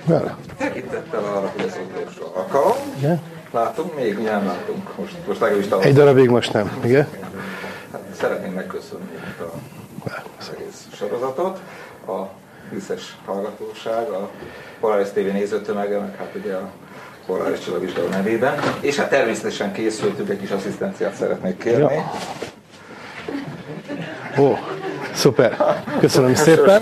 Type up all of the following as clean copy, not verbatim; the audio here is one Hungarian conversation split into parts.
Tekintettel arra, hogy az utolsó alkalom. Igen? Látunk, még nem látunk. Most legalábbis Egy darabig most nem, igen? Hát szeretném megköszönni az egész sorozatot, a hiszes hallgatóság, a Polaris TV nézőtömege, meg hát ugye a Polaris Csillagvizsgáló nevében. És hát természetesen készültünk, egy kis asszisztenciát szeretnék kérni. Ja. Ó, szuper. Köszönöm szépen.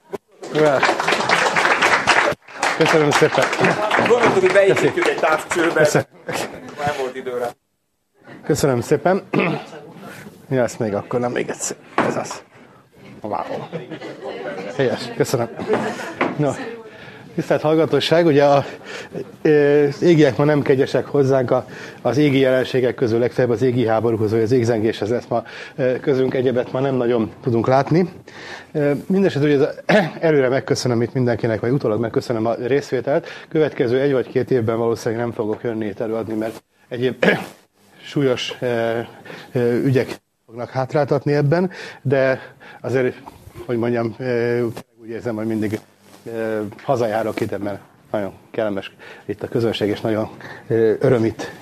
Köszönöm szépen. Gondoltuk, hogy beépítjük egy távcsőbe. Nem volt időre. Köszönöm szépen. Mi lesz még akkor? Nem, még egyszer. Ez az. Wow. Helyes. Köszönöm. No. Tisztelt hallgatóság, ugye az égiek ma nem kegyesek hozzánk, az égi jelenségek közül legfeljebb az égi háborúhoz, vagy az égzengéshez lesz ma közünk, egyebet ma nem nagyon tudunk látni. Mindenesetre ugye előre megköszönöm itt mindenkinek, vagy utólag megköszönöm a részvételt. Következő 1 vagy 2 évben valószínűleg nem fogok jönni itt előadni, mert egyéb súlyos ügyek fognak hátráltatni ebben, de azért, hogy mondjam, úgy érzem, hogy mindig hazajárok ide, mert nagyon kellemes itt a közönség, és nagyon öröm itt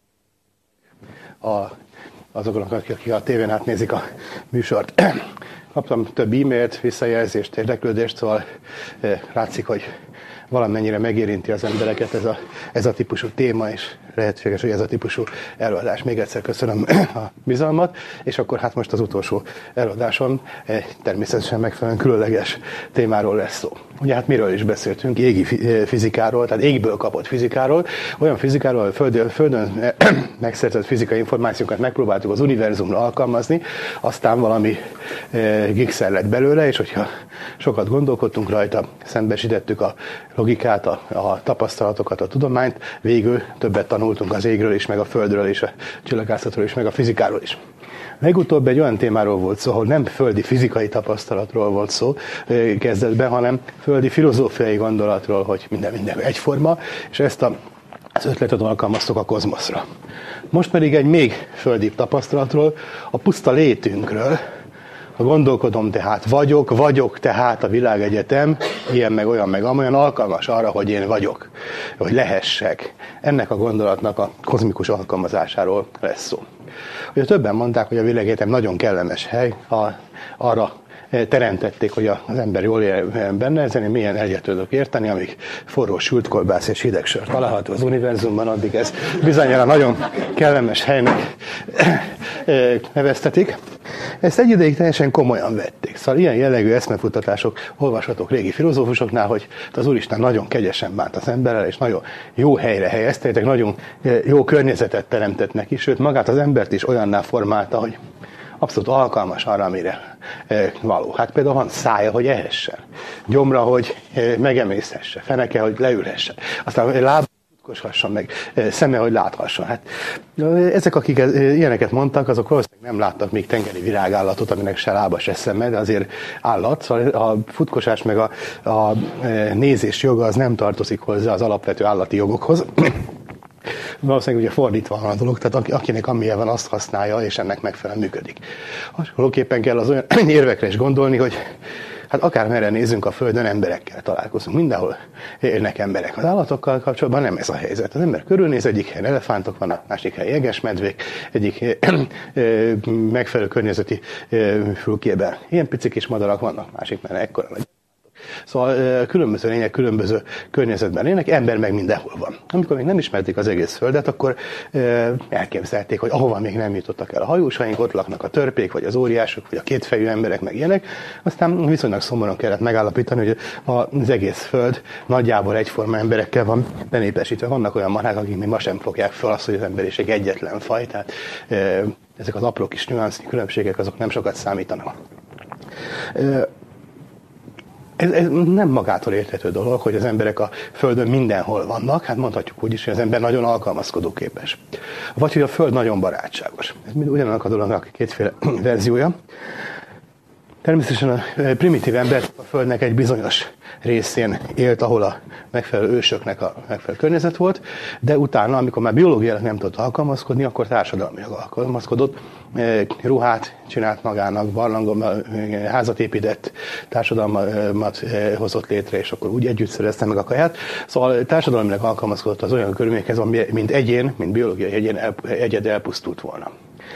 azoknak, akik a tévén átnézik a műsort. Kaptam több e-mailt, visszajelzést, érdeklődést, szóval látszik, hogy valamennyire megérinti az embereket ez a típusú téma, és lehetséges, hogy ez a típusú előadás. Még egyszer köszönöm a bizalmat, és akkor hát most az utolsó előadáson természetesen megfelelően különleges témáról lesz szó. Ugye hát miről is beszéltünk? Égi fizikáról, tehát égből kapott fizikáról, olyan fizikáról, Földön megszerzett fizikai információkat megpróbáltuk az univerzumra alkalmazni, aztán valami gigszer lett belőle, és hogyha sokat gondolkodtunk rajta, szembesítettük a logikát, a tapasztalatokat, a tudományt, végül többet tanultunk az égről is, meg a Földről is, a csillagászatról is, meg a fizikáról is. Legutóbb egy olyan témáról volt szó, ahol nem földi fizikai tapasztalatról volt szó kezdetben, hanem földi filozófiai gondolatról, hogy minden egyforma, és ezt az ötletet alkalmaztuk a kozmoszra. Most pedig egy még földibb tapasztalatról, a puszta létünkről. Ha gondolkodom, tehát vagyok tehát a világegyetem, ilyen meg olyan meg amolyan alkalmas arra, hogy én vagyok, hogy lehessek. Ennek a gondolatnak a kozmikus alkalmazásáról lesz szó. Ugye többen mondták, hogy a világegyetem nagyon kellemes hely, arra teremtették, hogy az ember jól éljen benne, ezen én milyen egyet tudok érteni, amíg forró sült kolbász és hideg sör található az univerzumban, addig ez bizonyára nagyon kellemes helynek neveztetik. Ezt egy ideig teljesen komolyan vették. Szóval ilyen jellegű eszmefuttatások olvashatók régi filozófusoknál, hogy az Úristen nagyon kegyesen bánt az emberrel, és nagyon jó helyre helyezték, nagyon jó környezetet teremtett neki, sőt magát az embert is olyanná formálta, hogy abszolút alkalmas arra, amire való. Hát például van szája, hogy ehessen, gyomra, hogy megemészhesse, feneke, hogy leülhessen, aztán lába, futkosson meg, szeme, hogy láthasson. Hát, ezek, akik ilyeneket mondtak, azok valószínűleg nem láttak még tengeri virágállatot, aminek se lába, se szeme, de azért állat. Szóval a futkosás meg a nézés joga az nem tartozik hozzá az alapvető állati jogokhoz. Valószínűleg ugye fordítva van a dolog, tehát akinek amilyen van, azt használja, és ennek megfelelően működik. Hasonlóképpen kell az olyan érvekre is gondolni, hogy hát akármerre nézzünk a Földön, emberekkel találkozunk. Mindenhol élnek emberek. Az állatokkal kapcsolatban nem ez a helyzet. Az ember körülnéz, egyik helyen elefántok vannak, másik helyen jegesmedvék, egyik megfelelő környezeti fülkében ilyen pici kis madarak vannak, másik mert ekkora nagy. Szóval különböző lények, különböző környezetben élnek, ember meg mindenhol van. Amikor még nem ismerték az egész Földet, akkor elképzelték, hogy ahova még nem jutottak el a hajósaink, ott laknak a törpék, vagy az óriások, vagy a kétfejű emberek, meg ilyenek. Aztán viszonylag szomorúan kellett megállapítani, hogy az egész Föld nagyjából egyforma emberekkel van benépesítve. Vannak olyan marhák, akik még ma sem fogják fel azt, hogy az emberiség egyetlen faj, tehát ezek az apró kis nüansznyi különbségek, azok nem sokat számítanak. Ez nem magától érthető dolog, hogy az emberek a Földön mindenhol vannak, hát mondhatjuk úgy is, hogy az ember nagyon alkalmazkodóképes. Vagy hogy a Föld nagyon barátságos. Ez ugyanannak a dolognak kétféle verziója. Természetesen a primitív ember a Földnek egy bizonyos részén élt, ahol a megfelelő ősöknek a megfelelő környezet volt, de utána, amikor már biológiailag nem tudott alkalmazkodni, akkor társadalmilag alkalmazkodott, ruhát csinált magának, házat épített, társadalmat hozott létre, és akkor úgy együtt szerezte meg a kaját. Szóval társadalmilag alkalmazkodott az olyan körülményekhez, mint egyén, mint biológiai egyed elpusztult volna.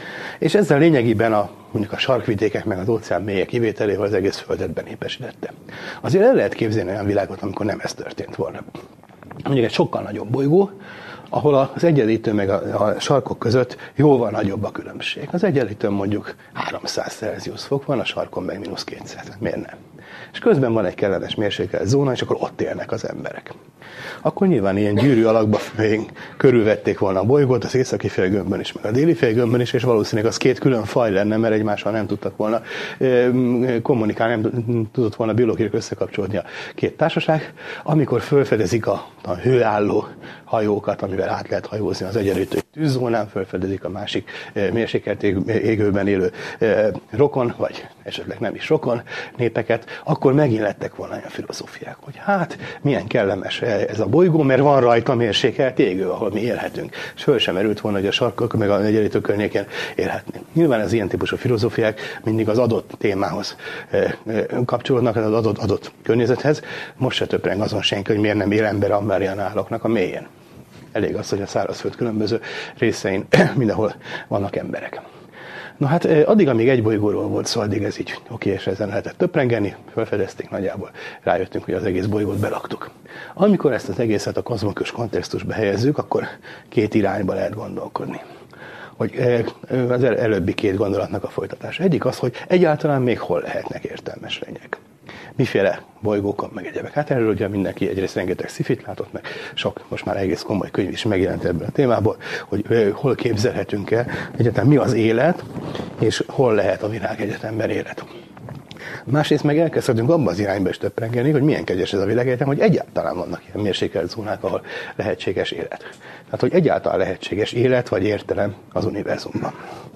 És ezzel lényegében mondjuk a sarkvidékek meg az óceán mélyek kivételével az egész Földet benépesítette. Azért el lehet képzelni olyan világot, amikor nem ez történt volna. Mondjuk egy sokkal nagyobb bolygó, ahol az egyenlítő meg a sarkok között jóval nagyobb a különbség. Az egyenlítőn mondjuk 300 Celsius fok van, a sarkon meg -200. Miért nem? És közben van egy kellemes mérsékelt zóna, és akkor ott élnek az emberek. Akkor nyilván ilyen gyűrű alakba körülvették volna a bolygót, az északi félgömbön is, meg a déli félgömbön is, és valószínűleg az két külön faj lenne, mert egymással nem tudtak volna kommunikálni, nem tudott volna biológiailag összekapcsolódni a két társaság. Amikor felfedezik a hőálló hajókat, amivel át lehet hajózni az egyenlítő tűzzónán, felfedezik a másik mérsékelt égőben élő rokon, vagy esetleg nem is rokon népeket, akkor megint lettek volna olyan filozófiák, hogy hát milyen kellemes ez a bolygó, mert van rajta mérsékelt égő, ahol mi élhetünk. És föl sem merült volna, hogy a sarkok meg az egyenlítő környéken élhetni. Nyilván az ilyen típusú filozófiák mindig az adott témához kapcsolódnak, az adott környezethez. Most se töpreng azon senki, hogy miért nem él ember Ambarian álloknak a mélyén. Elég az, hogy a szárazföld különböző részein mindenhol vannak emberek. Na hát addig, amíg egy bolygóról volt szó, addig ez így oké, és ezen lehetett töprengeni, felfedezték nagyjából, rájöttünk, hogy az egész bolygót belaktuk. Amikor ezt az egészet a kozmikus kontextusba helyezzük, akkor két irányba lehet gondolkodni. Hogy az előbbi két gondolatnak a folytatása. Egyik az, hogy egyáltalán még hol lehetnek értelmes lények. Miféle bolygókon, meg egyebek. Hát erről ugye mindenki egyrészt rengeteg szifit látott, meg sok, most már egész komoly könyv is megjelent ebben a témából, hogy hol képzelhetünk el egyáltalán mi az élet, és hol lehet a világegyetemben élet. Másrészt meg elkezdhetünk abba az irányba is töprengeni, hogy milyen kegyes ez a világegyetem, hogy egyáltalán vannak ilyen mérsékelt zónák, ahol lehetséges élet. Tehát, hogy egyáltalán lehetséges élet vagy értelem az univerzumban.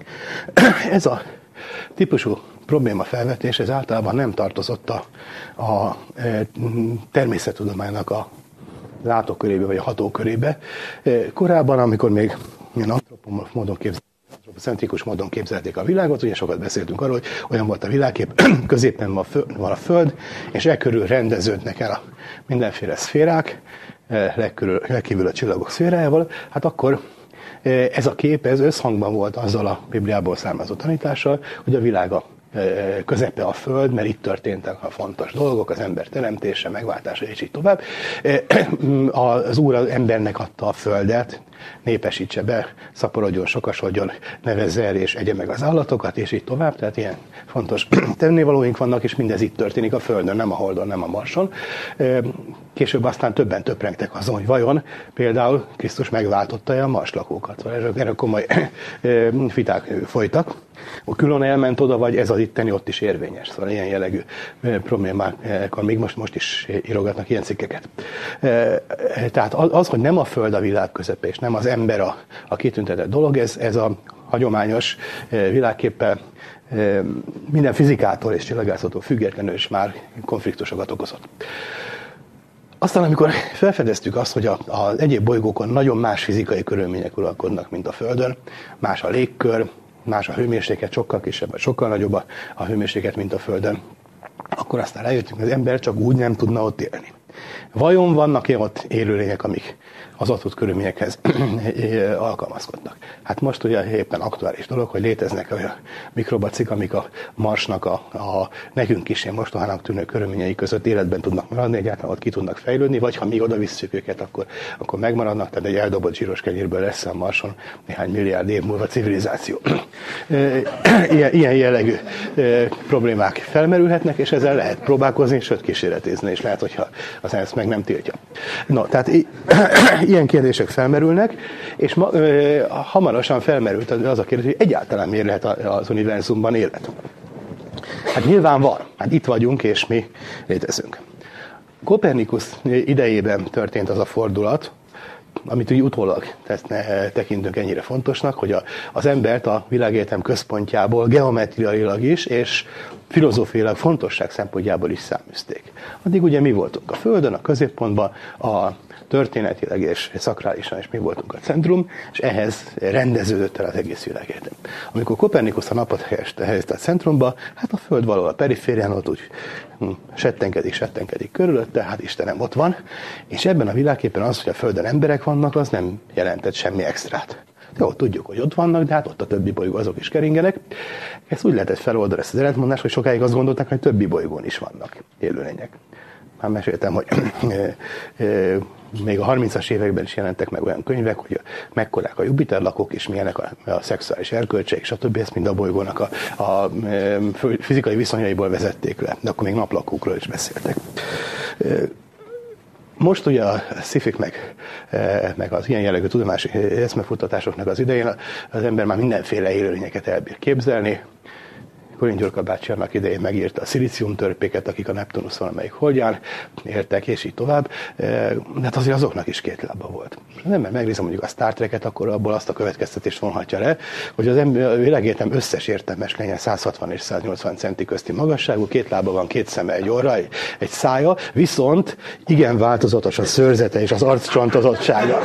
Ez a típusú probléma felvetés, ez általában nem tartozott a természettudománynak a látókörébe vagy a hatókörébe. Korábban, amikor még ilyen antropocentrikus módon képzelték a világot, ugye sokat beszéltünk arról, hogy olyan volt a világkép, középen van a Föld, és körül rendeződnek el a mindenféle szférák, legkívül a csillagok szférájával, hát akkor ez a kép, ez összhangban volt azzal a Bibliából származó tanítással, hogy a világ a közepe a Föld, mert itt történtek a fontos dolgok, az ember teremtése, megváltása, és így tovább. Az Úr az embernek adta a Földet, népesítse be, szaporodjon, sokasodjon, nevezze el és egye meg az állatokat, és így tovább. Tehát ilyen fontos tennivalóink vannak, és mindez itt történik a Földön, nem a Holdon, nem a Marson. Később aztán többen töprengtek azon, hogy vajon például Krisztus megváltotta-e a marslakókat. Erről komoly viták folytak. Külön elment oda, vagy ez az itteni ott is érvényes. Szóval ilyen jellegű problémákkal még most is írogatnak ilyen cikkeket. Tehát az, hogy nem a Föld a világ közepe, és nem az ember a kitüntetett dolog, ez a hagyományos világképpel minden fizikától és csillagászatól függetlenül is már konfliktusokat okozott. Aztán, amikor felfedeztük azt, hogy az egyéb bolygókon nagyon más fizikai körülmények uralkodnak, mint a Földön, más a légkör, más a hőmérséklet, sokkal kisebb, vagy sokkal nagyobb a hőmérséklet, mint a Földön, akkor aztán rájöttünk, hogy az ember csak úgy nem tudna ott élni. Vajon vannak-e ott élőlények, amik az adott körülményekhez alkalmazkodnak? Hát most ugye éppen aktuális dolog, hogy léteznek olyan mikrobacik, amik a Marsnak a nekünk is ilyen mostohának tűnő körülményei között életben tudnak maradni, egyáltalán ott ki tudnak fejlődni, vagy ha mi oda visszük őket, akkor megmaradnak, tehát egy eldobott zsíros kenyérből lesz a Marson néhány milliárd év múlva civilizáció. Ilyen jellegű problémák felmerülhetnek, és ezzel lehet próbálkozni, sőt kísérletezni, és lehet, hogyha az ENSZ meg nem tiltja. No, tehát ilyen kérdések felmerülnek, és hamarosan felmerült az a kérdés, hogy egyáltalán miért lehet az univerzumban élet. Hát nyilván van. Hát itt vagyunk, és mi létezünk. Kopernikus idejében történt az a fordulat, amit úgy utólag tekintünk ennyire fontosnak, hogy az embert a világegyetem központjából geometriailag is, és filozófiailag fontosság szempontjából is száműzték. Addig ugye mi voltunk a Földön, a középpontban, a történetileg és szakrálisan is mi voltunk a centrum, és ehhez rendeződött el az egész világegyetem. Amikor Kopernikusz a napot helyezte a centrumba, hát a Föld valahol a periférián ott úgy settenkedik körülötte, hát Istenem ott van, és ebben a világképpen az, hogy a Földön emberek vannak, az nem jelentett semmi extrát. Jó, tudjuk, hogy ott vannak, de hát ott a többi bolygó, azok is keringenek. Ezt úgy lehetett feloldani ezt az ellentmondást, hogy sokáig azt gondolták, hogy többi bolygón is vannak élőlények. Már meséltem, hogy még a 30-as években is jelentek meg olyan könyvek, hogy mekkorák a Jupiter lakók, és milyenek a szexuális erkölcseik, stb. Ezt mind a bolygónak a fizikai viszonyaiból vezették le, de akkor még naplakókról is beszéltek. Most ugye a sci-fik meg az ilyen jellegű tudományos eszmefuttatásoknak az idején az ember már mindenféle élőlényeket elbír képzelni. Korinn Gyurka bácsi annak idején megírta a szilíciumtörpéket, akik a Neptunusz valamelyik holdján éltek, és így tovább. De hát azért azoknak is két lába volt. Az ember megnézi mondjuk a Star Trek-et, akkor abból azt a következtetést vonhatja le, hogy az világegyetem összes értelmes lénye 160 és 180 centi közti magasságú, két lába van, két szeme, egy orra, egy szája, viszont igen változatos a szőrzete és az arccsontossága.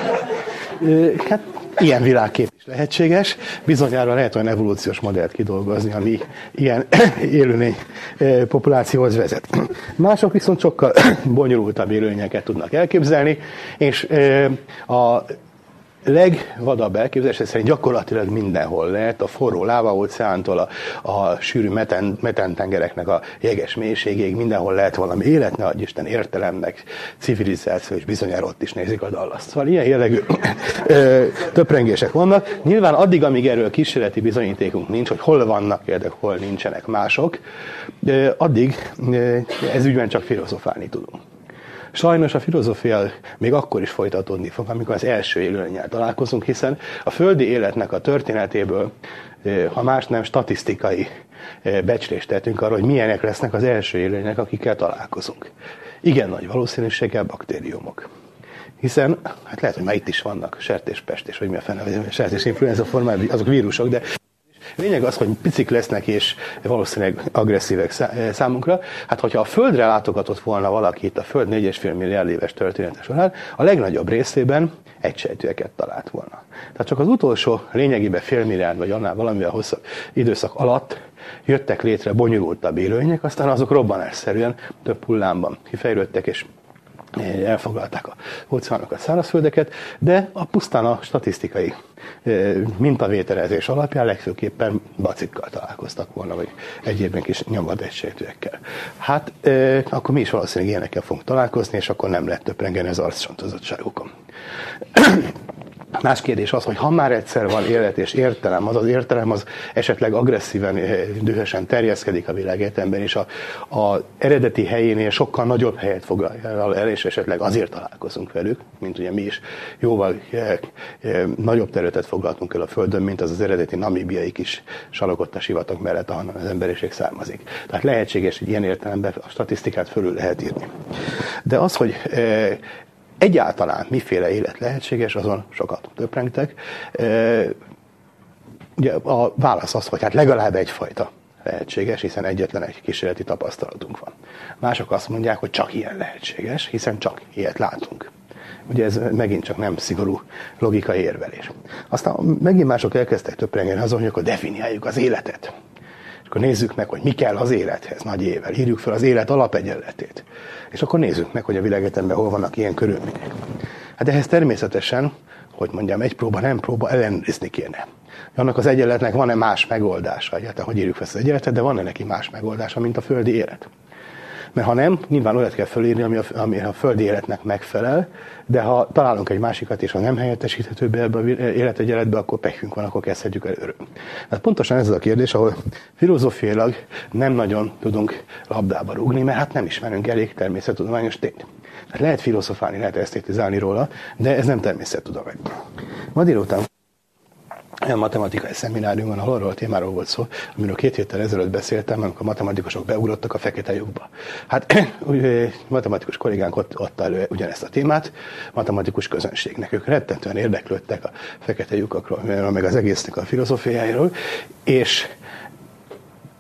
Hát ilyen világkép is lehetséges. Bizonyára lehet olyan evolúciós modellt kidolgozni, ami ilyen élőlény populációhoz vezet. Mások viszont sokkal bonyolultabb élőlényeket tudnak elképzelni, és a legvadabb elképzelés szerint gyakorlatilag mindenhol lehet, a forró lávaóceántól a sűrű metántengereknek a jeges mélységéig mindenhol lehet valami élet, ne adj Isten, értelemnek, civilizáció, és bizonyára ott is nézik a Dallas. Szóval ilyen jellegű töprengések vannak. Nyilván addig, amíg erről kísérleti bizonyítékunk nincs, hogy hol vannak érdek, hol nincsenek mások, addig ez ügyben csak filozofálni tudunk. Sajnos a filozófia még akkor is folytatódni fog, amikor az első élőlényel találkozunk, hiszen a földi életnek a történetéből, ha más nem, statisztikai becslést tettünk arra, hogy milyenek lesznek az első élőlények, akikkel találkozunk. Igen nagy valószínűséggel baktériumok. Hiszen, hát lehet, hogy már itt is vannak sertéspest, és hogy mi a fene, sertésinfluenza formában, azok vírusok, de lényeg az, hogy picik lesznek, és valószínűleg agresszívek számunkra. Hát, hogyha a Földre látogatott volna valaki itt a Föld 4,5 milliárd éves története során, a legnagyobb részében egysejtűeket talált volna. Tehát csak az utolsó lényegében fél milliárd, vagy annál valamivel hosszabb időszak alatt jöttek létre bonyolultabb élőlények, aztán azok robbanásszerűen több hullámban kifejlődtek, és elfoglalták a óceánokat, szárazföldeket, de pusztán a statisztikai mintavételezés alapján legfőképpen bacikkal találkoztak volna, vagy egyébként kis nyomvad egysejtűekkel. Hát akkor mi is valószínűleg ilyenekkel fogunk találkozni, és akkor nem lehet töprengeni az arccsontosságukon. Más kérdés az, hogy ha már egyszer van élet és értelem, az értelem az esetleg agresszíven, dühösen terjeszkedik a világegyetemben, és az eredeti helyénél sokkal nagyobb helyet foglal el, és esetleg azért találkozunk velük, mint ugye mi is jóval nagyobb területet foglaltunk el a Földön, mint az eredeti namibiai kis salogott a sivatag mellett, ahonnan az emberiség származik. Tehát lehetséges, hogy ilyen értelemben a statisztikát fölül lehet írni. De az, hogy egyáltalán miféle élet lehetséges, azon sokat töprengtek. Ugye a válasz az, hogy hát legalább egyfajta lehetséges, hiszen egyetlen egy kísérleti tapasztalatunk van. Mások azt mondják, hogy csak ilyen lehetséges, hiszen csak ilyet látunk. Ugye ez megint csak nem szigorú logikai érvelés. Aztán megint mások elkezdtek töprengeni azon, hogy akkor definiáljuk az életet. És akkor nézzük meg, hogy mi kell az élethez nagy ével. Írjuk fel az élet alapegyenletét. És akkor nézzük meg, hogy a világegyetemben hol vannak ilyen körülmények. Hát ehhez természetesen, hogy mondjam, egy próba, nem próba, ellenőrizni kéne. Annak az egyenletnek van-e más megoldása, egyáltalán, hogy írjuk fel az egyenletet, de van-e neki más megoldása, mint a földi élet. Mert ha nem, nyilván olyat kell fölírni, ami a földi életnek megfelel, de ha találunk egy másikat, és ha nem helyettesíthető be ebbe az életegyenletbe, akkor pekünk van, akkor kezdhetjük előről. Hát pontosan ez az a kérdés, ahol filozófiailag nem nagyon tudunk labdába rúgni, mert hát nem ismerünk elég természettudományos tényt. Hát lehet filozofálni, lehet esztétizálni róla, de ez nem természettudomány. Ma délután olyan matematikai szemináriumon, ahol arról a témáról volt szó, amiről 2 héttel ezelőtt beszéltem, amikor a matematikusok beugrottak a fekete lyukba. Hát matematikus kollégánk ott adta elő ugyanezt a témát, matematikus közönségnek. Ők rettentően érdeklődtek a fekete lyukakról, meg az egésznek a filozófiájáról, és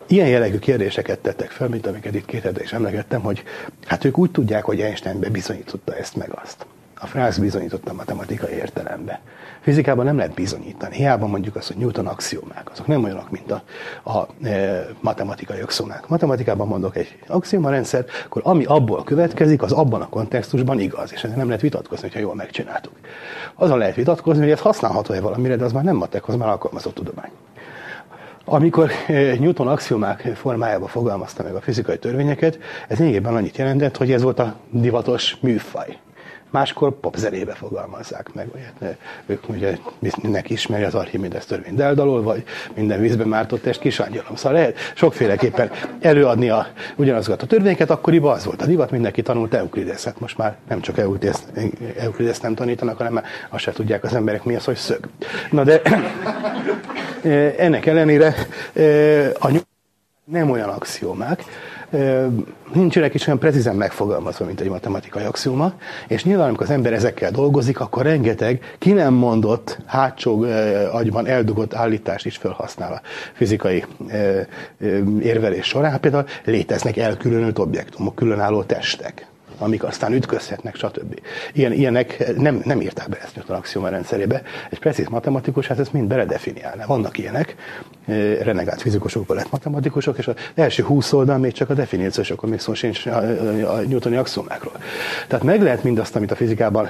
ilyen jellegű kérdéseket tettek fel, mint amiket itt 2 hete is emlegettem, hogy hát ők úgy tudják, hogy Einstein bebizonyította ezt meg azt. A Franz bizonyította a matematikai értelembe. Fizikában nem lehet bizonyítani. Hiába mondjuk azt, hogy Newton axiómák, azok nem olyanok, mint a matematikai axiómák. Matematikában mondok egy axiómarendszert, akkor ami abból következik, az abban a kontextusban igaz, és ezzel nem lehet vitatkozni, hogyha jól megcsináltuk. Azon lehet vitatkozni, hogy ez használható-e valamire, de az már nem matek, az már alkalmazott tudomány. Amikor Newton axiómák formájában fogalmazta meg a fizikai törvényeket, ez lényegében annyit jelentett, hogy ez volt a divatos műfaj. Máskor popzenébe fogalmazzák meg. Ők ugye mindenki ismeri az Archimedes törvényt Déldalól, vagy minden vízbe mártott test kisangyalom. Szóval lehet sokféleképpen előadni ugyanazokat a törvényeket, akkoriban az volt a divat, mindenki tanult Euklideset. Most már nem csak Euklides nem tanítanak, hanem már azt se tudják az emberek, mi az, hogy szög. Na de ennek ellenére nem olyan axiómák, nincsenek is olyan precízen megfogalmazva, mint egy matematikai axióma, és nyilván, amikor az ember ezekkel dolgozik, akkor rengeteg ki nem mondott, hátsó agyban eldugott állítást is felhasznál a fizikai érvelés során. Például léteznek elkülönült objektumok, különálló testek, amik aztán ütközhetnek, stb. Ilyenek nem írták be ezt Newton axióma rendszerébe. Egy precíz matematikus, hát ezt mind beledefiniálna. Vannak ilyenek, renegált fizikusokból lett matematikusok, és az első 20 oldal még csak a definíció, és akkor még szó sincs a newtoni axiómákról. Tehát meg lehet mindazt, amit a fizikában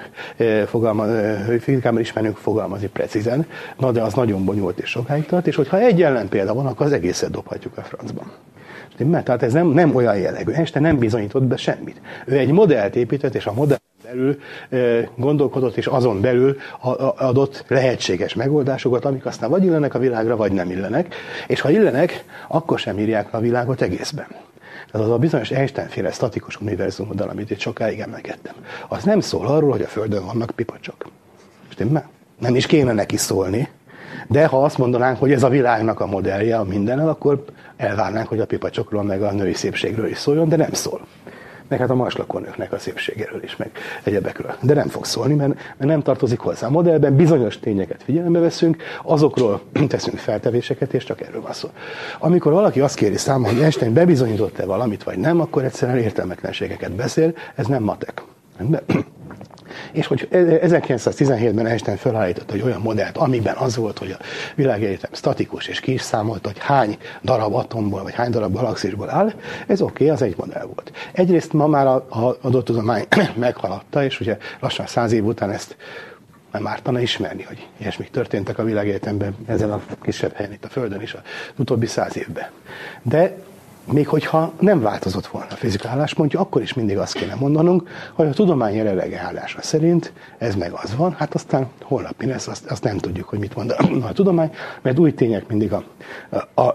ismerünk, fogalmazni precízen, na de az nagyon bonyolult és sokáig tart, és hogyha egy ellenpélda van, akkor az egészet dobhatjuk a francban. Tehát ez nem olyan jellegű. Einstein nem bizonyított be semmit. Ő egy modellt épített, és a modell belül gondolkodott, és azon belül adott lehetséges megoldásokat, amik aztán vagy illenek a világra, vagy nem illenek. És ha illenek, akkor sem írják a világot egészben. Tehát az a bizonyos Einstein-féle statikus univerzum modell, amit itt sokáig emlegettem, az nem szól arról, hogy a Földön vannak pipacsok. Nem is kéne neki szólni, de ha azt mondanánk, hogy ez a világnak a modellje a mindennel, akkor elvárnánk, hogy a pipacsokról meg a női szépségről is szóljon, de nem szól. Meg hát a marslakónőknek a szépségéről is, meg egyebekről. De nem fog szólni, mert nem tartozik hozzá. A modellben bizonyos tényeket figyelembe veszünk, azokról teszünk feltevéseket, és csak erről van szó. Amikor valaki azt kéri számon, hogy Einstein bebizonyított-e valamit, vagy nem, akkor egyszerűen értelmetlenségeket beszél, ez nem matek. És hogy 1917-ben Einstein felállított egy olyan modellt, amiben az volt, hogy a világegyetem statikus, és ki is számolt, hogy hány darab atomból, vagy hány darab galaxisból áll, ez oké, az egy modell volt. Egyrészt ma már a adattudomány meghaladta, és ugye lassan 100 év után ezt már ártana ismerni, hogy ilyesmik történtek a világegyetemben, ezen a kisebb helyen itt a Földön is az utóbbi 100 évben. De még hogyha nem változott volna a fizika álláspontja, akkor is mindig azt kéne mondanunk, hogy a tudomány jelenlegi állása szerint ez meg az van, hát aztán holnap mi lesz, azt nem tudjuk, hogy mit mond a tudomány, mert új tények mindig a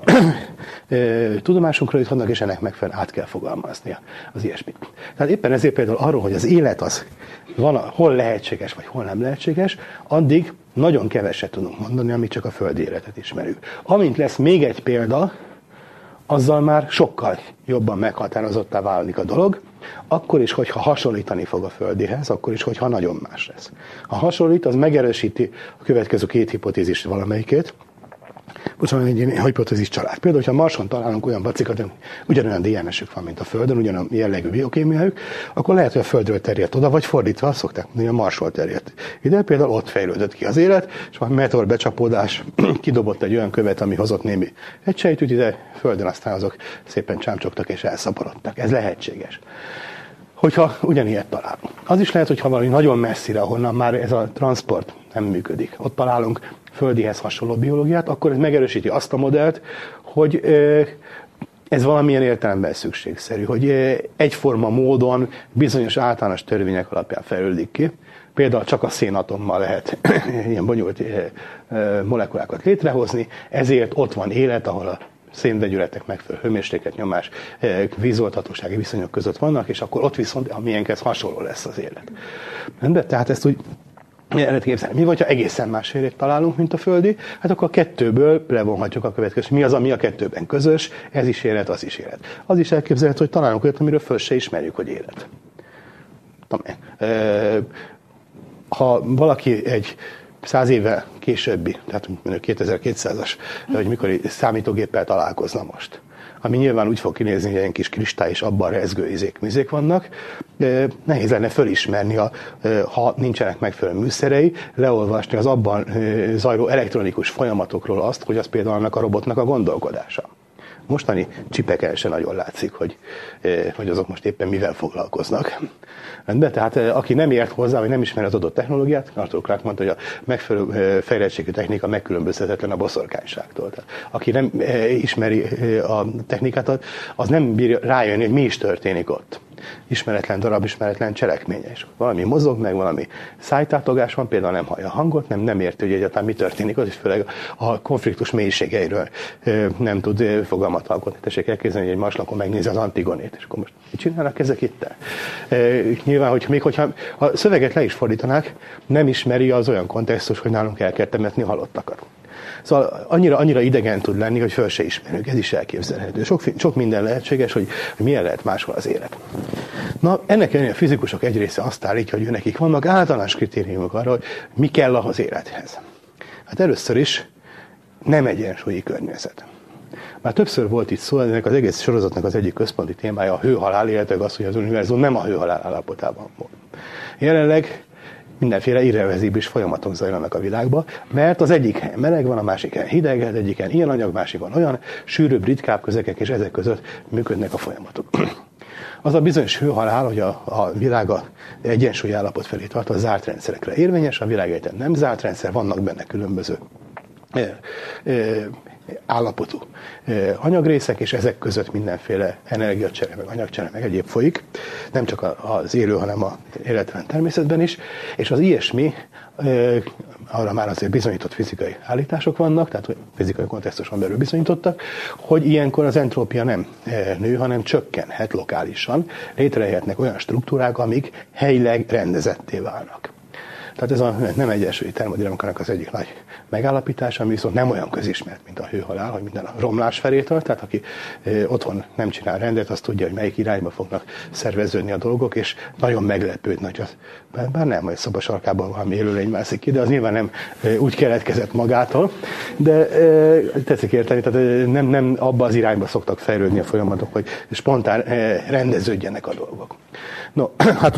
tudomásunkra juthatnak, és ennek megfelelően át kell fogalmaznia az ilyesmit. Tehát éppen ezért például arról, hogy az élet az van, hol lehetséges, vagy hol nem lehetséges, addig nagyon keveset tudunk mondani, amit csak a földi életet ismerjük. Amint lesz még egy példa, azzal már sokkal jobban meghatározottá válik a dolog, akkor is, hogyha hasonlítani fog a földihez, akkor is, hogyha nagyon más lesz. Ha hasonlít, az megerősíti a következő 2 hipotézis valamelyikét. Bocsánat, egy hipotézis család. Például, hogyha Marson találunk olyan bacikat, hogy ugyanolyan DNS-ük van, mint a Földön, ugyanolyan jellegű biokémiájuk, akkor lehet, hogy a Földről terjedt oda, vagy fordítva, azt szokták mondani, hogy a Marsról terjedt ide, például ott fejlődött ki az élet, és a meteor becsapódás kidobott egy olyan követ, ami hozott némi egysejtűt ide, Földön aztán azok szépen csámcsogtak és elszaporodtak. Ez lehetséges. Hogyha ugyanilyet találunk. Az is lehet, hogyha valami nagyon messzire, ahonnan már ez a transport nem működik. Ott találunk földihez hasonló biológiát, akkor ez megerősíti azt a modellt, hogy ez valamilyen értelemben szükségszerű, hogy egyforma módon bizonyos általános törvények alapján fejlődik ki. Például csak a szénatommal lehet ilyen bonyolult molekulákat létrehozni, ezért ott van élet, ahol a szénvegyületek megfelelő hőmérséklet, nyomás, vízolthatósági viszonyok között vannak, és akkor ott viszont a miénkhez hasonló lesz az élet. Tehát ezt úgy lehet képzelni. Mi vagy, ha egészen más élet találunk, mint a földi, hát akkor a kettőből levonhatjuk a következő. Mi az, ami a kettőben közös, ez is élet, az is élet. Az is elképzelhető, hogy találunk olyat, amiről föl se ismerjük, hogy élet. Ha valaki egy 100 évvel későbbi, tehát 2200-as, vagy mikor számítógéppel találkozna most, ami nyilván úgy fog kinézni, hogy ilyen kis kristály és abban rezgő műzék vannak. Nehéz lenne fölismerni, ha nincsenek megfelelő műszerei, leolvasni az abban zajló elektronikus folyamatokról azt, hogy az például annak a robotnak a gondolkodása. Mostani csipeken se nagyon látszik, hogy azok most éppen mivel foglalkoznak. De tehát aki nem ért hozzá, vagy nem ismeri az adott technológiát, Arthur Clarke mondta, hogy a megfelelő fejlettségű technika megkülönböztethetetlen a boszorkányságtól. Tehát, aki nem ismeri a technikát, az nem bír rájönni, hogy mi is történik ott. Ismeretlen darab, ismeretlen cselekménye. És valami mozog, meg valami szájtátogás van, például nem hallja a hangot, nem érti, hogy egyáltalán mi történik ott, és főleg a konfliktus mélységeiről nem tud fogalmat alkotni. Tessék elképzelni, hogy egy maslakon megnézi az Antigonét, és akkor most mit csinálnak ezek itt? Nyilván, hogy még hogyha a szöveget le is fordítanák, nem ismeri az olyan kontextus, hogy nálunk el kell temetni a halottakat. Szóval annyira idegen tud lenni, hogy föl se ismerjük. Ez is elképzelhető. Sok minden lehetséges, hogy milyen lehet máshol az élet. Na, ennek ellenére a fizikusok egy része azt állítja, hogy nekik vannak általános kritériumok arra, hogy mi kell ahhoz élethez. Hát először is nem egyensúlyi környezet. Már többször volt itt szó, ennek az egész sorozatnak az egyik központi témája a hőhalál, illetve az, hogy az univerzum nem a hőhalál állapotában van. Jelenleg mindenféle irreverzibilis folyamatok zajlanak a világban, mert az egyik helyen meleg van, a másik helyen hideg, az egyiken ilyen anyag, másikon olyan, sűrűbb, ritkább közegek, és ezek között működnek a folyamatok. Az a bizonyos hőhalál, hogy a világ egyensúly állapot felé tart, a zárt rendszerekre érvényes, a világ egyetem nem zárt rendszer, vannak benne különböző állapotú anyagrészek, és ezek között mindenféle energiacsere, meg anyagcsere, meg egyéb folyik, nem csak az élő, hanem az életlen természetben is, és az ilyesmi, arra már azért bizonyított fizikai állítások vannak, tehát fizikai kontextuson belül bizonyítottak, hogy ilyenkor az entrópia nem nő, hanem csökkenhet lokálisan, létrejöhetnek olyan struktúrák, amik helyileg rendezetté válnak. Tehát ez a nem egyensúlyi termodinamikának az egyik nagy megállapítása, ami viszont nem olyan közismert, mint a hőhalál, hogy minden a romlás felé tart. Tehát aki otthon nem csinál rendet, az tudja, hogy melyik irányba fognak szerveződni a dolgok, és nagyon meglepődne, hogy az, bár nem, hogy szoba sarkában valami élőlény mászik ki, de az nyilván nem úgy keletkezett magától. De tetszik érteni, tehát nem abba az irányba szoktak fejlődni a folyamatok, hogy spontán rendeződjenek a dolgok. No, hát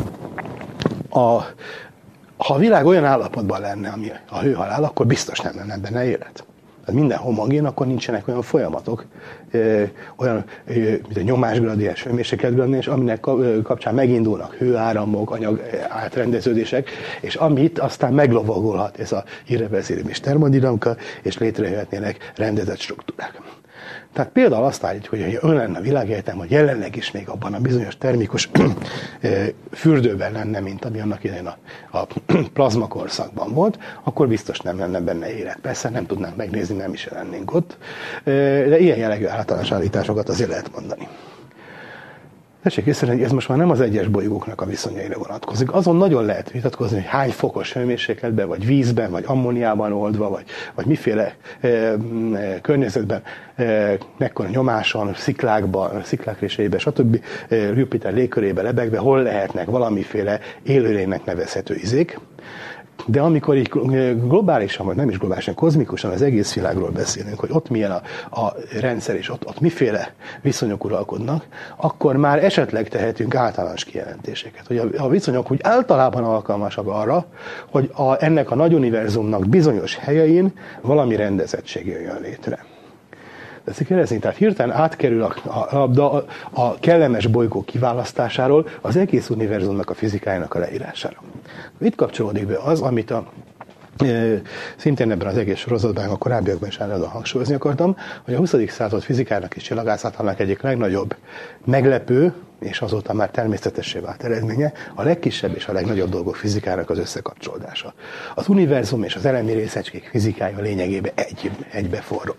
ha a világ olyan állapotban lenne, ami a hőhalál, akkor biztos nem lenne benne élet. Hát minden homogén, akkor nincsenek olyan folyamatok, olyan, mint a nyomásgradiens, hőmérsékletgradiens, aminek kapcsán megindulnak hőáramok, anyag átrendeződések, és amit aztán meglovagolhat ez a irreverzibilis termodinamika, és létrejöhetnének rendezett struktúrák. Tehát például azt állítjuk, hogy ha ön lenne a világegyetem, hogy jelenleg is még abban a bizonyos termikus fürdőben lenne, mint ami annak idején a plazmakorszakban volt, akkor biztos nem lenne benne élet. Persze nem tudnánk megnézni, nem is lennénk ott, de ilyen jellegű általános állításokat azért lehet mondani. Tessék észre, hogy ez most már nem az egyes bolygóknak a viszonyaira vonatkozik. Azon nagyon lehet vitatkozni, hogy hány fokos hőmérsékletben, vagy vízben, vagy ammóniában oldva, vagy miféle környezetben, mekkora nyomáson, sziklákban, sziklák réseiben, stb. Jupiter légkörébe, lebegve, hol lehetnek valamiféle élőlénynek nevezhető izék. De amikor így globálisan, vagy nem is globálisan, kozmikusan az egész világról beszélünk, hogy ott milyen a rendszer, és ott miféle viszonyok uralkodnak, akkor már esetleg tehetünk általános kijelentéseket. Hogy a viszonyok úgy általában alkalmasak arra, hogy ennek a nagy univerzumnak bizonyos helyein valami rendezettség jön létre. Teszik érezni, tehát hirtelen átkerül a labda a kellemes bolygó kiválasztásáról az egész univerzumnak a fizikájának a leírására. Itt kapcsolódik be az, amit szintén ebben az egész sorozatban, a korábbiakban is állandóan hangsúlyozni akartam, hogy a 20. század fizikának és csillagászatának egyik legnagyobb meglepő, és azóta már természetessé vált eredménye, a legkisebb és a legnagyobb dolgok fizikának az összekapcsolódása. Az univerzum és az elemi részecskék fizikája lényegében egybeforrott.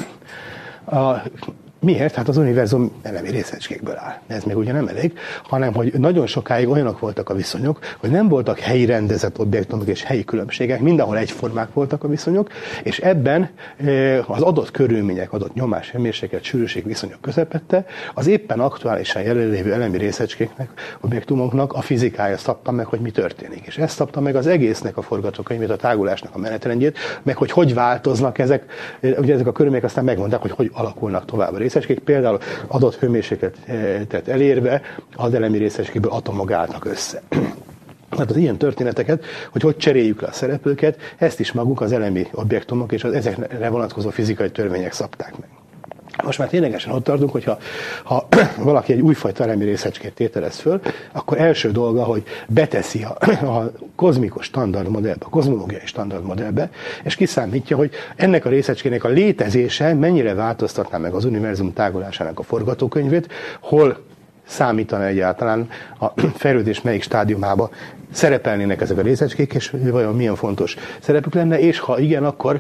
Miért? Hát az univerzum elemi részecskékből áll. Ez még ugye nem elég, hanem hogy nagyon sokáig olyanok voltak a viszonyok, hogy nem voltak helyi rendezett objektumok és helyi különbségek, mindenhol egyformák voltak a viszonyok, és ebben az adott körülmények, adott nyomás, hőmérséklet, sűrűség viszonyok közepette az éppen aktuálisan jelenlévő elemi részecskéknek, objektumoknak a fizikája szabta meg, hogy mi történik. És ezt szabta meg az egésznek a forgatókönyvét, a tágulásnak a menetrendjét, meg hogy változnak ezek, ugye ezek a körülmények aztán megmondták, hogy alakulnak tovább a részecskék, részecskék például adott hőmérsékletet elérve az elemi részecskékből atomok állnak össze. Hát az ilyen történeteket, hogy cseréljük le a szereplőket, ezt is maguk az elemi objektumok és az ezekre vonatkozó fizikai törvények szabták meg. Most már ténylegesen ott tartunk, hogyha valaki egy újfajta elemi részecskét tételez föl, akkor első dolga, hogy beteszi a kozmikus standardmodellbe, a kozmológiai standardmodellbe, és kiszámítja, hogy ennek a részecskének a létezése mennyire változtatná meg az univerzum tágulásának a forgatókönyvét, hol számítana egyáltalán a fejlődés melyik stádiumába szerepelnének ezek a részecskék, és vajon milyen fontos szerepük lenne, és ha igen, akkor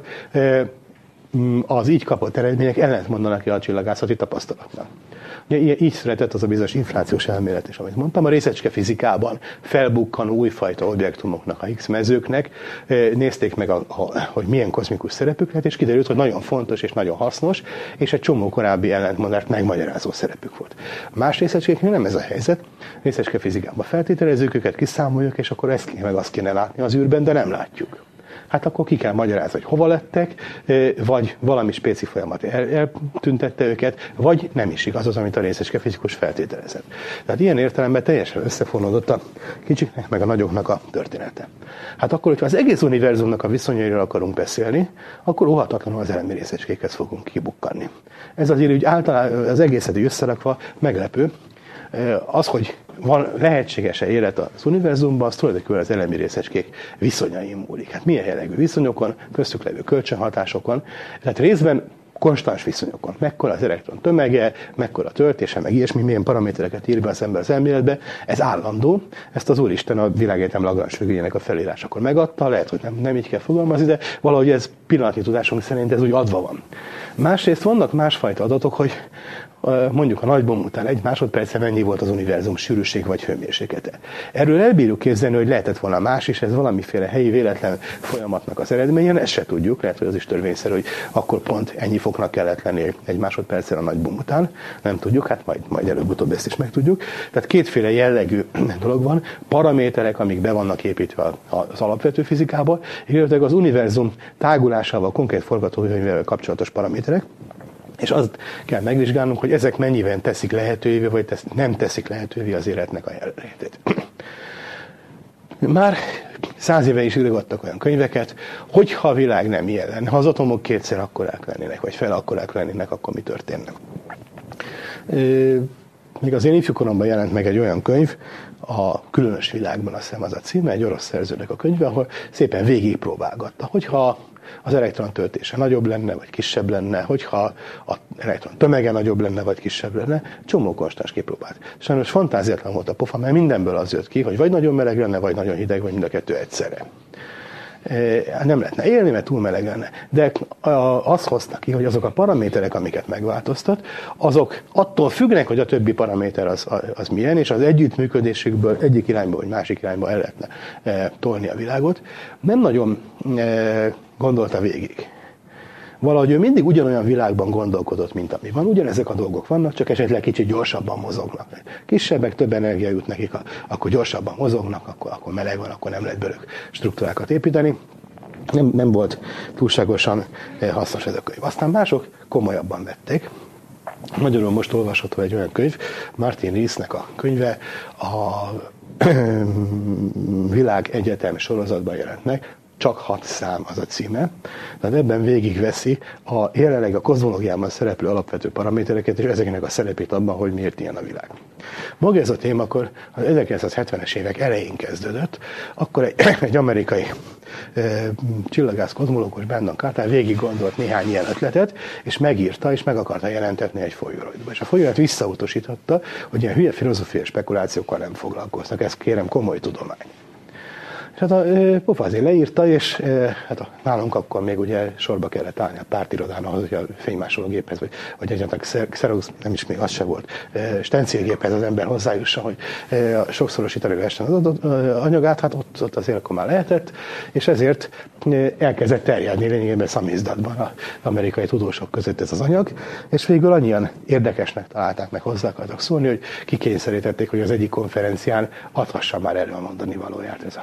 az így kapott eredmények ellentmondanak a csillagászati tapasztalatnak. Így született az a bizonyos inflációs elmélet is, amit mondtam. A részecske fizikában felbukkanó újfajta objektumoknak, a X-mezőknek nézték meg, hogy milyen kozmikus szerepük lehet, és kiderült, hogy nagyon fontos és nagyon hasznos, és egy csomó korábbi ellentmondást megmagyarázó szerepük volt. Más részecskéknél nem ez a helyzet. Részecske fizikában feltételezzük őket, kiszámoljuk, és akkor ezt meg azt kéne látni az űrben, de nem látjuk. Hát akkor ki kell magyarázni, hogy hova lettek, vagy valami spéci folyamat eltüntette őket, vagy nem is igaz az, amit a részecske fizikus feltételezett. Tehát ilyen értelemben teljesen összefonódott a kicsiknek meg a nagyoknak a története. Hát akkor, hogyha az egész univerzumnak a viszonyairól akarunk beszélni, akkor óhatatlanul az elemi részecskékhez fogunk kibukkanni. Ez azért úgy általában az egészet összerakva meglepő. Az, hogy van lehetséges-e élet az univerzumban, az tulajdonképpen az elemi részecskék viszonyain múlik. Hát milyen jellegű viszonyokon, köztük levő kölcsönhatásokon, tehát részben konstans viszonyokon. Mekkora az elektron tömege, mekkora töltése, meg ilyesmi, milyen paramétereket ír be az ember az elméletbe, ez állandó. Ezt az Úristen a világegyetem Lagrange függvényének a felírásakor megadta, lehet, hogy nem így kell fogalmazni, de valahogy ez pillanatnyi tudásunk szerint ez úgy adva van. Másrészt vannak másfajta adatok, hogy mondjuk a nagybomb után egy másodpercen mennyi volt az univerzum sűrűség vagy hőmérséklete. Erről elbírjuk képzelni, hogy lehetett volna más is, ez valamiféle helyi véletlen folyamatnak az eredményen, ezt se tudjuk, lehet, hogy az is törvényszerű, hogy akkor pont ennyi foknak kellett lenni egy másodpercen a nagybomb után, nem tudjuk, hát majd előbb-utóbb ezt is megtudjuk. Tehát kétféle jellegű dolog van, paraméterek, amik be vannak építve az alapvető fizikába, illetve az univerzum tágulásával, konkrét forgatókönyvével kapcsolatos paraméterek. És azt kell megvizsgálnunk, hogy ezek mennyiben teszik lehetővé, vagy nem teszik lehetővé az életnek a jelenlétét. Már 100 éve is írgattak olyan könyveket, hogyha a világ nem ilyen lenne, ha az atomok kétszer akkorák lennének, vagy fel akkorák lennének, akkor mi történne. Még az én ifjúkoromban jelent meg egy olyan könyv, a Különös világban, azt hiszem az a címe, egy orosz szerzőnek a könyve, ahol szépen végigpróbálgatta, hogyha az elektron töltése nagyobb lenne, vagy kisebb lenne, hogyha az elektron tömege nagyobb lenne, vagy kisebb lenne, csomó konstans kipróbált. Sajnos fantáziátlan volt a pofa, mert mindenből az jött ki, hogy vagy nagyon meleg lenne, vagy nagyon hideg, vagy mind a kettő egyszerre. Nem lehetne élni, mert túl meleg lenne. De azt hozta ki, hogy azok a paraméterek, amiket megváltoztat, azok attól függnek, hogy a többi paraméter az milyen, és az együttműködésükből egyik irányba vagy másik irányba el lehetne tolni a világot. Nem nagyon gondolta végig. Valahogy ő mindig ugyanolyan világban gondolkodott, mint ami van. Ugyanezek a dolgok vannak, csak esetleg kicsit gyorsabban mozognak. Kisebbek, több energia jut nekik, akkor gyorsabban mozognak, akkor meleg van, akkor nem lehet belőlük struktúrákat építeni. Nem volt túlságosan hasznos ez a könyv. Aztán mások komolyabban vették. Magyarul most olvasható egy olyan könyv, Martin Reesnek a könyve, a Világegyetem sorozatban jelent meg, csak 6 szám az a címe. Tehát ebben végigveszi jelenleg a kozmológiában szereplő alapvető paramétereket, és ezeknek a szerepét abban, hogy miért ilyen a világ. Maga ez a téma akkor az 1970-es évek elején kezdődött, akkor egy amerikai csillagász kozmológus Brandon Carter végig gondolt néhány ilyen ötletet, és megírta, és meg akarta jelentetni egy folyóiratba. És a folyóirat visszautasította, hogy ilyen hülye filozófiai spekulációkkal nem foglalkoznak. Ez kérem komoly tudomány. És hát a pofa azért leírta, és hát nálunk akkor még ugye sorba kellett állni a pártirodán ahhoz, hogy a fénymásológéphez, vagy egyáltalán Xerox, nem is még az se volt, stencilgéphez az ember hozzájusson, hogy sokszorosítani lehessen az adott anyagát, hát ott azért akkor már lehetett, és ezért elkezdett terjedni lényegében szamizdatban az amerikai tudósok között ez az anyag, és végül annyian érdekesnek találták, meg hozzá akartak szólni, hogy kikényszerítették, hogy az egyik konferencián adhassa már elő a mondani valóját ez az ember.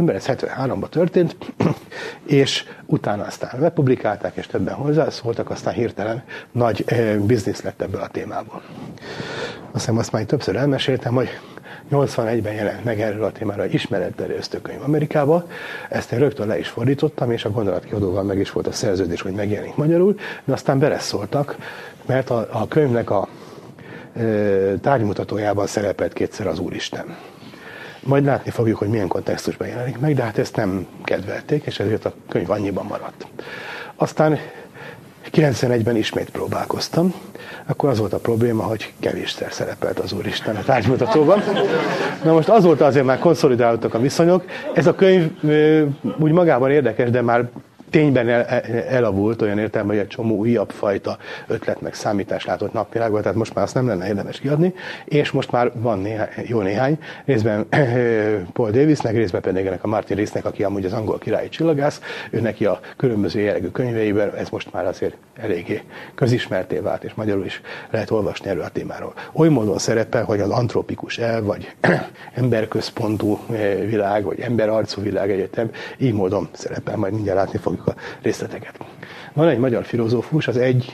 ember, ez 73-ban történt, és utána aztán bepublikálták, és többen hozzászóltak, aztán hirtelen nagy biznisz lett ebből a témából. Azt hiszem, azt már többször elmeséltem, hogy 81-ben jelent meg erről a témára egy ismeretterjesztő könyv Amerikába. Ezt én rögtön le is fordítottam, és a gondolatkiadóval meg is volt a szerződés, hogy megjelenik magyarul, de aztán beleszóltak, mert a könyvnek a tárgymutatójában szerepelt kétszer az Úristen. Majd látni fogjuk, hogy milyen kontextusban jelenik meg, de hát ezt nem kedvelték, és ezért a könyv annyiban maradt. Aztán 91-ben ismét próbálkoztam, akkor az volt a probléma, hogy kevésszer szerepelt az Úristen a tárgymutatóban. Na most azóta azért már konszolidálódtak a viszonyok. Ez a könyv úgy magában érdekes, de már tényben elavult, olyan értelemben, hogy egy csomó újabb fajta ötlet meg számítás látott napvilágot, tehát most már azt nem lenne érdemes kiadni, és most már van jó néhány, részben Paul Davisnek, részben pedig ennek a Martin Reesnek, aki amúgy az angol királyi csillagász, ő neki a különböző jellegű könyveiben, ez most már azért eléggé közismerté vált, és magyarul is lehet olvasni erről a témáról. Oly módon szerepel, hogy az antropikus elv, vagy emberközpontú világ, vagy emberarcú világ egyetem, így módon szerepel, majd mindjárt látni fogjuk a részleteket. Van egy magyar filozófus,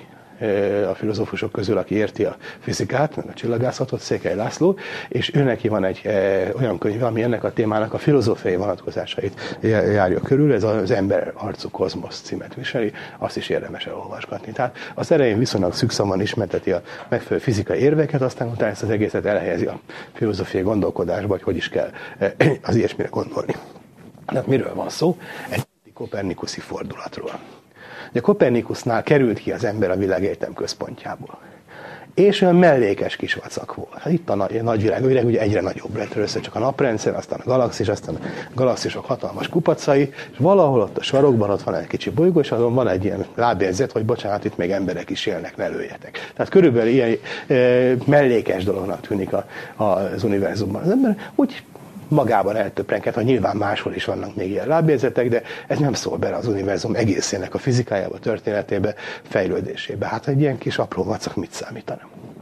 a filozófusok közül, aki érti a fizikát, meg a csillagászatot, Székely László, és őneki van egy olyan könyv, ami ennek a témának a filozófiai vonatkozásait járja körül, ez az Ember arcú kozmosz címet viseli, azt is érdemes elolvasgatni. Tehát az elején viszonylag szükszavon ismerteti a megfelelő fizikai érveket, aztán utána ezt az egészet elhelyezi a filozófiai gondolkodásba, hogy is kell az ilyesmire gondolni. Hát miről van szó? Egy kopernikuszi fordulatról. Ugye Kopernikusnál került ki az ember a világegyetem központjából. És olyan mellékes kis vacak volt. Hát itt a nagy világ, ugye egyre nagyobb lett először csak a naprendszer, aztán a galaxis, aztán a galaxisok hatalmas kupacai, és valahol ott a sarokban ott van egy kicsi bolygó, és azon van egy ilyen lábjegyzet, hogy bocsánat, itt még emberek is élnek, ne lőjetek. Tehát körülbelül ilyen mellékes dolognak tűnik az univerzumban az ember, úgy magában eltöprenket, hogy nyilván máshol is vannak még ilyen lábjegyzetek, de ez nem szól bele az univerzum egészének a fizikájába, történetébe, fejlődésébe. Hát egy ilyen kis apró vacak mit számítana?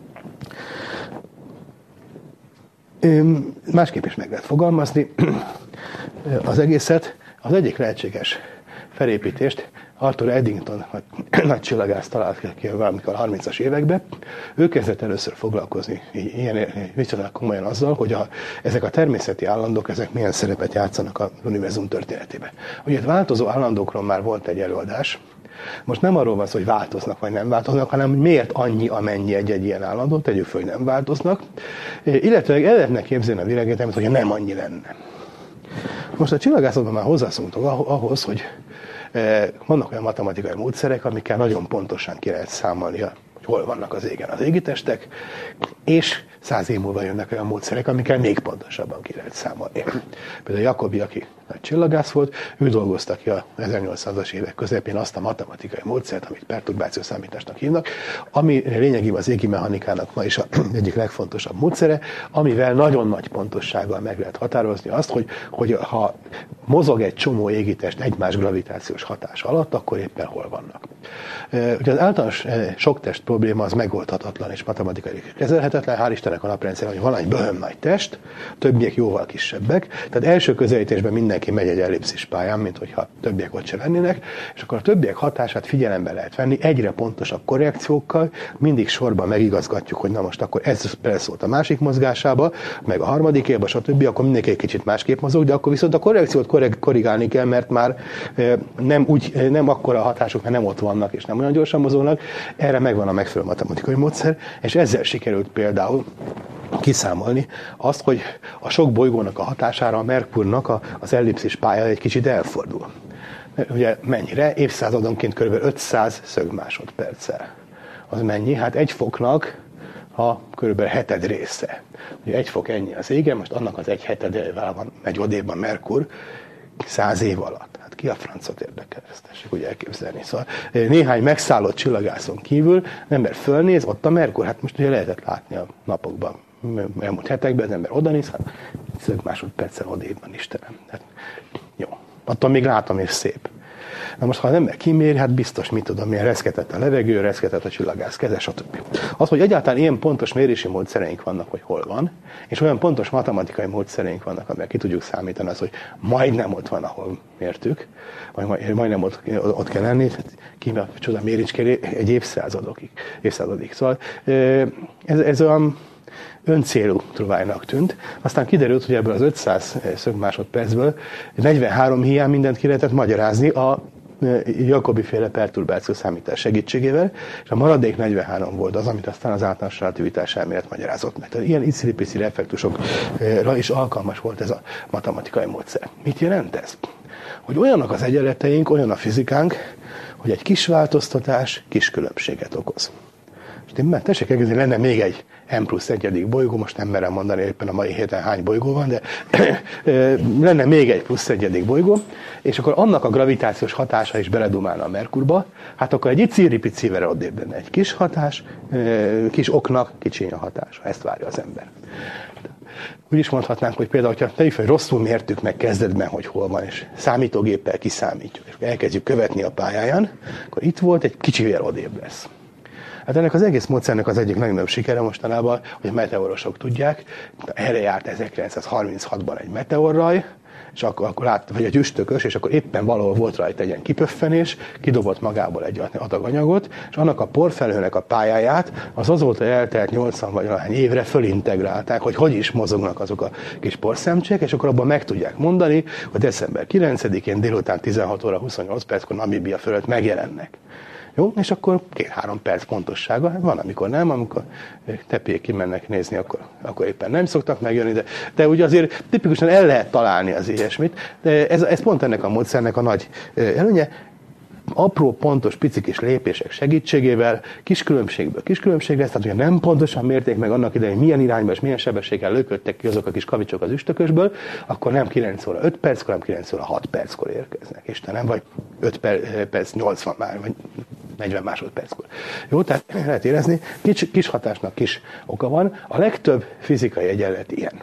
Másképp is meg lehet fogalmazni az egészet. Az egyik lehetséges felépítést Arthur Eddington, nagy csillagász talált ki valamikor a 30-as években. Ő kezdett először foglalkozni viszonylag komolyan azzal, hogy ezek a természeti állandók, ezek milyen szerepet játszanak az univerzum történetében. Ugye változó állandókról már volt egy előadás. Most nem arról van szó, hogy változnak vagy nem változnak, hanem hogy miért annyi, amennyi egy ilyen állandó, tegyük föl, hogy nem változnak. Illetve el lehetne képzelni a világegyetemet, hogy nem annyi lenne. Most a csillagászatban már hozzászóltunk ahhoz, hogy vannak olyan matematikai módszerek, amikkel nagyon pontosan ki lehet számolni, hogy hol vannak az égen az égitestek, és 100 év múlva jönnek olyan módszerek, amikkel még pontosabban ki lehet számolni. Például Jacobi, aki nagy csillagász volt, ő dolgozta ki a 1800-as évek közepén azt a matematikai módszert, amit perturbációs számításnak hívnak, ami lényegében az égi mechanikának ma is az egyik legfontosabb módszere, amivel nagyon nagy pontossággal meg lehet határozni azt, hogy ha mozog egy csomó égitest egymás gravitációs hatás alatt, akkor éppen hol vannak. Ugye az általános soktest probléma az megoldhatatlan és matematikai kezelhetetlen, hál' Istennek a naprendszer, hogy van egy böhöm nagy test, többiek jóval kisebbek, tehát első közelítésben mindenki megy egy ellipszis pályán, mint hogyha többiek ott se lennének, és akkor a többiek hatását figyelembe lehet venni, egyre pontosabb korrekciókkal, mindig sorban megigazgatjuk, hogy na most akkor ez beleszólt a másik mozgásába, meg a harmadikéba, stb., akkor mindenki egy kicsit másképp mozog, de akkor viszont a korrekciót korrigálni kell, mert már nem akkora a hatások, mert nem ott vannak, és nem olyan gyorsan mozognak. Erre megvan a megfelelő matematikai módszer, és ezzel sikerült például kiszámolni azt, hogy a sok bolygónak a hatására a Merkurnak az ellipszis pálya egy kicsit elfordul. Ugye mennyire? Évszázadonként kb. 500 szögmásodperccel. Az mennyi? Hát egy foknak a kb. 1/7 része. Ugye 1 fok ennyi az égen, most annak az 1/7-ével megy odébb a Merkur 100 év alatt. Hát ki a francot érdekel, ezt tessék úgy elképzelni. Szóval néhány megszállott csillagászon kívül ember fölnéz, ott a Merkur, hát most ugye lehetett látni a napokban, elmúlt hetekben, az ember odanéz, hát szög másodperccel odébb van, Istenem. Hát, jó, attól még látom, és szép. Na most, ha az ember kiméri, hát biztos, mit tudom, milyen reszketett a levegő, reszketett a csillagász keze, stb. Az, hogy egyáltalán ilyen pontos mérési módszereink vannak, hogy hol van, és olyan pontos matematikai módszereink vannak, amelyek ki tudjuk számítani, az, hogy majdnem ott van, ahol mértük, vagy majdnem ott kell lenni, kívül csoda méricskére egy évszázadig. Szóval ez olyan öncélú truvájnak tűnt. Aztán kiderült, hogy ebből az 500 szögmásodpercből 43 hiány mindent ki lehetett magyarázni a Jacobi-féle perturbáció számítás segítségével, és a maradék 43 volt az, amit aztán az általános relativitás elmélet magyarázott meg. Tehát ilyen icili-picili effektusokra is alkalmas volt ez a matematikai módszer. Mit jelent ez? Hogy olyanok az egyenleteink, olyan a fizikánk, hogy egy kis változtatás kis különbséget okoz. Stimmel? Tessék elkezdeni, lenne még egy M+1 bolygó, most nem merem mondani éppen a mai héten hány bolygó van, de lenne még egy +1 bolygó, és akkor annak a gravitációs hatása is beledumálna a Merkurba, hát akkor egy iciri-picivel odébb lenne egy kis hatás, kis oknak kicsiny a hatása. Ezt várja az ember. Úgy is mondhatnánk, hogy például, hogyha tegyük fel, rosszul mértük meg kezdetben, hogy hol van, és számítógéppel kiszámítjuk, és elkezdjük követni a pályáján, akkor itt volt, egy kicsivel odébb lesz. Hát ennek az egész módszernek az egyik legnagyobb sikere mostanában, hogy a meteorosok tudják, erre járt 1936-ban egy meteorraj, és akkor vagy egy üstökös, és akkor éppen valahol volt rajta egy ilyen kipöffenés, kidobott magából egy adag anyagot, és annak a porfelhőnek a pályáját az azóta eltelt 80 vagy valahány évre fölintegrálták, hogy is mozognak azok a kis porszemcsék, és akkor abban meg tudják mondani, hogy december 9-én délután 16 óra 28 perckor Namíbia fölött megjelennek. Jó, és akkor 2-3 perc pontossága, hát van, amikor nem, amikor tepék kimennek nézni, akkor éppen nem szoktak megjönni, de ugye azért tipikusan el lehet találni az ilyesmit, de ez pont ennek a módszernek a nagy előnye. Apró, pontos, pici kis lépések segítségével, kis különbségből kis különbség lesz, tehát ugye nem pontosan mérték meg annak idején, milyen irányba és milyen sebességgel lököttek ki azok a kis kavicsok az üstökösből, akkor nem 9 óra 5 perckor, hanem 9 óra 6 perckor érkeznek. Istenem, vagy 5 perc 80 már, vagy 40 másodperckor. Jó, tehát lehet érezni, kis hatásnak kis oka van. A legtöbb fizikai egyenlet ilyen.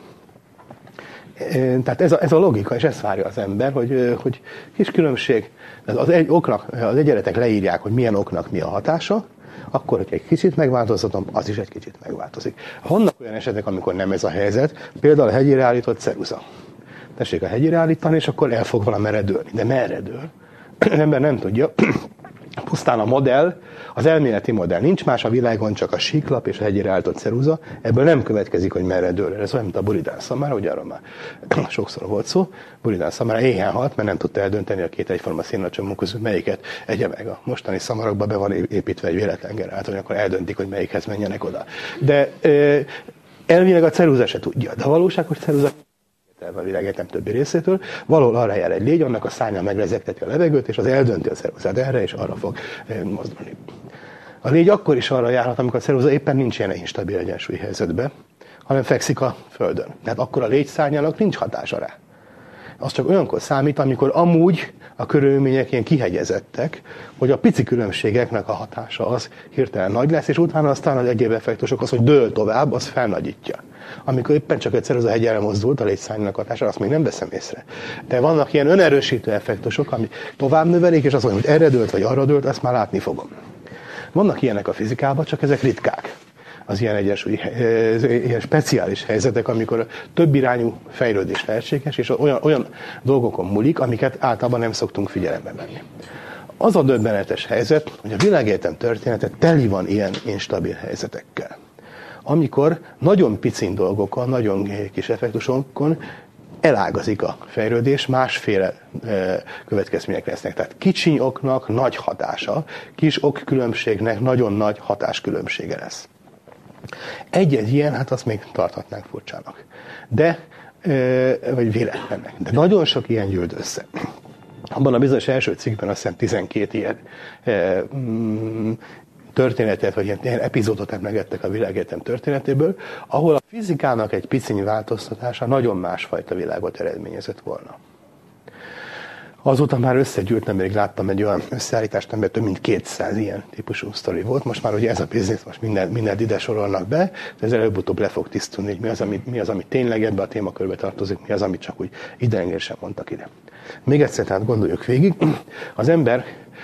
Tehát ez a logika, és ezt várja az ember, hogy kis különbség, az egyenletek leírják, hogy milyen oknak mi a hatása, akkor, hogy egy kicsit megváltoztatom, az is egy kicsit megváltozik. Vannak olyan esetek, amikor nem ez a helyzet, például a hegyére állított ceruza. Tessék a hegyére állítani, és akkor el fog valamire dőlni. De merre dől? Az ember nem tudja. Pusztán a modell, az elméleti modell. Nincs más a világon, csak a síklap és a hegyére állított ceruza. Ebből nem következik, hogy merre dől. Ez olyan, mint a Buridán szamára, ugye arról már sokszor volt szó. Buridán szamára éhen halt, mert nem tudta eldönteni a két egyforma szénnacsomó közül melyiket egye meg. A mostani szamarakba be van építve egy véletlen generátor, akkor eldöntik, hogy melyikhez menjenek oda. De elvileg a ceruza se tudja. De a valóságos ceruza a világegyetem többi részétől, valahol arra jár egy légy, annak a szárnya megrezegteti a levegőt, és az eldönti a ceruzát erre, és arra fog mozdulni. A légy akkor is arra járhat, amikor a ceruza éppen nincs ilyen instabil egyensúlyi helyzetben, hanem fekszik a földön. Tehát akkor a légy szárnyának nincs hatása rá. Az csak olyankor számít, amikor amúgy a körülmények ilyen kihegyezettek, hogy a pici különbségeknek a hatása az hirtelen nagy lesz, és utána aztán az egyéb effektusok az, hogy dől tovább, az felnagyítja. Amikor éppen csak egyszer az a hegyre mozdult a légyszárnynak hatása, azt még nem veszem észre. De vannak ilyen önerősítő effektusok, ami tovább növelik, és azt mondja, hogy erre dőlt vagy arra dőlt, azt már látni fogom. Vannak ilyenek a fizikában, csak ezek ritkák. Az ilyen egyensúly, ilyen speciális helyzetek, amikor több irányú fejlődés lehetséges, és olyan dolgokon múlik, amiket általában nem szoktunk figyelembe venni. Az a döbbenetes helyzet, hogy a világegyetem története teli van ilyen instabil helyzetekkel. Amikor nagyon picin dolgokon, nagyon kis effektusokon elágazik a fejlődés, másféle következmények lesznek. Tehát kicsiny oknak nagy hatása, kis okkülönbségnek nagyon nagy hatáskülönbsége lesz. Egy-egy ilyen, hát azt még tarthatnánk furcsának. Vagy véletlennek. De nagyon sok ilyen gyűlt össze. Abban a bizonyos első cikkben azt hiszem 12 ilyen történetet, vagy ilyen epizódot emlegettek a világegyetem történetéből, ahol a fizikának egy piciny változtatása nagyon másfajta világot eredményezett volna. Azóta már összegyűlt, nemrég láttam egy olyan összeállítást, amiben több mint 200 ilyen típusú sztori volt. Most már ugye ez a biznisz, most mindent ide sorolnak be, de ez előbb-utóbb le fog tisztulni, hogy mi az, ami tényleg ebbe a témakörbe tartozik, mi az, amit csak úgy ideengedősen mondtak ide. Még egyszer, tehát gondoljuk végig, az ember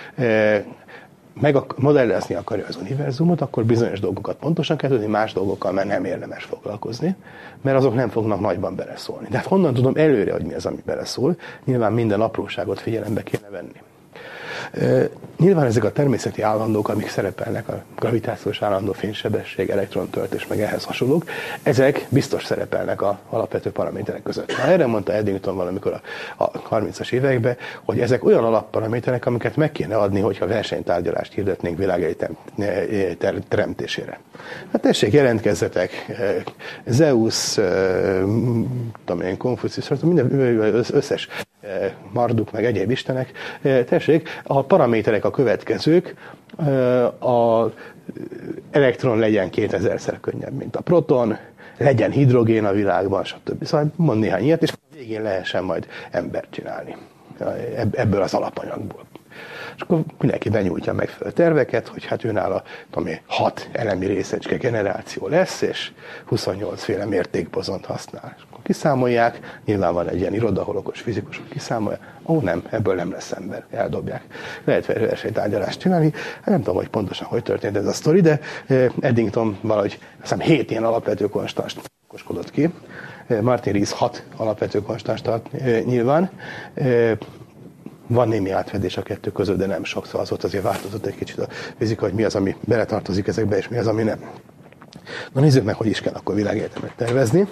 modellezni akarja az univerzumot, akkor bizonyos dolgokat pontosan kell tudni, más dolgokkal már nem érdemes foglalkozni, mert azok nem fognak nagyban beleszólni. De hát honnan tudom előre, hogy mi az, ami beleszól? Nyilván minden apróságot figyelembe kéne venni. Nyilván ezek a természeti állandók, amik szerepelnek, a gravitációs állandó, fénysebesség, elektrontöltés, meg ehhez hasonlók, ezek biztos szerepelnek az alapvető paraméterek között. Na, erre mondta Eddington valamikor a 30-as években, hogy ezek olyan alapparaméterek, amiket meg kéne adni, hogyha versenytárgyalást hirdetnénk világegyetem teremtésére. Hát tessék, jelentkezzetek, Zeus, Konfucius, minden összes Marduk, meg egyéb istenek, tessék, a paraméterek a következők, a elektron legyen 2000-szer könnyebb, mint a proton, legyen hidrogén a világban, stb. Szóval mond néhány ilyet, és a végén lehessen majd embert csinálni ebből az alapanyagból. És akkor mindenki benyújtja megfelelő terveket, hogy hát őnála 6 elemi részecske generáció lesz, és 28 féle mértékbozont használ. És akkor kiszámolják, nyilván van egy ilyen iroda, ahol okos fizikusok kiszámolják, nem, ebből nem lesz ember, eldobják. Lehet versenytárgyalást csinálni, hát nem tudom, hogy pontosan hogy történt ez a sztori, de Eddington valahogy 7 ilyen alapvető konstanst okoskodott ki. Martin Rees 6 alapvető konstanst tart nyilván. Van némi átfedés a kettő között, de nem sok, szóval az ott azért változott egy kicsit a fizika, hogy mi az, ami beletartozik ezekbe, és mi az, ami nem. Na nézzük meg, hogy is kell akkor világegyetemet tervezni.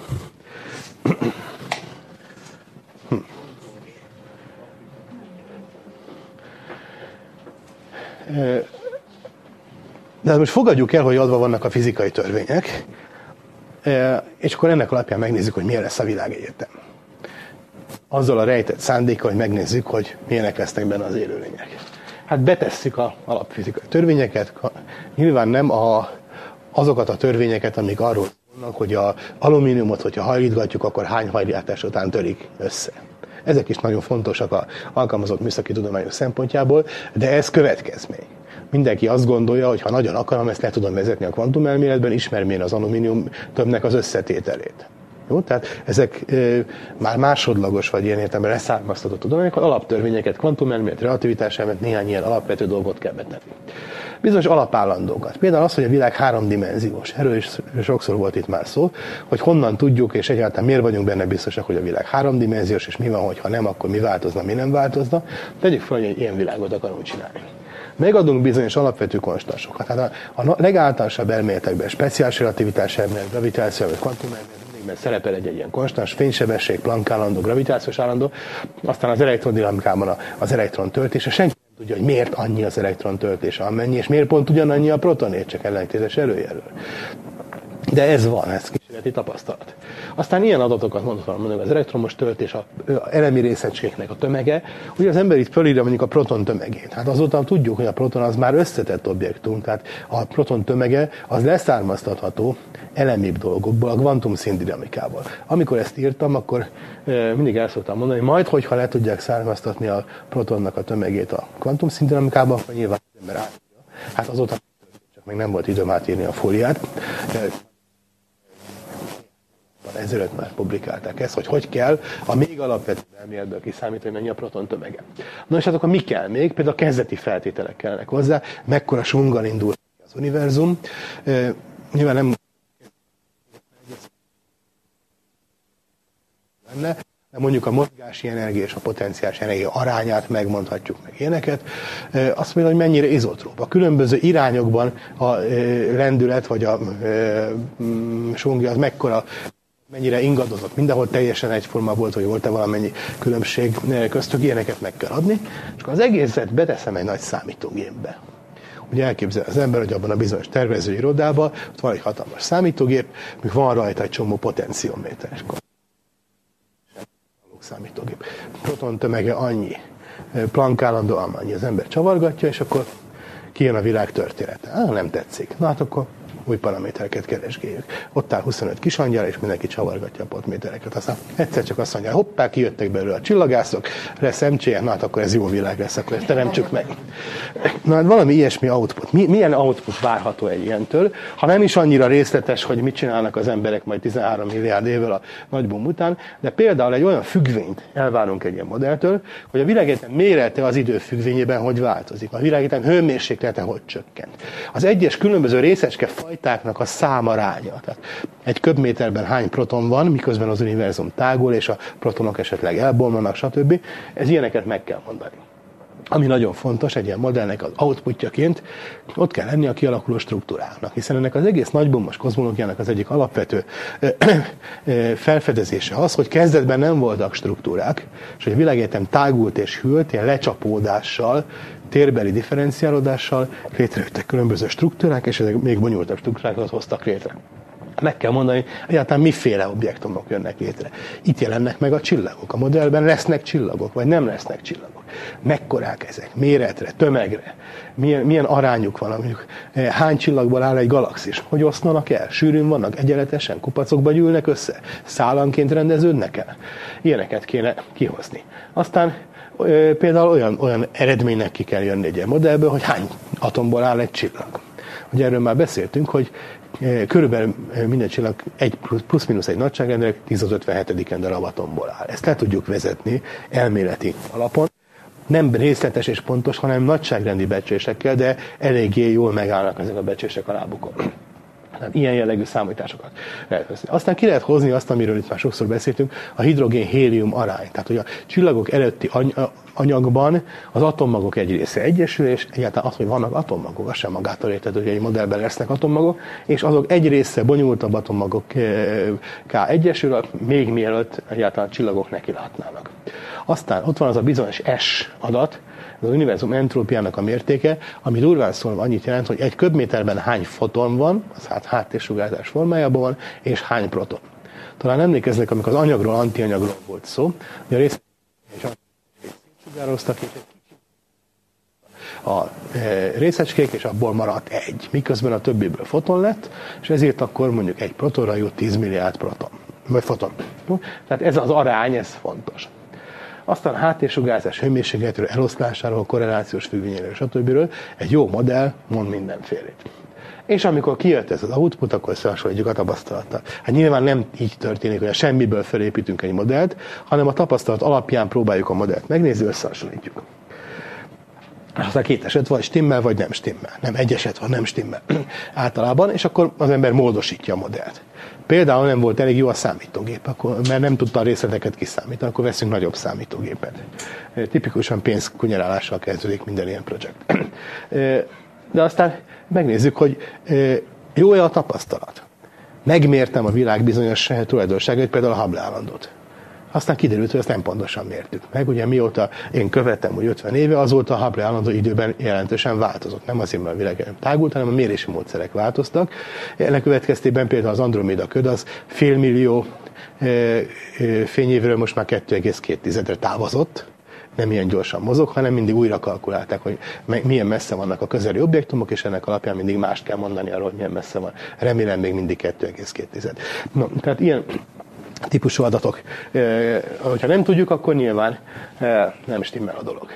De most fogadjuk el, hogy adva vannak a fizikai törvények, és akkor ennek alapján megnézzük, hogy milyen lesz a világegyetem. Azzal a rejtett szándékkal, hogy megnézzük, hogy milyenek lesznek benne az élőlények. Hát betesszük az alapfizikai törvényeket, nyilván nem azokat a törvényeket, amik arról szólnak, hogy az alumíniumot, hogyha hajlítgatjuk, akkor hány hajlítás után törik össze. Ezek is nagyon fontosak az alkalmazott műszaki tudományok szempontjából, de ez következmény. Mindenki azt gondolja, hogy ha nagyon akarom, ezt le tudom vezetni a kvantumelméletben, ismerem én az alumínium tömbnek az összetételét. Jó? Tehát ezek már másodlagos, vagy ilyen értelemben leszármaztatott tudományok, alaptörvényeket, kvantumelmélet, relativitáselmélet, néhány ilyen alapvető dolgot kell betenni. Bizonyos alapállandókat. Például az, hogy a világ háromdimenziós. Erről is sokszor volt itt már szó, hogy honnan tudjuk, és egyáltalán miért vagyunk benne biztosak, hogy a világ háromdimenziós, és mi van, hogyha nem, akkor mi változna, mi nem változna. Tegyük fel, hogy egy ilyen világot akarunk csinálni. Megadunk bizonyos alapvető konstansokat. Hát a legáltalánosabb elméletekben, speciális relativitás elmélet, gravitáció, vagy kvantumelmélet, mert szerepel egy ilyen konstans, fénysebesség, Planck állandó, gravitációs állandó, aztán az elektrodinamikában az elektron töltése. Senki nem tudja, hogy miért annyi az elektron töltése, amennyi, és miért pont ugyanannyi a protonért, csak ellentétes előjelöl. De ez van, ez kísérleti tapasztalat. Aztán ilyen adatokat mondom, az elektromos töltés, az elemi részecskéknek a tömege, ugye az ember itt fölírja mondjuk a proton tömegét. Hát azóta tudjuk, hogy a proton az már összetett objektum, tehát a proton tömege az leszármaztatható elemibb dolgokból, a kvantumszíndinamikából. Amikor ezt írtam, akkor mindig el szoktam mondani, hogy majd, hogyha le tudják származtatni a protonnak a tömegét a kvantumszíndinamikába, akkor nyilván az ember átírja. Hát azóta csak még nem volt időm átírni a fóliát. Ezelőtt már publikálták ezt, hogy kell a még alapvetőbb elméletből kiszámítani, hogy mennyi a proton tömege. Na és hát akkor mi kell még? Például a kezdeti feltételek kellenek hozzá, mekkora sunggal indul az univerzum. Nyilván nem lenne, de mondjuk a mozgási energia és a potenciális energia arányát megmondhatjuk meg ilyeneket. Azt mondja, hogy mennyire izotróp. A különböző irányokban a lendület vagy a sungja az mekkora, mennyire ingadozott, mindenhol teljesen egyforma volt, hogy volt-e valamennyi különbség köztük, ilyeneket meg kell adni, és akkor az egészet beteszem egy nagy számítógépbe. Ugye elképzel az ember, hogy abban a bizonyos tervezőirodában ott van egy hatalmas számítógép, még van rajta egy csomó potenciométer. Számítógép. Proton tömege annyi, Planck állandó annyi, az ember csavargatja, és akkor kijön a világ története. Nem tetszik. Na hát akkor új paramétereket keresgéljük. Ott áll 25 kisangyal, és mindenki csavargatja a potmétereket. Aztán egyszer csak azt mondja, hoppá, kijöttek belőle a csillagászok, lesz MC-je, na hát akkor ez jó világ lesz, akkor ezt teremtsük meg. Na hát valami ilyesmi output. Milyen output várható egy ilyentől? Ha nem is annyira részletes, hogy mit csinálnak az emberek majd 13 milliárd évvel a nagyboom után, de például egy olyan függvényt elvárunk egy ilyen modelltől, hogy a világegyetem mérete az idő függvényében hogy változik. A világegyetem hőmérséklete hogy csökkent. Az egyes különböző részecske fajtáknak a számaránya. Tehát egy köbméterben hány proton van, miközben az univerzum tágul, és a protonok esetleg elbomlanak, stb. Ez ilyeneket meg kell mondani. Ami nagyon fontos egy ilyen modellnek az outputjaként, ott kell lenni a kialakuló struktúrának, hiszen ennek az egész nagyboomos kozmológiának az egyik alapvető felfedezése az, hogy kezdetben nem voltak struktúrák, és hogy a világegyetem tágult és hűlt, ilyen lecsapódással, térbeli differenciálódással létrejöttek különböző struktúrák, és ezek még bonyolultabb struktúrákat hoztak létre. Meg kell mondani, egyáltalán miféle objektumok jönnek létre. Itt jelennek meg a csillagok. A modellben lesznek csillagok, vagy nem lesznek csillagok. Mekkorák ezek? Méretre, tömegre? Milyen arányuk van? Mondjuk, hány csillagból áll egy galaxis? Hogy oszlanak el? Sűrűn vannak? Egyenletesen? Kupacokba gyűlnek össze? Szálanként rendeződnek el? Ilyeneket kéne kihozni. Aztán például olyan eredménynek ki kell jönni egy ilyen modellből, hogy hány atomból áll egy csillag. Ugye erről már beszéltünk, hogy körülbelül minden csillag plusz-minusz egy nagyságrendel 10^57 darab atomból áll. Ezt le tudjuk vezetni elméleti alapon. Nem részletes és pontos, hanem nagyságrendi becslésekkel, de eléggé jól megállnak ezek a becslések a lábukon. Tehát ilyen jellegű számításokat lehet hozni. Aztán ki lehet hozni azt, amiről itt már sokszor beszéltünk, a hidrogén-hélium arány. Tehát, hogy a csillagok előtti anyagban az atommagok egy része egyesül, és egyáltalán az, hogy vannak atommagok, az sem magától érted, hogy egy modellben lesznek atommagok, és azok egy része bonyolultabb atommagokká egyesül, még mielőtt egyáltalán a csillagok nekilátnának. Aztán ott van az a bizonyos S adat, az univerzum entrópiának a mértéke, ami durván szólva annyit jelent, hogy egy köbméterben hány foton van, az háttérsugárzás formájában van, és hány proton. Talán emlékeznek, amikor az anyagról, antianyagról volt szó, hogy a részecskék a részecskék, és abból maradt egy, miközben a többiből foton lett, és ezért akkor mondjuk egy protonra jut 10 milliárd proton, vagy foton. Tehát ez az arány, ez fontos. Aztán háttérsugárzás hőmérsékletről, eloszlásáról, korrelációs függvényéről, stb. Egy jó modell mond mindenfélét. És amikor kijött ez az output, akkor összehasonlítjuk a tapasztalattal. Hát nyilván nem így történik, hogy a semmiből felépítünk egy modellt, hanem a tapasztalat alapján próbáljuk a modellt megnézni, összehasonlítjuk. Aztán két eset van, stimmel vagy nem stimmel. Nem, egy eset van, nem stimmel. Általában, és akkor az ember módosítja a modellt. Például nem volt elég jó a számítógép, akkor, mert nem tudta a részleteket kiszámítani, akkor veszünk nagyobb számítógépet. Tipikusan pénzkunyerálással kezdődik minden ilyen projekt. De aztán megnézzük, hogy jó-e a tapasztalat. Megmértem a világ bizonyos tulajdonságait, például a Hubble állandót. Aztán kiderült, hogy ezt nem pontosan mértük meg. Ugye mióta én követem, hogy 50 éve, azóta a Hubble állandó időben jelentősen változott. Nem azért, mert a világ tágult, hanem a mérési módszerek változtak. Ennek következtében például az Andromeda köd az félmillió fényévről most már 2,2-re távozott. Nem ilyen gyorsan mozog, hanem mindig újra kalkulálták, hogy milyen messze vannak a közeli objektumok, és ennek alapján mindig mást kell mondani arról, hogy milyen messze van. Remélem még mindig 2,2. No, tehát ilyen típusú adatok. Hogyha nem tudjuk, akkor nyilván nem stimmel a dolog.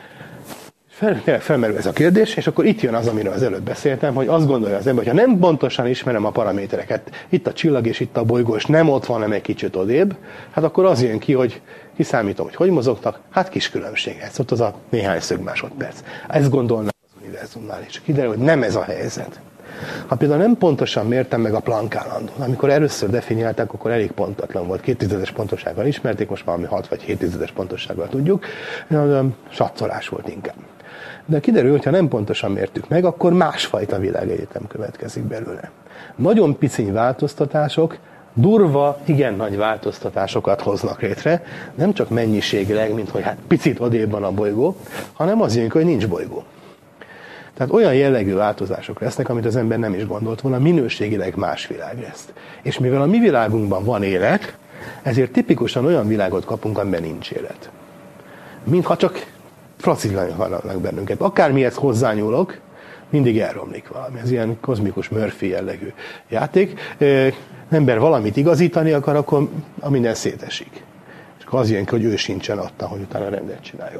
Felmerül ez a kérdés, és akkor itt jön az, amiről az előbb beszéltem, hogy azt gondolja az ember, hogy ha nem pontosan ismerem a paramétereket, itt a csillag és itt a bolygó, és nem ott van, hanem egy kicsit odébb, hát akkor az jön ki, hogy kiszámítom, hogy mozogtak, hát kis különbség. Ez ott az a néhány szögmásodperc. Ezt gondolnám az univerzumnál, és kiderül, hogy nem ez a helyzet. Ha például nem pontosan mértem meg a Planck állandót, amikor először definiálták, akkor elég pontatlan volt. 2/10 pontossággal ismerték, most valami 6 vagy 7/10 pontossággal tudjuk. Satszolás volt inkább. De kiderül, hogy ha nem pontosan mértük meg, akkor másfajta világegyetem következik belőle. Nagyon piciny változtatások, durva, igen nagy változtatásokat hoznak létre, nem csak mennyiségileg, mint hogy hát picit odébb van a bolygó, hanem az jön, hogy nincs bolygó. Tehát olyan jellegű változások lesznek, amit az ember nem is gondolt volna, minőségileg más világ lesz. És mivel a mi világunkban van élet, ezért tipikusan olyan világot kapunk, amiben nincs élet. Mintha csak fracizálni vannak bennünket. Akármihez hozzányúlok, mindig elromlik valami. Ez ilyen kozmikus Murphy jellegű játék. Ember valamit igazítani akar, akkor a minden szétesik. És az ilyen, hogy ő sincsen adta, hogy utána rendet csináljon.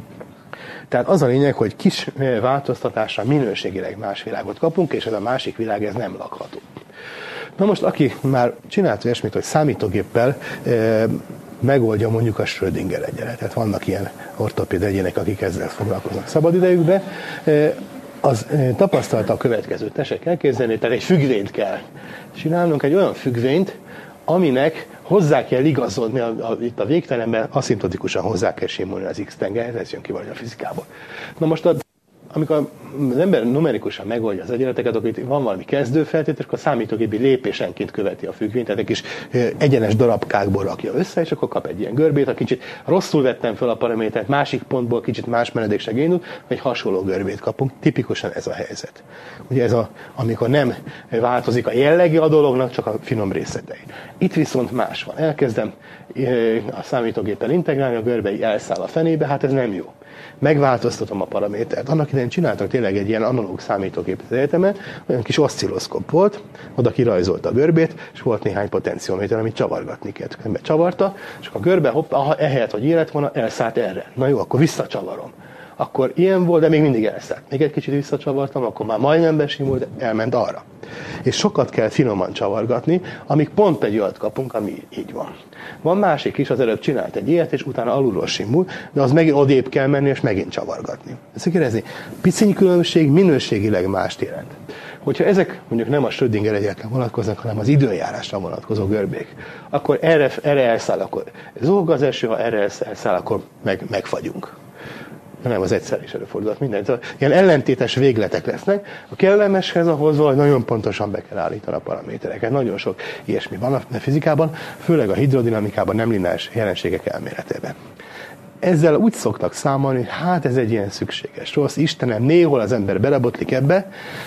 Tehát az a lényeg, hogy kis változtatásra minőségileg más világot kapunk, és ez a másik világ, ez nem lakható. Na most, aki már csinált ilyesmit, hogy számítógéppel megoldja mondjuk a Schrödinger egyenletet, vannak ilyen ortopéd egyének, akik ezzel foglalkoznak szabadidejükben, az tapasztalta a következőt, tessék elképzelni, tehát egy függvényt kell csinálnunk, egy olyan függvényt, aminek hozzá kell igazodni, itt a végtelenben aszimптotikusan hozzá kell simulni az X-tengerhez, ez jön ki valahogy a fizikából. Na most amikor az ember numerikusan megoldja az egyenleteket, akkor itt van valami kezdőfeltétel, akkor a számítógépi lépésenként követi a függvényt, tehát egy kis egyenes darabkákból rakja össze, és akkor kap egy ilyen görbét, ha kicsit rosszul vettem fel a paramétert, másik pontból kicsit más menedékség indul, egy hasonló görbét kapunk. Tipikusan ez a helyzet. Ugye ez amikor nem változik a jellege a dolognak, csak a finom részletei. Itt viszont más van. Elkezdem a számítógéppel integrálni, a görbei elszáll a fenébe, hát ez nem jó. Megváltoztatom a paramétert. Annak idején csináltak tényleg egy ilyen analóg számítógép az egyetemen, olyan kis oszcilloszkop volt, oda kirajzolta a görbét, és volt néhány potenciométer, amit csavargatni kellett. Ember csavarta, és a görbe, hoppá, ehelyett, hogy élet volna, elszállt erre. Na jó, akkor visszacsavarom. Akkor ilyen volt, de még mindig elszállt. Még egy kicsit visszacsavartam, akkor már majdnem besimult, de elment arra. És sokat kell finoman csavargatni, amíg pont egy olyat kapunk, ami így van. Van másik is, az előbb csinált egy ilyet, és utána alulról simul, de az megint odébb kell menni, és megint csavargatni. Ezt kérdezni, piciny különbség minőségileg mást jelent. Hogyha ezek mondjuk nem a Schrödinger egyenletre vonatkoznak, hanem az időjárásra vonatkozó görbék, akkor erre elszáll, akkor zúg az eső, ha erre elszáll, akkor megfagyunk. Nem, az egyszer is előfordulhat minden. Ilyen ellentétes végletek lesznek. A kellemeshez ahhoz valahogy nagyon pontosan be kell állítani a paramétereket. Nagyon sok ilyesmi van a fizikában, főleg a hidrodinamikában, nem lineáris jelenségek elméletében. Ezzel úgy szoktak számolni, hogy hát ez egy ilyen szükséges rossz, Istenem, néhol az ember belebotlik ebbe.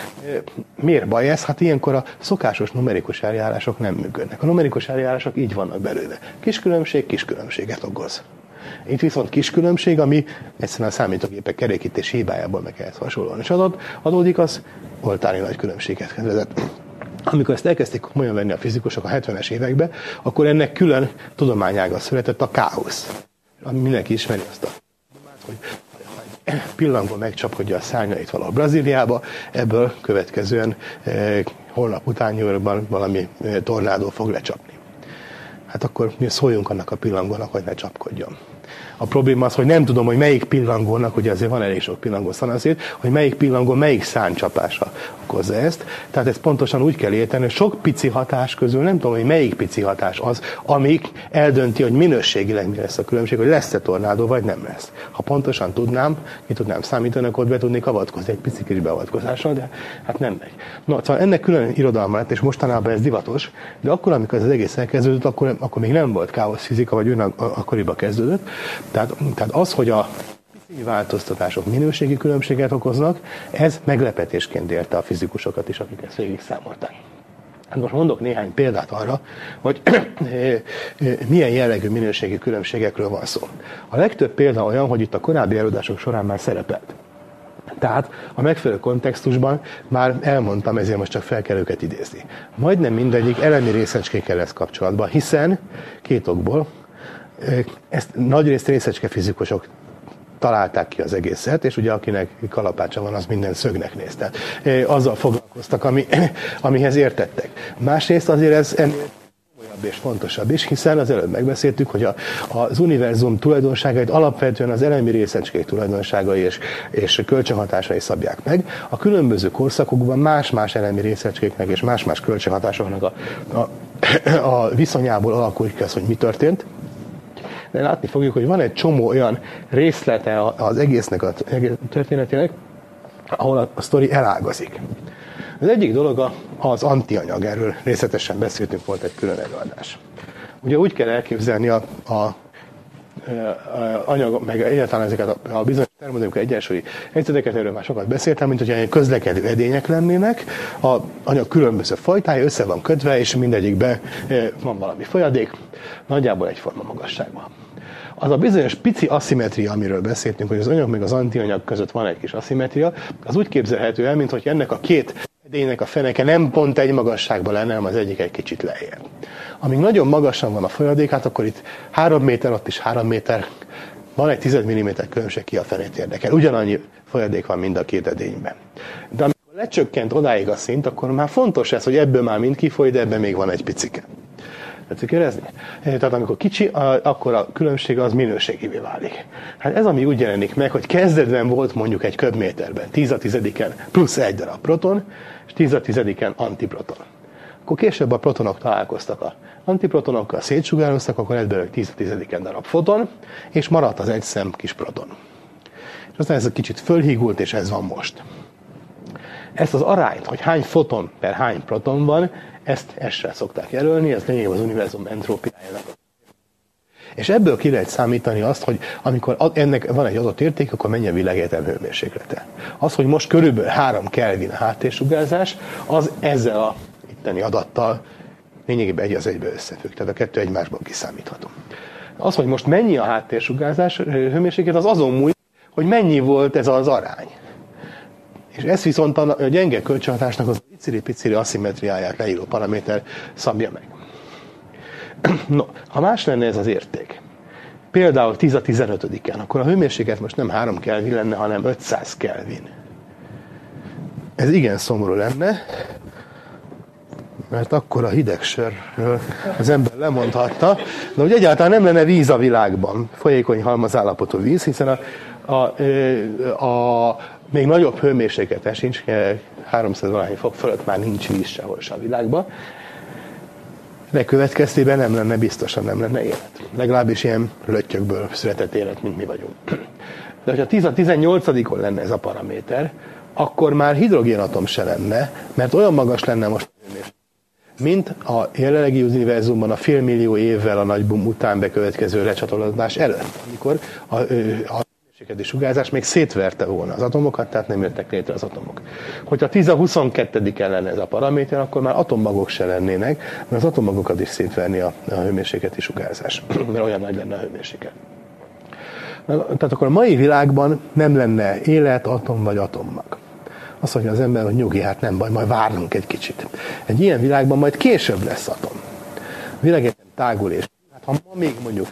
Miért baj ez? Hát ilyenkor a szokásos numerikus eljárások nem működnek. A numerikus eljárások így vannak belőle. Kis különbség kis különbséget okoz. Itt viszont kis különbség, ami egyszerűen a számítógépek kerékítés hibájából meg ehhez hasonlóan is adódik, az oltári nagy különbséget vezet. Amikor ezt elkezdték komolyan venni a fizikusok a 70-es években, akkor ennek külön tudományága született, a káosz. Ami mindenki ismeri azt a hogy pillangó megcsapkodja a szárnyait valahol Brazíliába, ebből következően holnap után New Yorkban valami tornádó fog lecsapni. Hát akkor mi szóljunk annak a pillangónak, hogy ne csapkodjon. A probléma az, hogy nem tudom, hogy melyik pillangónak, ugye azért van elég sok pillangó szanaszét, hogy melyik pillangó melyik szárnycsapása okozza ezt. Tehát ezt pontosan úgy kell érteni, hogy sok pici hatás közül nem tudom, hogy melyik pici hatás az, amik eldönti, hogy minőségileg mi lesz a különbség, hogy lesz-e tornádó, vagy nem lesz. Ha pontosan tudnám, ki tudnám számítani, akkor be tudnék avatkozni egy pici kis beavatkozással, de hát nem megy. No, szóval ennek külön irodalma lett, és mostanában ez divatos, de akkor, amikor ez az egész elkezdődött, akkor még nem volt káoszfizika, vagy akkoriban kezdődött. Tehát az, hogy a változtatások minőségi különbséget okoznak, ez meglepetésként érte a fizikusokat is, akik ezt végig számolták. Hát most mondok néhány példát arra, hogy milyen jellegű minőségi különbségekről van szó. A legtöbb példa olyan, hogy itt a korábbi előadások során már szerepelt. Tehát a megfelelő kontextusban már elmondtam, ezért most csak fel kell őket idézni. Majdnem mindegyik elemi részecskékkel lesz kapcsolatban, hiszen két okból, ezt nagyrészt részecskefizikusok találták ki az egészet, és ugye akinek kalapácsa van, az minden szögnek néz. Tehát azzal foglalkoztak, amihez értettek. Másrészt azért ez ennél komolyabb és fontosabb is, hiszen az előbb megbeszéltük, hogy az univerzum tulajdonságait alapvetően az elemi részecskék tulajdonságai és kölcsönhatásai szabják meg. A különböző korszakokban más-más elemi részecskéknek és más-más kölcsönhatásoknak a viszonyából alakuljuk az, hogy mi történt. De látni fogjuk, hogy van egy csomó olyan részlete az egésznek a történetének, ahol a sztori elágazik. Az egyik dolog az antianyag, erről részletesen beszéltünk, volt egy külön előadás. Ugye úgy kell elképzelni a anyag, meg egyáltalán ezeket a bizonyos termodinamikai egyensúlyi helyzeteket, erről már sokat beszéltem, mint hogyha közlekedő edények lennének, a anyag különböző fajtája össze van kötve, és mindegyikben van valami folyadék, nagyjából egyforma magasságban. Az a bizonyos pici aszimetria, amiről beszéltünk, hogy az anyag meg az antianyag között van egy kis aszimetria, az úgy képzelhető el, mintha ennek a két edénynek a feneke nem pont egy magasságban lenne, hanem az egyik egy kicsit lejjebb. Amíg nagyon magasan van a folyadék, hát akkor itt 3 méter, ott is 3 méter, van egy 10 mm különbség, ki a fenét érdekel. Ugyanannyi folyadék van mind a két edényben. De amikor lecsökkent odáig a szint, akkor már fontos ez, hogy ebből már mind kifoly, de ebben még van egy picike. Tetszik érezni? Tehát amikor kicsi, akkor a különbség az minőségivé válik. Hát ez, ami úgy jelenik meg, hogy kezdetben volt mondjuk egy köbméterben 10^10 plusz 1 darab proton, és 10^10 antiproton. Akkor később a protonok találkoztak a antiprotonokkal, szétsugároztak, akkor lett belőle 10^10 darab foton, és maradt az egy szem kis proton. És aztán ez egy kicsit fölhígult, és ez van most. Ezt az arányt, hogy hány foton per hány proton van, ezt S-rel szokták jelölni, ez lényegében az univerzum entrópiájának. És ebből ki lehet számítani azt, hogy amikor ennek van egy adott érték, akkor mennyi a világegyetem hőmérséklete. Az, hogy most körülbelül 3 Kelvin a háttérsugárzás, az ezzel a itteni adattal lényegében egy az egybe összefügg. Tehát a kettő egymásból kiszámítható. Az, hogy most mennyi a háttérsugárzás hőmérséklet, az azon múlik, hogy mennyi volt ez az arány. És ez viszont a gyenge kölcsönhatásnak az piciri aszimetriáját leíró paraméter szabja meg. No, ha más lenne ez az érték, például 10^15, akkor a hőmérséklet most nem 3 Kelvin lenne, hanem 500 Kelvin. Ez igen szomorú lenne, mert akkor a hidegsörről az ember lemondhatta, de hogy egyáltalán nem lenne víz a világban, folyékony halmazállapotú víz, hiszen a még nagyobb hőmérséklete sincs, 300 fok fölött már nincs víz sehol a világban, de következtében nem lenne, biztosan nem lenne élet. Legalábbis ilyen löttyökből született élet, mint mi vagyunk. De hogyha 10^18 lenne ez a paraméter, akkor már hidrogénatom se lenne, mert olyan magas lenne most a hőmérséklet, mint a jelenlegi univerzumban a félmillió évvel a nagy boom után bekövetkező lecsatolódás előtt, amikor a hőmérsékleti sugárzás még szétverte volna az atomokat, tehát nem jöttek létre az atomok. Hogyha 10^22 lenne ez a paraméter, akkor már atommagok se lennének, mert az atommagokat is szétverni a hőmérsékleti sugárzás, mert olyan nagy lenne a hőmérséklet. Tehát akkor a mai világban nem lenne élet, atom vagy atommag. Azt mondja az ember, hogy nyugi, hát nem baj, majd várunk egy kicsit. Egy ilyen világban majd később lesz atom. A világegyetem tágul, és hát ha ma még mondjuk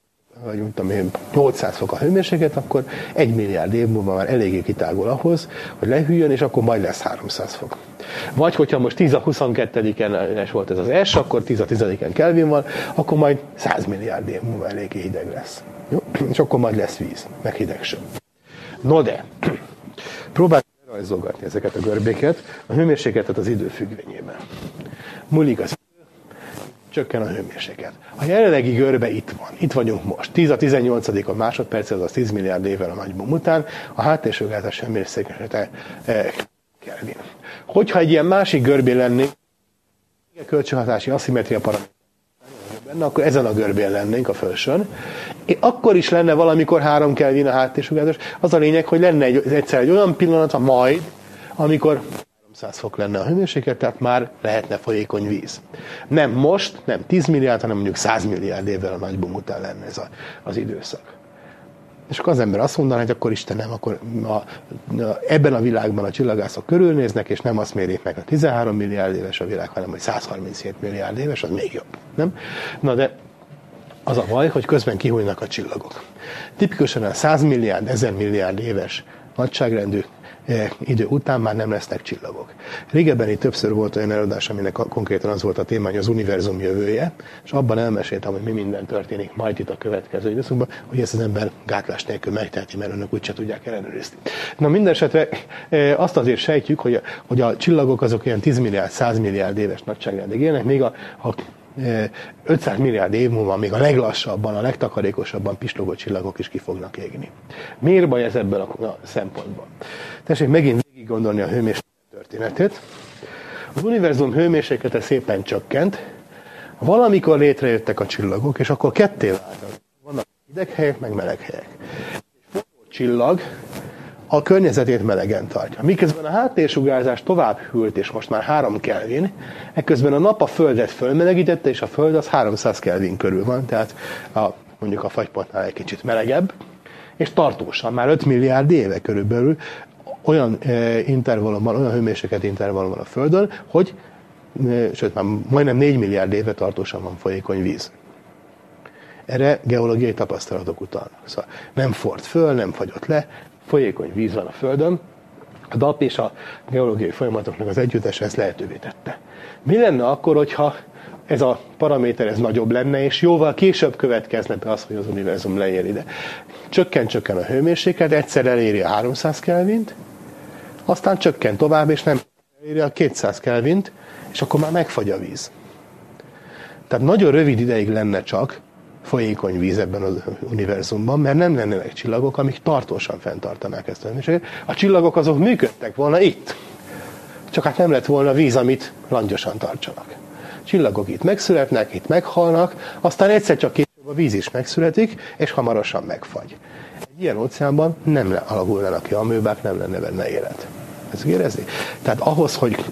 800 fok a hőmérséklet, akkor 1 milliárd év múlva már eléggé kitágul ahhoz, hogy lehűljön, és akkor majd lesz 300 fok. Vagy hogyha most 10^22 volt ez az S, akkor 10^10 Kelvin van, akkor majd 100 milliárd év múlva eléggé hideg lesz. Jó? És akkor majd lesz víz, meg hidegső. No de, próbáljuk rajzolgatni ezeket a görbéket, a hőmérsékletet az idő függvényében. Múlik az idő, csökken a hőmérséklet. A jelenlegi görbe itt van, itt vagyunk most. 10^18 a másodperc, az 10 milliárd évvel a nagy boom után, a háttérsugárzás hőmérséklete Kelvin. Hogyha egy ilyen másik görbén lennénk, a kölcsönhatási aszimetria paraméter benne, akkor ezen a görbén lennénk a felsőn. Akkor is lenne valamikor 3 Kelvin a háttérsugárzás. Az a lényeg, hogy lenne egyszer egy olyan pillanat, majd, amikor 300 fok lenne a hőmérséklet, tehát már lehetne folyékony víz. Nem most, nem 10 milliárd, hanem mondjuk 100 milliárd évvel a nagy boom után lenne ez az időszak. És akkor az ember azt mondaná, hogy akkor Istenem, akkor ebben a világban a csillagászok körülnéznek, és nem azt mérik meg, a 13 milliárd éves a világ, hanem hogy 137 milliárd éves, az még jobb. Nem? Na de az a baj, hogy közben kihújnak a csillagok. Tipikusan a 100 milliárd, 1000 milliárd éves nagyságrendű idő után már nem lesznek csillagok. Régebben itt többször volt olyan előadás, aminek konkrétan az volt a téma, hogy az univerzum jövője, és abban elmeséltem, hogy mi minden történik majd itt a következő időszakban, hogy ezt az ember gátlás nélkül megteheti, mert önök úgyse tudják ellenőrizni. Na minden esetre azt azért sejtjük, hogy a csillagok azok olyan 10 milliárd, 100 milliárd éves nagyságrendig élnek, még a 500 milliárd év múlva még a leglassabban, a legtakarékosabban pislogó csillagok is ki fognak égni. Miért baj ez ebből a szempontból? Tessék megint végig gondolni a hőmérséklet történetét. Az univerzum hőmérséklete szépen csökkent, valamikor létrejöttek a csillagok, és akkor ketté váltak. Vannak hideg helyek, meg meleg helyek. Egy forró csillag a környezetét melegen tartja. Miközben a háttérsugárzás tovább hűlt, és most már 3 Kelvin, ekközben a nap a Földet fölmelegítette, és a Föld az 300 Kelvin körül van, tehát mondjuk a fagypontnál egy kicsit melegebb, és tartósan, már 5 milliárd éve körülbelül olyan intervallumban, olyan hőmérséklet intervallumban a Földön, hogy sőt, már majdnem 4 milliárd éve tartósan van folyékony víz. Erre geológiai tapasztalatok utalnak. Szóval nem forrt föl, nem fagyott le, folyékony víz van a Földön. A DAP és a geológiai folyamatoknak az együttese ezt lehetővé tette. Mi lenne akkor, hogyha ez a paraméter ez nagyobb lenne, és jóval később következne be az, hogy az univerzum leér ide. Csökken a hőmérséklet, egyszer eléri a 300 Kelvint, aztán csökken tovább, és nem eléri a 200 Kelvint, és akkor már megfagy a víz. Tehát nagyon rövid ideig lenne csak folyékony víz ebben az univerzumban, mert nem lennének csillagok, amik tartósan fenntartanák ezt a hőmérsékletet. A csillagok azok működtek volna itt, csak hát nem lett volna víz, amit langyosan tartsanak. Csillagok itt megszületnek, itt meghalnak, aztán egyszer csak később a víz is megszületik, és hamarosan megfagy. Egy ilyen óceánban nem alakulnának ki amőbák, nem lenne benne élet. Ezt érezni? Tehát ahhoz, hogy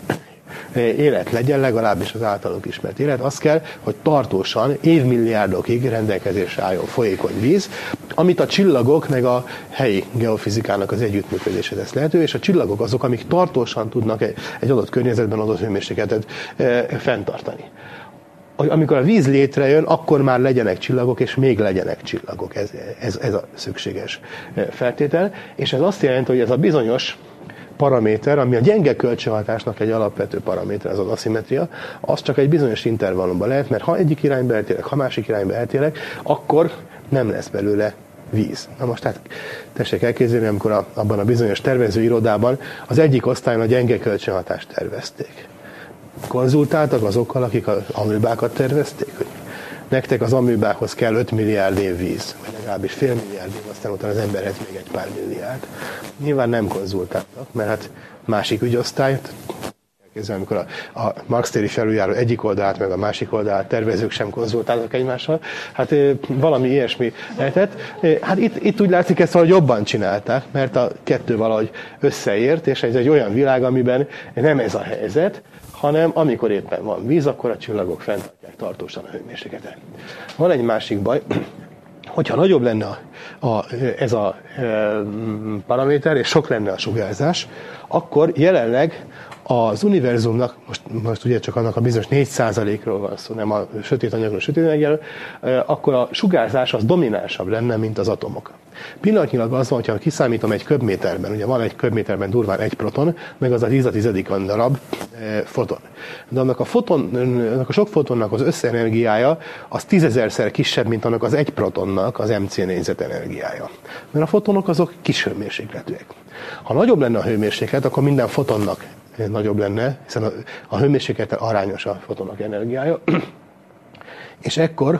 élet legyen, legalábbis az általunk ismert élet, az kell, hogy tartósan évmilliárdokig rendelkezésre álljon folyékony víz, amit a csillagok meg a helyi geofizikának az együttműködése tesz lehető, és a csillagok azok, amik tartósan tudnak egy adott környezetben adott hőmérsékletet fenntartani. Amikor a víz létrejön, akkor már legyenek csillagok, és még legyenek csillagok. Ez a szükséges feltétel. És ez azt jelenti, hogy ez a bizonyos paraméter, ami a gyenge kölcsönhatásnak egy alapvető paraméter, az az aszimetria, az csak egy bizonyos intervallumban lehet, mert ha egyik irányba eltérek, ha másik irányba eltérek, akkor nem lesz belőle víz. Na most hát tessék elképzelni, amikor abban a bizonyos tervezőirodában az egyik osztályon a gyenge kölcsönhatást tervezték. Konzultáltak azokkal, akik az amőbákat tervezték, hogy nektek az amőbákhoz kell 5 milliárd év víz, vagy legalábbis fél milliárd év, aztán utána az emberhez még egy pár milliárd. Nyilván nem konzultáltak, mert hát másik ügyosztályt, amikor a Marx-téri felüljáró egyik oldalát, meg a másik oldalát tervezők sem konzultáltak egymással, hát valami ilyesmi lehetett. Hát itt úgy látszik, ezt valahogy jobban csinálták, mert a kettő valahogy összeért, és ez egy olyan világ, amiben nem ez a helyzet, hanem amikor éppen van víz, akkor a csillagok fenntartják tartósan a hőmérsékletet. Van egy másik baj, hogyha nagyobb lenne ez a paraméter, és sok lenne a sugárzás, akkor jelenleg az univerzumnak, most ugye csak annak a bizonyos 4%-ról van szó, nem a sötét anyagról, sötét anyagról, akkor a sugárzás az dominánsabb lenne, mint az atomok. Pillanatnyilag az van, hogyha kiszámítom egy köbméterben, ugye van egy köbméterben durván egy proton, meg az a 10⁻⁴ darab foton. De annak a sok fotonnak az összenergiája az 10.000-szer kisebb, mint annak az egy protonnak az MC négyzet energiája. Mert a fotonok azok kis hőmérsékletűek. Ha nagyobb lenne a hőmérséklet, akkor minden fotonnak nagyobb lenne, hiszen a hőmérséklettel arányos a fotonok energiája, és ekkor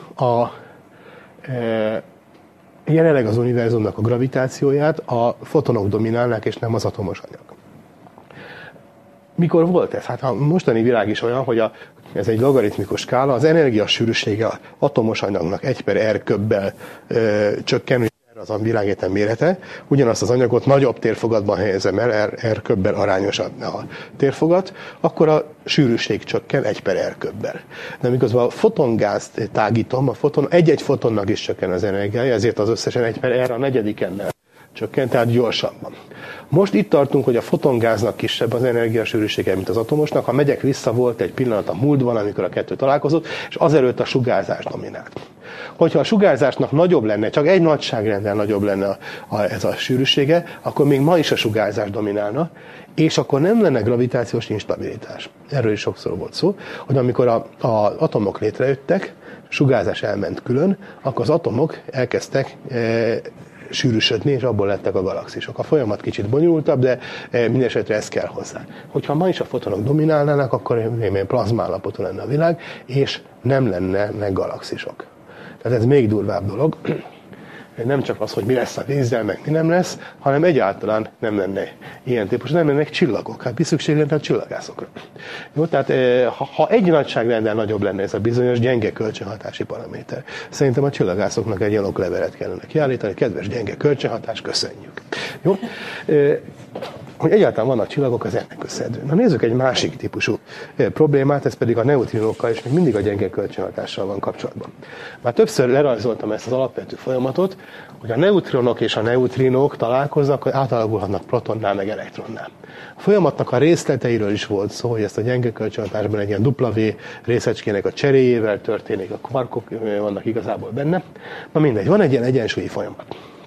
jelenleg az univerzumnak a gravitációját a fotonok dominálnák, és nem az atomos anyag. Mikor volt ez? Hát a mostani világ is olyan, hogy ez egy logaritmikus skála, az energia sűrűsége az atomos anyagnak 1/r köbbel csökken, az a világegyetem mérete, ugyanazt az anyagot nagyobb térfogatban helyezem el, R köbbel arányosabb a térfogat, akkor a sűrűség csökken 1/r köbbel. De miközben a fotongázt tágítom, egy-egy fotonnak is csökken az energiája, ezért az összesen 1/r a negyedikennel csökken, tehát gyorsabban. Most itt tartunk, hogy a fotongáznak kisebb az energiasűrűsége, mint az atomosnak. Ha megyek vissza, volt egy pillanat a múltban, amikor a kettő találkozott, és azelőtt a sugárzás dominált. Hogyha a sugárzásnak nagyobb lenne, csak egy nagyságrendel nagyobb lenne ez a sűrűsége, akkor még ma is a sugárzás dominálna, és akkor nem lenne gravitációs instabilitás. Erről is sokszor volt szó, hogy amikor az atomok létrejöttek, sugárzás elment külön, akkor az atomok elkezdtek sűrűsödni, és abból lettek a galaxisok. A folyamat kicsit bonyolultabb, de mindesetre ez kell hozzá. Hogyha ma is a fotonok dominálnának, akkor még plazmállapotú lenne a világ, és nem lennének galaxisok. Tehát ez még durvább dolog. Nem csak az, hogy mi lesz a vízzel, meg mi nem lesz, hanem egyáltalán nem lenne ilyen típusú, nem lennek csillagok. Hát mi szükség lenne a csillagászokra. Jó, tehát ha egy nagyságrendel nagyobb lenne ez a bizonyos gyenge kölcsönhatási paraméter, szerintem a csillagászoknak egy ilyen oklevelet kellene kiállítani, kedves gyenge kölcsönhatás, köszönjük. Jó? hogy egyáltalán vannak csillagok, az ennek köszönhető. Na nézzük egy másik típusú problémát, ez pedig a neutrinokkal és még mindig a gyenge kölcsönhatással van kapcsolatban. Már többször lerajzoltam ezt az alapvető folyamatot, hogy a neutronok és a neutrinok találkoznak, hogy átalakulhatnak protonnál meg elektronnál. A folyamatnak a részleteiről is volt szó, hogy ezt a gyenge kölcsönhatásban egy ilyen W részecskének a cseréjével történik, a kvarkok vannak igazából benne. Na mindegy, van egy ilyen egyensúlyi folyamat.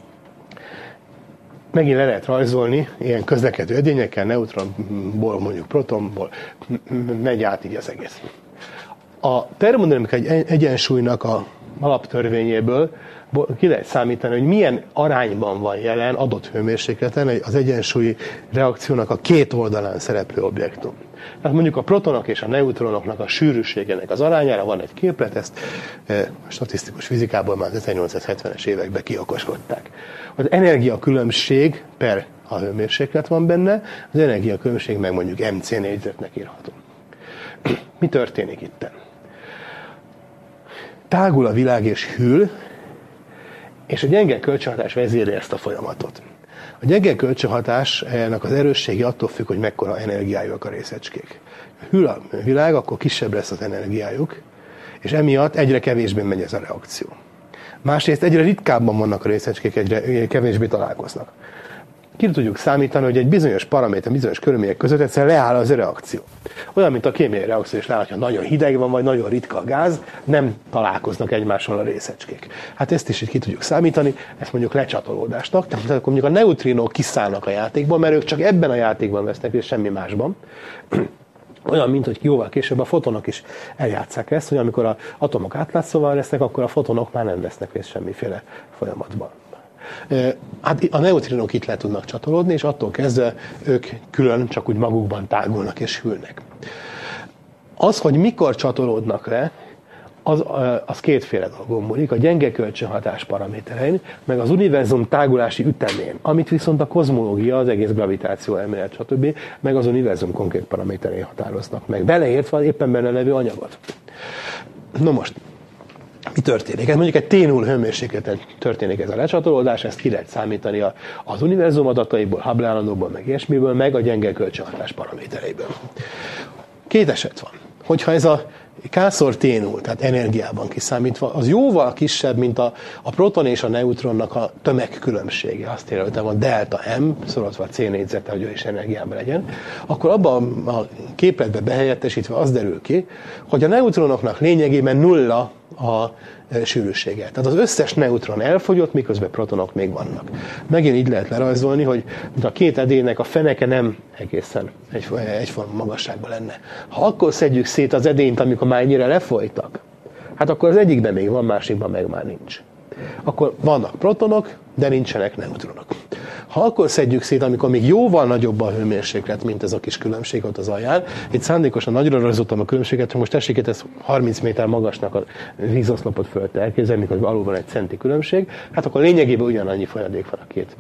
Megint le lehet rajzolni ilyen közlekedő edényekkel, neutronból, mondjuk protonból, megy át így az egész. A termodinamikai egyensúlynak a alaptörvényéből ki lehet számítani, hogy milyen arányban van jelen adott hőmérsékleten az egyensúlyi reakciónak a két oldalán szereplő objektum. Tehát mondjuk a protonok és a neutronoknak a sűrűségének az arányára van egy képlet, ezt a statisztikus fizikából már az 1870-es években kiokoskodták. Az energiakülönbség per a hőmérséklet van benne, az energiakülönbség meg mondjuk MC négyzetnek írható. Mi történik itten? Tágul a világ és hűl, és a gyenge kölcsönhatás vezéri ezt a folyamatot. A gyenge kölcsönhatásnak az erőssége attól függ, hogy mekkora energiájuk a részecskék. Hűl a világ, akkor kisebb lesz az energiájuk, és emiatt egyre kevésbé megy ez a reakció. Másrészt egyre ritkábban vannak a részecskék, egyre kevésbé találkoznak. Ki tudjuk számítani, hogy egy bizonyos paraméter, bizonyos körülmények között egyszer leáll az a reakció. Olyan, mint a kémiai reakció is leáll, ha nagyon hideg van, vagy nagyon ritka a gáz, nem találkoznak egymással a részecskék. Hát ezt is így ki tudjuk számítani, ezt mondjuk lecsatolódásnak. Tehát akkor mondjuk a neutrinok kiszállnak a játékból, mert ők csak ebben a játékban vesznek részt, semmi másban. Olyan, mint hogy jóval később a fotonok is eljátsszák ezt, hogy amikor az atomok átlátszóval lesznek, akkor a fotonok már nem vesznek részt semmiféle folyamatban. Hát a neutrinok itt le tudnak csatolódni, és attól kezdve ők külön csak úgy magukban tágulnak és hűlnek. Az, hogy mikor csatolódnak le, az kétféle dolgon múlik, a gyenge kölcsönhatás paraméterein, meg az univerzum tágulási ütemén, amit viszont a kozmológia, az egész gravitáció elmélet, stb., meg az univerzum konkrét paraméterei határoznak meg, beleértve éppen benne levő anyagot. Na most, mi történik? Ez mondjuk egy T0 hőmérsékleten történik ez a lecsatolódás, ezt ki lehet számítani az univerzum adataiból, Hubble állandóból, meg ilyesmiből, meg a gyenge kölcsönhatás paramétereiből. Két eset van. Hogyha ez a K-szor T0, tehát energiában kiszámítva, az jóval kisebb, mint a proton és a neutronnak a tömegkülönbsége. Azt jelöltem, a delta M, szorozva a C négyzete, hogy ő is energiában legyen, akkor abban a képletbe behelyettesítve az derül ki, hogy a neutronoknak lényegében nulla a sűrűsége. Tehát az összes neutron elfogyott, miközben protonok még vannak. Megint így lehet lerajzolni, hogy a két edénynek a feneke nem egészen egyforma magasságban lenne. Ha akkor szedjük szét az edényt, amikor már ennyire lefolytak, hát akkor az egyikben még van, másikban meg már nincs. Akkor vannak protonok, de nincsenek neutronok. Ha akkor szedjük szét, amikor még jóval nagyobb a hőmérséklet, mint ez a kis különbség ott az alján, itt szándékosan nagyra rajzoltam a különbséget, hogy most tessék itt ez 30 méter magasnak a vízoszlopot fölte elképzelni, hogy alul van egy centi különbség, hát akkor lényegében ugyanannyi folyadék van a két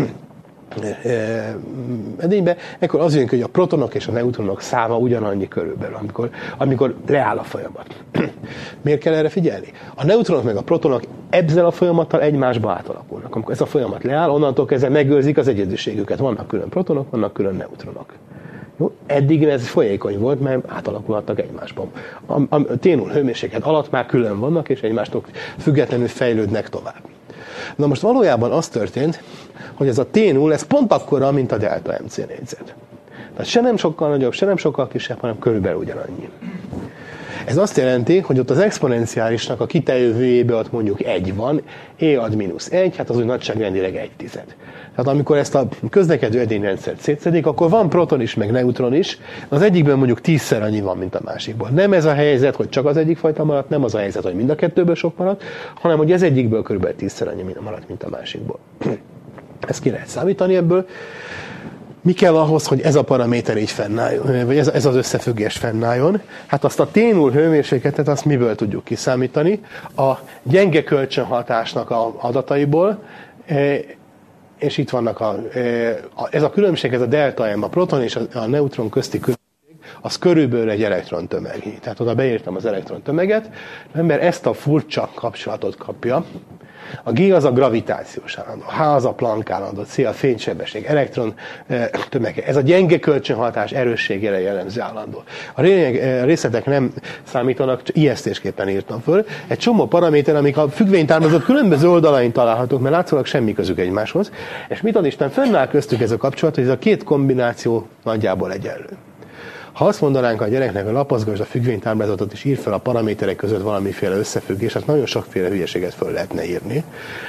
edénybe, akkor az jön, hogy a protonok és a neutronok száma ugyanannyi körülbelül, amikor leáll a folyamat. Miért kell erre figyelni? A neutronok meg a protonok ezzel a folyamattal egymásba átalakulnak. Amikor ez a folyamat leáll, onnantól kezdve megőrzik az egyediségüket. Vannak külön protonok, vannak külön neutronok. Jó? Eddig ez folyékony volt, mert átalakulhattak egymásban. A T0 hőmérséklet alatt már külön vannak, és egymástól függetlenül fejlődnek tovább. Na most valójában az történt, hogy ez a T0, ez pont akkora, mint a delta MC négyzet. Tehát se nem sokkal nagyobb, se nem sokkal kisebb, hanem körülbelül ugyanannyi. Ez azt jelenti, hogy ott az exponenciálisnak a kiterjövőjében ott mondjuk 1 van, e ad -1, hát az úgy nagyságrendileg 1/10. Tehát amikor ezt a közlekedő edényrendszert szétszedik, akkor van proton is, meg neutron is, az egyikben mondjuk 10-szer annyi van, mint a másikból. Nem ez a helyzet, hogy csak az egyik fajta maradt, nem az a helyzet, hogy mind a kettőből sok maradt, hanem hogy ez egyikből kb. 10-szer annyi maradt, mint a másikból. Ezt ki lehet számítani ebből. Mi kell ahhoz, hogy ez a paraméter így fennálljon, vagy ez az összefüggés fennálljon? Hát azt a T0 hőmérsékletet, azt miből tudjuk kiszámítani? A gyenge kölcsönhatásnak az adataiból, és itt vannak ez a különbség, ez a delta M, a proton és a neutron közti különbség, az körülbelül egy elektron tömeg. Tehát oda beírtam az elektron tömeget, az ember ezt a furcsa kapcsolatot kapja, A G az a gravitációs állandó, H az a Planck állandó, C a fénysebesség, elektron tömege. Ez a gyenge kölcsönhatás erősségére jellemző állandó. A részletek nem számítanak, ijesztésképpen írtam föl. Egy csomó paraméter, amik a függvénytáblázat különböző oldalain találhatók, mert látszólag semmi közük egymáshoz. És mit ad Isten, fennáll köztük ez a kapcsolat, hogy ez a két kombináció nagyjából egyenlő. Ha azt mondanánk a gyereknek, hogy lapozgasd a függvénytáblázatot és ír fel a paraméterek között valamiféle összefüggés, hát nagyon sokféle hülyeséget föl lehetne írni.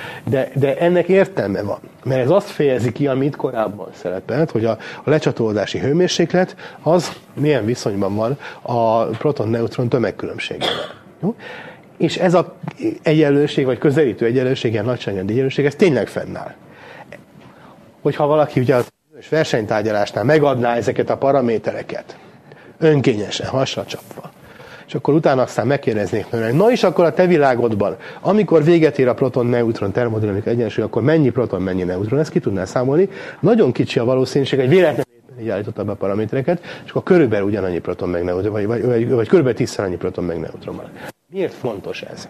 De ennek értelme van. Mert ez azt fejezi ki, amit korábban szerepelt, hogy a lecsatolódási hőmérséklet az milyen viszonyban van a proton-neutron tömegkülönbségével. Jó? És ez az egyenlőség, vagy közelítő egyenlőség, ilyen nagyságrendi egyenlőség, ez tényleg fennáll. Hogyha valaki ugye a versenytárgyalásnál megadná ezeket a paramétereket, önkényesen, hasra csapva, és akkor utána aztán megkérdeznék tőle, na és akkor a te világodban, amikor véget ér a proton-neutron termodinamika egyensúly, akkor mennyi proton, mennyi neutron, ezt ki tudnál számolni. Nagyon kicsi a valószínűség, hogy véletlenül így állította be a paramétereket, és akkor körülbelül ugyanannyi proton meg neutron, vagy körülbelül 10-szer annyi proton meg neutron van. Miért fontos ez?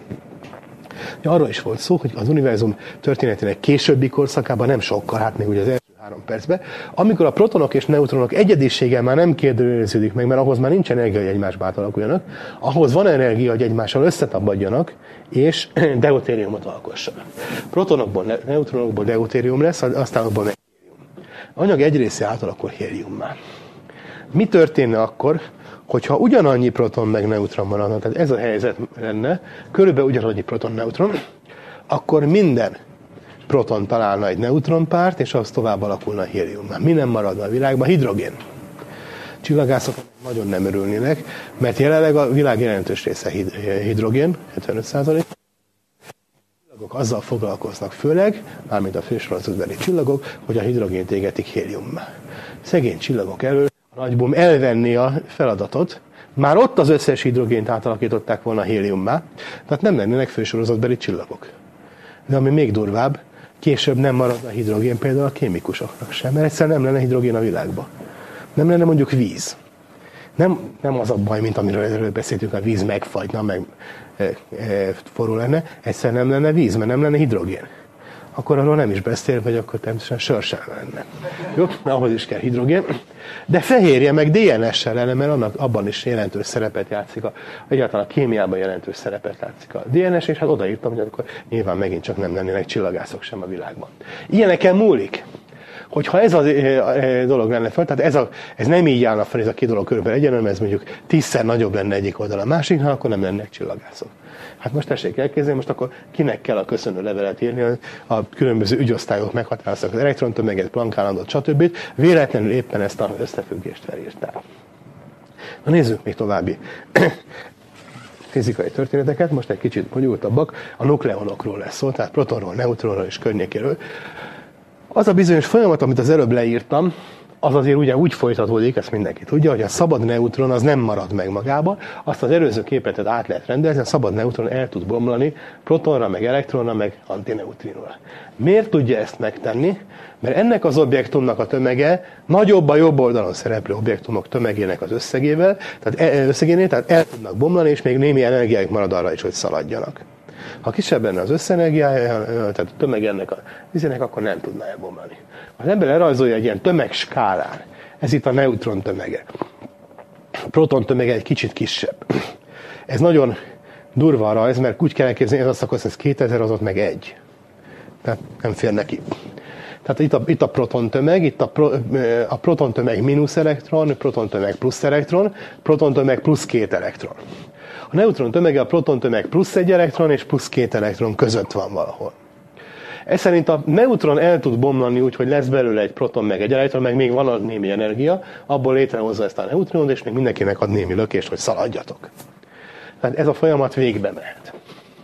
Arról is volt szó, hogy az univerzum történetének későbbi korszakában, nem sokkal, hát még ugye az első 3 percben, amikor a protonok és neutronok egyedisége már nem kérdőjeleződik meg, mert ahhoz már nincs energia, hogy egymásba átalakuljanak, ahhoz van energia, hogy egymással összetapadjanak, és deutériumot alkossanak. Protonokból, neutronokból deutérium lesz, aztán abból meg hélium. Anyag egy része átalakul héliummá. Mi történne akkor, hogyha ugyanannyi proton meg neutron maradna, tehát ez a helyzet lenne, körülbelül ugyanannyi proton-neutron, akkor minden proton találna egy neutronpárt, és az tovább alakulna a héliummá. Mi nem maradna a világban? Hidrogén. Csillagászok nagyon nem örülnének, mert jelenleg a világ jelentős része hidrogén, 75%. Csillagok azzal foglalkoznak főleg, mármint a fősorozatbeli csillagok, hogy a hidrogént égetik héliummá. Szegény csillagok elől a nagybum elvenni a feladatot, már ott az összes hidrogént átalakították volna héliummá, tehát nem lennének fősorozatbeli csillagok. De ami még durvább, később nem maradna hidrogén például a kémikusoknak sem, mert egyszerűen nem lenne hidrogén a világban. Nem lenne mondjuk víz. Nem az a baj, mint amiről beszéltünk, a víz megfagyna, meg forró lenne, egyszerűen nem lenne víz, mert nem lenne hidrogén. Akkor arról nem is beszél, vagy akkor természetesen sör sem lenne. Jó? Ahhoz is kell hidrogén. De fehérje meg DNS-sel lenne, mert annak abban is jelentős szerepet játszik, egyáltalán a kémiában jelentős szerepet játszik a DNS, és hát odaírtam, hogy akkor nyilván megint csak nem lennének csillagászok sem a világban. Ilyeneken múlik, hogyha ez a dolog lenne fel, tehát ez nem így állna fel, ez a két dolog körülbelül egyenlő, ez mondjuk 10-szer nagyobb lenne egyik oldal a másiknál, akkor nem lennének csillagászok. Hát most tessék elképzelni, most akkor kinek kell a köszönő levelet írni, a különböző ügyosztályok meghatároztak az elektrontömeget, Planck állandót, stb. Véletlenül éppen ezt az összefüggést felírták. Na nézzük még további fizikai történeteket, most egy kicsit bonyolultabbak, a nukleonokról lesz szó, tehát protonról, neutronról és környékéről. Az a bizonyos folyamat, amit az előbb leírtam, az azért ugye úgy folytatódik, ezt mindenki tudja, hogy a szabad neutron az nem marad meg magába, azt az előző képletet át lehet rendezni, a szabad neutron el tud bomlani protonra, meg elektronra, meg antineutrinóra. Miért tudja ezt megtenni? Mert ennek az objektumnak a tömege nagyobb a jobb oldalon szereplő objektumok tömegének az összegénél, tehát el tudnak bomlani, és még némi energiájuk marad arra is, hogy szaladjanak. Ha kisebb lenne az összenergiája, tehát a tömeg ennek a vizének, akkor nem tudná elbomlani. Az ember elrajzolja egy ilyen tömegskálán. Ez itt a neutron tömege. A proton tömege egy kicsit kisebb. Ez nagyon durva a rajz, mert úgy kell elképzelni, ez a szakasz, ez 2000, az ott meg 1. Tehát nem fér neki. Tehát itt a proton tömeg, itt a proton tömeg mínusz elektron, proton tömeg plusz elektron, proton tömeg plusz 2 elektron. A neutron tömege a proton tömeg plusz 1 elektron és plusz 2 elektron között van valahol. Ez szerint a neutron el tud bomlani úgy, hogy lesz belőle egy proton meg egy elektron, meg még van némi energia, abból létrehozza ezt a neutronot, és még mindenkinek ad némi lökést, hogy szaladjatok. Tehát ez a folyamat végbe mehet.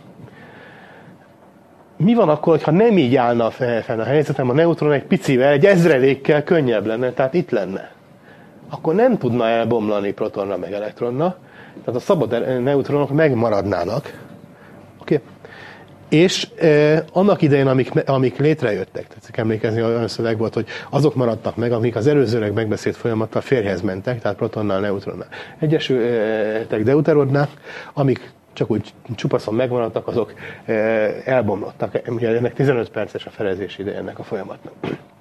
Mi van akkor, ha nem így állna fenn a helyzetem, a neutron egy picivel, egy ezredékkel könnyebb lenne, tehát itt lenne. Akkor nem tudna elbomlani protonra meg elektronna, tehát a szabad neutronok megmaradnának. Oké? És annak idején, amik létrejöttek, tetszik emlékezni, olyan szöveg volt, hogy azok maradtak meg, amik az előzőleg megbeszélt folyamattal férjhez mentek, tehát protonnal, neutronnal egyesültek deuterodnál, amik csak úgy csupaszon megmaradtak, azok elbomlottak. Ugye ennek 15 perces a felezési ideje ennek a folyamatnak.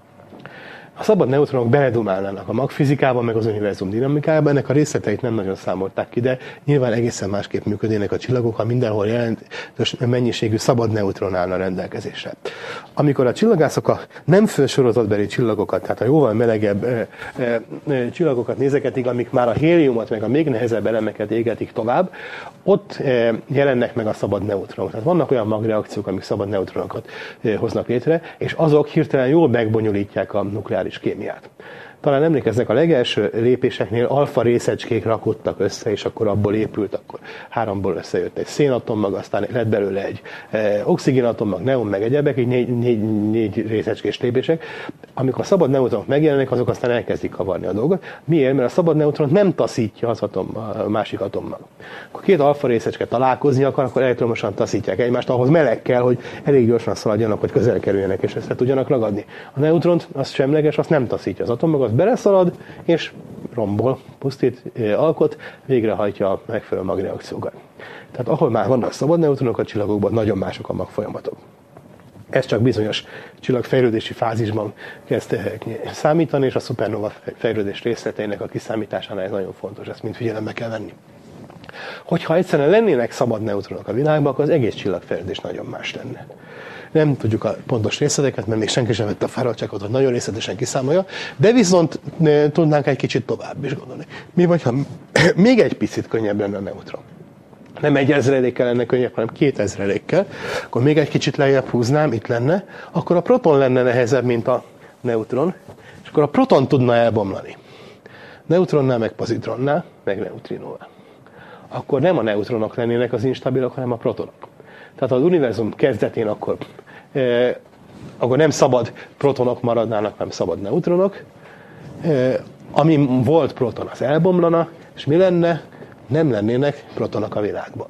A szabad neutronok beledumálnának a magfizikába, meg az univerzum dinamikájába, ennek a részleteit nem nagyon számolták ki, de nyilván egészen másképp működnének a csillagok, ha mindenhol jelentős mennyiségű szabad neutron állna rendelkezésre. Amikor a csillagászok a nem fölsorozatbeli csillagokat, tehát a jóval melegebb csillagokat nézegetik, amik már a héliumot, meg a még nehezebb elemeket égetik tovább, ott jelennek meg a szabad neutronok. Tehát vannak olyan magreakciók, amik szabad neutronokat hoznak létre, és azok hirtelen jól megbonyolítják a nukleáris kémiát. Talán emlékeznek, a legelső lépéseknél alfa részecskék rakódtak össze, és akkor abból épült, akkor 3-ból összejött egy szénatommag, aztán lett belőle egy oxigénatommag, neon, meg egyebek, így 4 részecskés lépések. Amikor a szabad neutronok megjelennek, azok aztán elkezdik kavarni a dolgot. Miért? Mert a szabad neutron nem taszítja az a másik atommag. Akkor 2 alfa részecske találkozni akar, akkor elektromosan taszítják egymást, ahhoz meleg kell, hogy elég gyorsan szaladjanak, hogy közel kerüljenek, és össze tudjanak ragadni. A neutront, az semleges, azt nem taszítja az atommag, az beleszalad, és rombol, pusztít, alkot, végrehajtja a megfelelő magreakciókat. Tehát ahol már vannak szabad neutronok a csillagokban, nagyon mások a magfolyamatok. Ez csak bizonyos csillagfejlődési fázisban kezd számítani, és a szupernova fejlődés részleteinek a kiszámításánál ez nagyon fontos, ezt mind figyelembe kell venni. Hogyha egyszerűen lennének szabad neutronok a világban, akkor az egész csillagfejlődés nagyon más lenne. Nem tudjuk a pontos részleteket, mert még senki sem vette a fáradtságot, hogy nagyon részletesen kiszámolja, de viszont tudnánk egy kicsit tovább is gondolni. Mi vagy, ha még egy picit könnyebb lenne a neutron? Nem 1000-ekkel lenne könnyebb, hanem 2000-ekkel, akkor még egy kicsit lejjebb húznám, itt lenne, akkor a proton lenne nehezebb, mint a neutron, és akkor a proton tudna elbomlani. Neutronnál, meg pozitronnál, meg neutrinóval. Akkor nem a neutronok lennének az instabilok, hanem a protonok. Tehát az univerzum kezdetén akkor nem szabad protonok maradnának, hanem szabad neutronok. Ami volt proton, az elbomlana, és mi lenne? Nem lennének protonok a világban.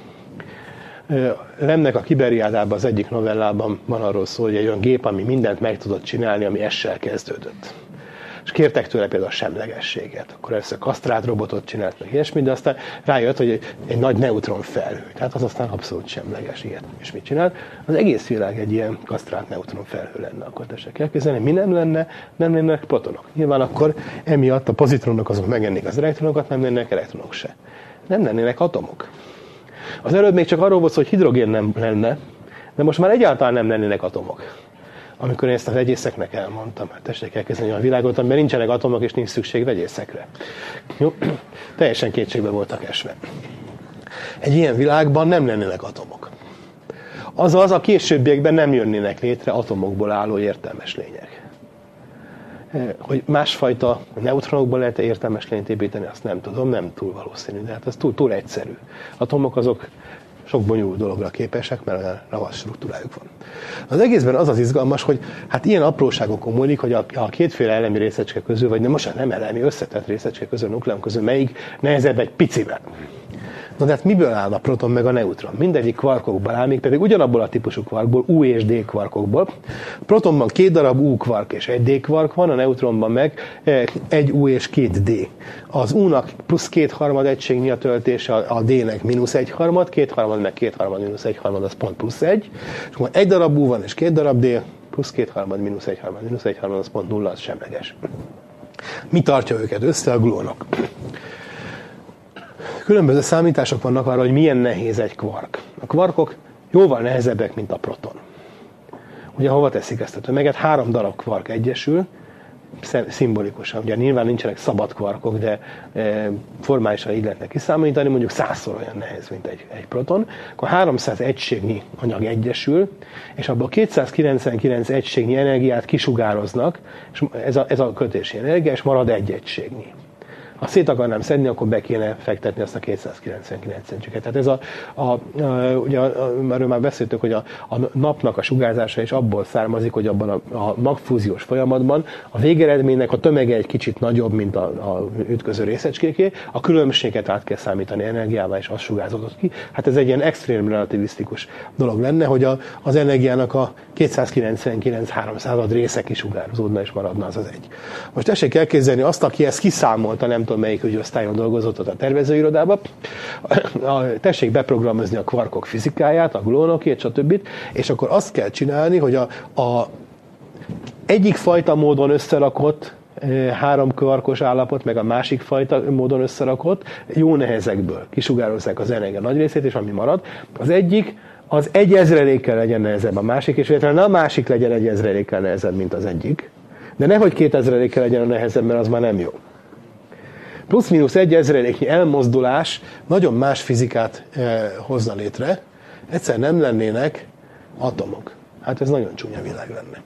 Lemnek a Kiberiádában az egyik novellában van arról szó, hogy egy olyan gép, ami mindent meg tudott csinálni, ami S-sel kezdődött. És kértek tőle például a semlegességet. Akkor először kasztrát robotot csinált, meg ilyesmi, de aztán rájött, hogy egy nagy neutron felhő. Tehát az aztán abszolút semleges ilyet. És mit csinált? Az egész világ egy ilyen kasztrált neutron felhő lenne. Akkor tessék elképzelni, mi nem lenne? Nem lennének protonok. Nyilván akkor emiatt a pozitronok azok megennék az elektronokat, nem lennének elektronok se. Nem lennének atomok. Az előbb még csak arról volt szó, hogy hidrogén nem lenne, de most már egyáltalán nem lennének atomok. Amikor én ezt a vegyészeknek elmondtam, hát tessék elkezdeni a világot, amiben nincsenek atomok és nincs szükség vegyészekre. Jó? Teljesen kétségbe voltak esve. Egy ilyen világban nem lennének atomok. Azaz a későbbiekben nem jönnének létre atomokból álló értelmes lények. Hogy másfajta neutronokból lehet értelmes lényt építeni, azt nem tudom, nem túl valószínű, de hát ez túl egyszerű. Atomok azok sok bonyolult dologra képesek, mert ravasz struktúrájuk van. Az egészben az az izgalmas, hogy hát ilyen apróságokon múlik, hogy a kétféle elemi részecske közül, vagy most nem elemi, összetett részecske közül, a nukleum közül, melyik nehezebb egy picivel. Na de hát miből áll a proton meg a neutron? Mindegyik kvarkokból áll, még pedig ugyanabból a típusú kvarkból, U és D kvarkokból. A protonban 2 darab U kvark és 1 D kvark van, a neutronban meg 1 U és 2 D. Az U-nak plusz 2/3 egységnyi a töltése, a D-nek -1/3, 2/3 meg 2/3 -1/3, az pont +1. És akkor 1 darab U van és 2 darab D, plusz 2/3 -1/3, az pont 0, az semleges. Mi tartja őket össze? A gluonok. Különböző számítások vannak arra, hogy milyen nehéz egy kvark. A kvarkok jóval nehezebbek, mint a proton. Ugye hova teszik ezt a tömeget? 3 darab kvark egyesül, szimbolikusan. Ugye nyilván nincsenek szabad kvarkok, de formálisan így lehetne kiszámítani, mondjuk 100-szor olyan nehéz, mint egy proton. Akkor 300 egységnyi anyag egyesül, és abból 299 egységnyi energiát kisugároznak, és ez a kötési energia, és marad 1 egységnyi. Ha szét akarnám szedni, akkor be kéne fektetni azt a 299 centsüket. Tehát ugye erről már beszéltük, hogy a napnak a sugárzása is abból származik, hogy abban a magfúziós folyamatban a végeredménynek a tömege egy kicsit nagyobb, mint a ütköző részecskéké, a különbséget át kell számítani energiával, és az sugárzódott ki. Hát ez egy ilyen extrém relativisztikus dolog lenne, hogy az energiának a 299/300 része kisugárzódna, és maradna az egy. Most tessék elképzelni azt, aki ezt kiszámolta, nem tudom attól melyik ügyosztályon dolgozott ott a tervezőirodában, tessék beprogramozni a kvarkok fizikáját, a gluonokét, stb. És akkor azt kell csinálni, hogy a egyik fajta módon összerakott 3 kvarkos állapot, meg a másik fajta módon összerakott jó nehezekből kisugározzák az energia nagy részét, és ami marad, az egyik az 1/1000-ékkel legyen nehezebb a másik, és véletlenül a másik legyen 1/1000-ékkel nehezebb, mint az egyik. De nehogy 2000-ékkel legyen a nehezebb, mert az már nem jó. Plusz-minusz 1/1000-éknyi elmozdulás nagyon más fizikát hozna létre, egyszer nem lennének atomok. Hát ez nagyon csúnya világ lenne.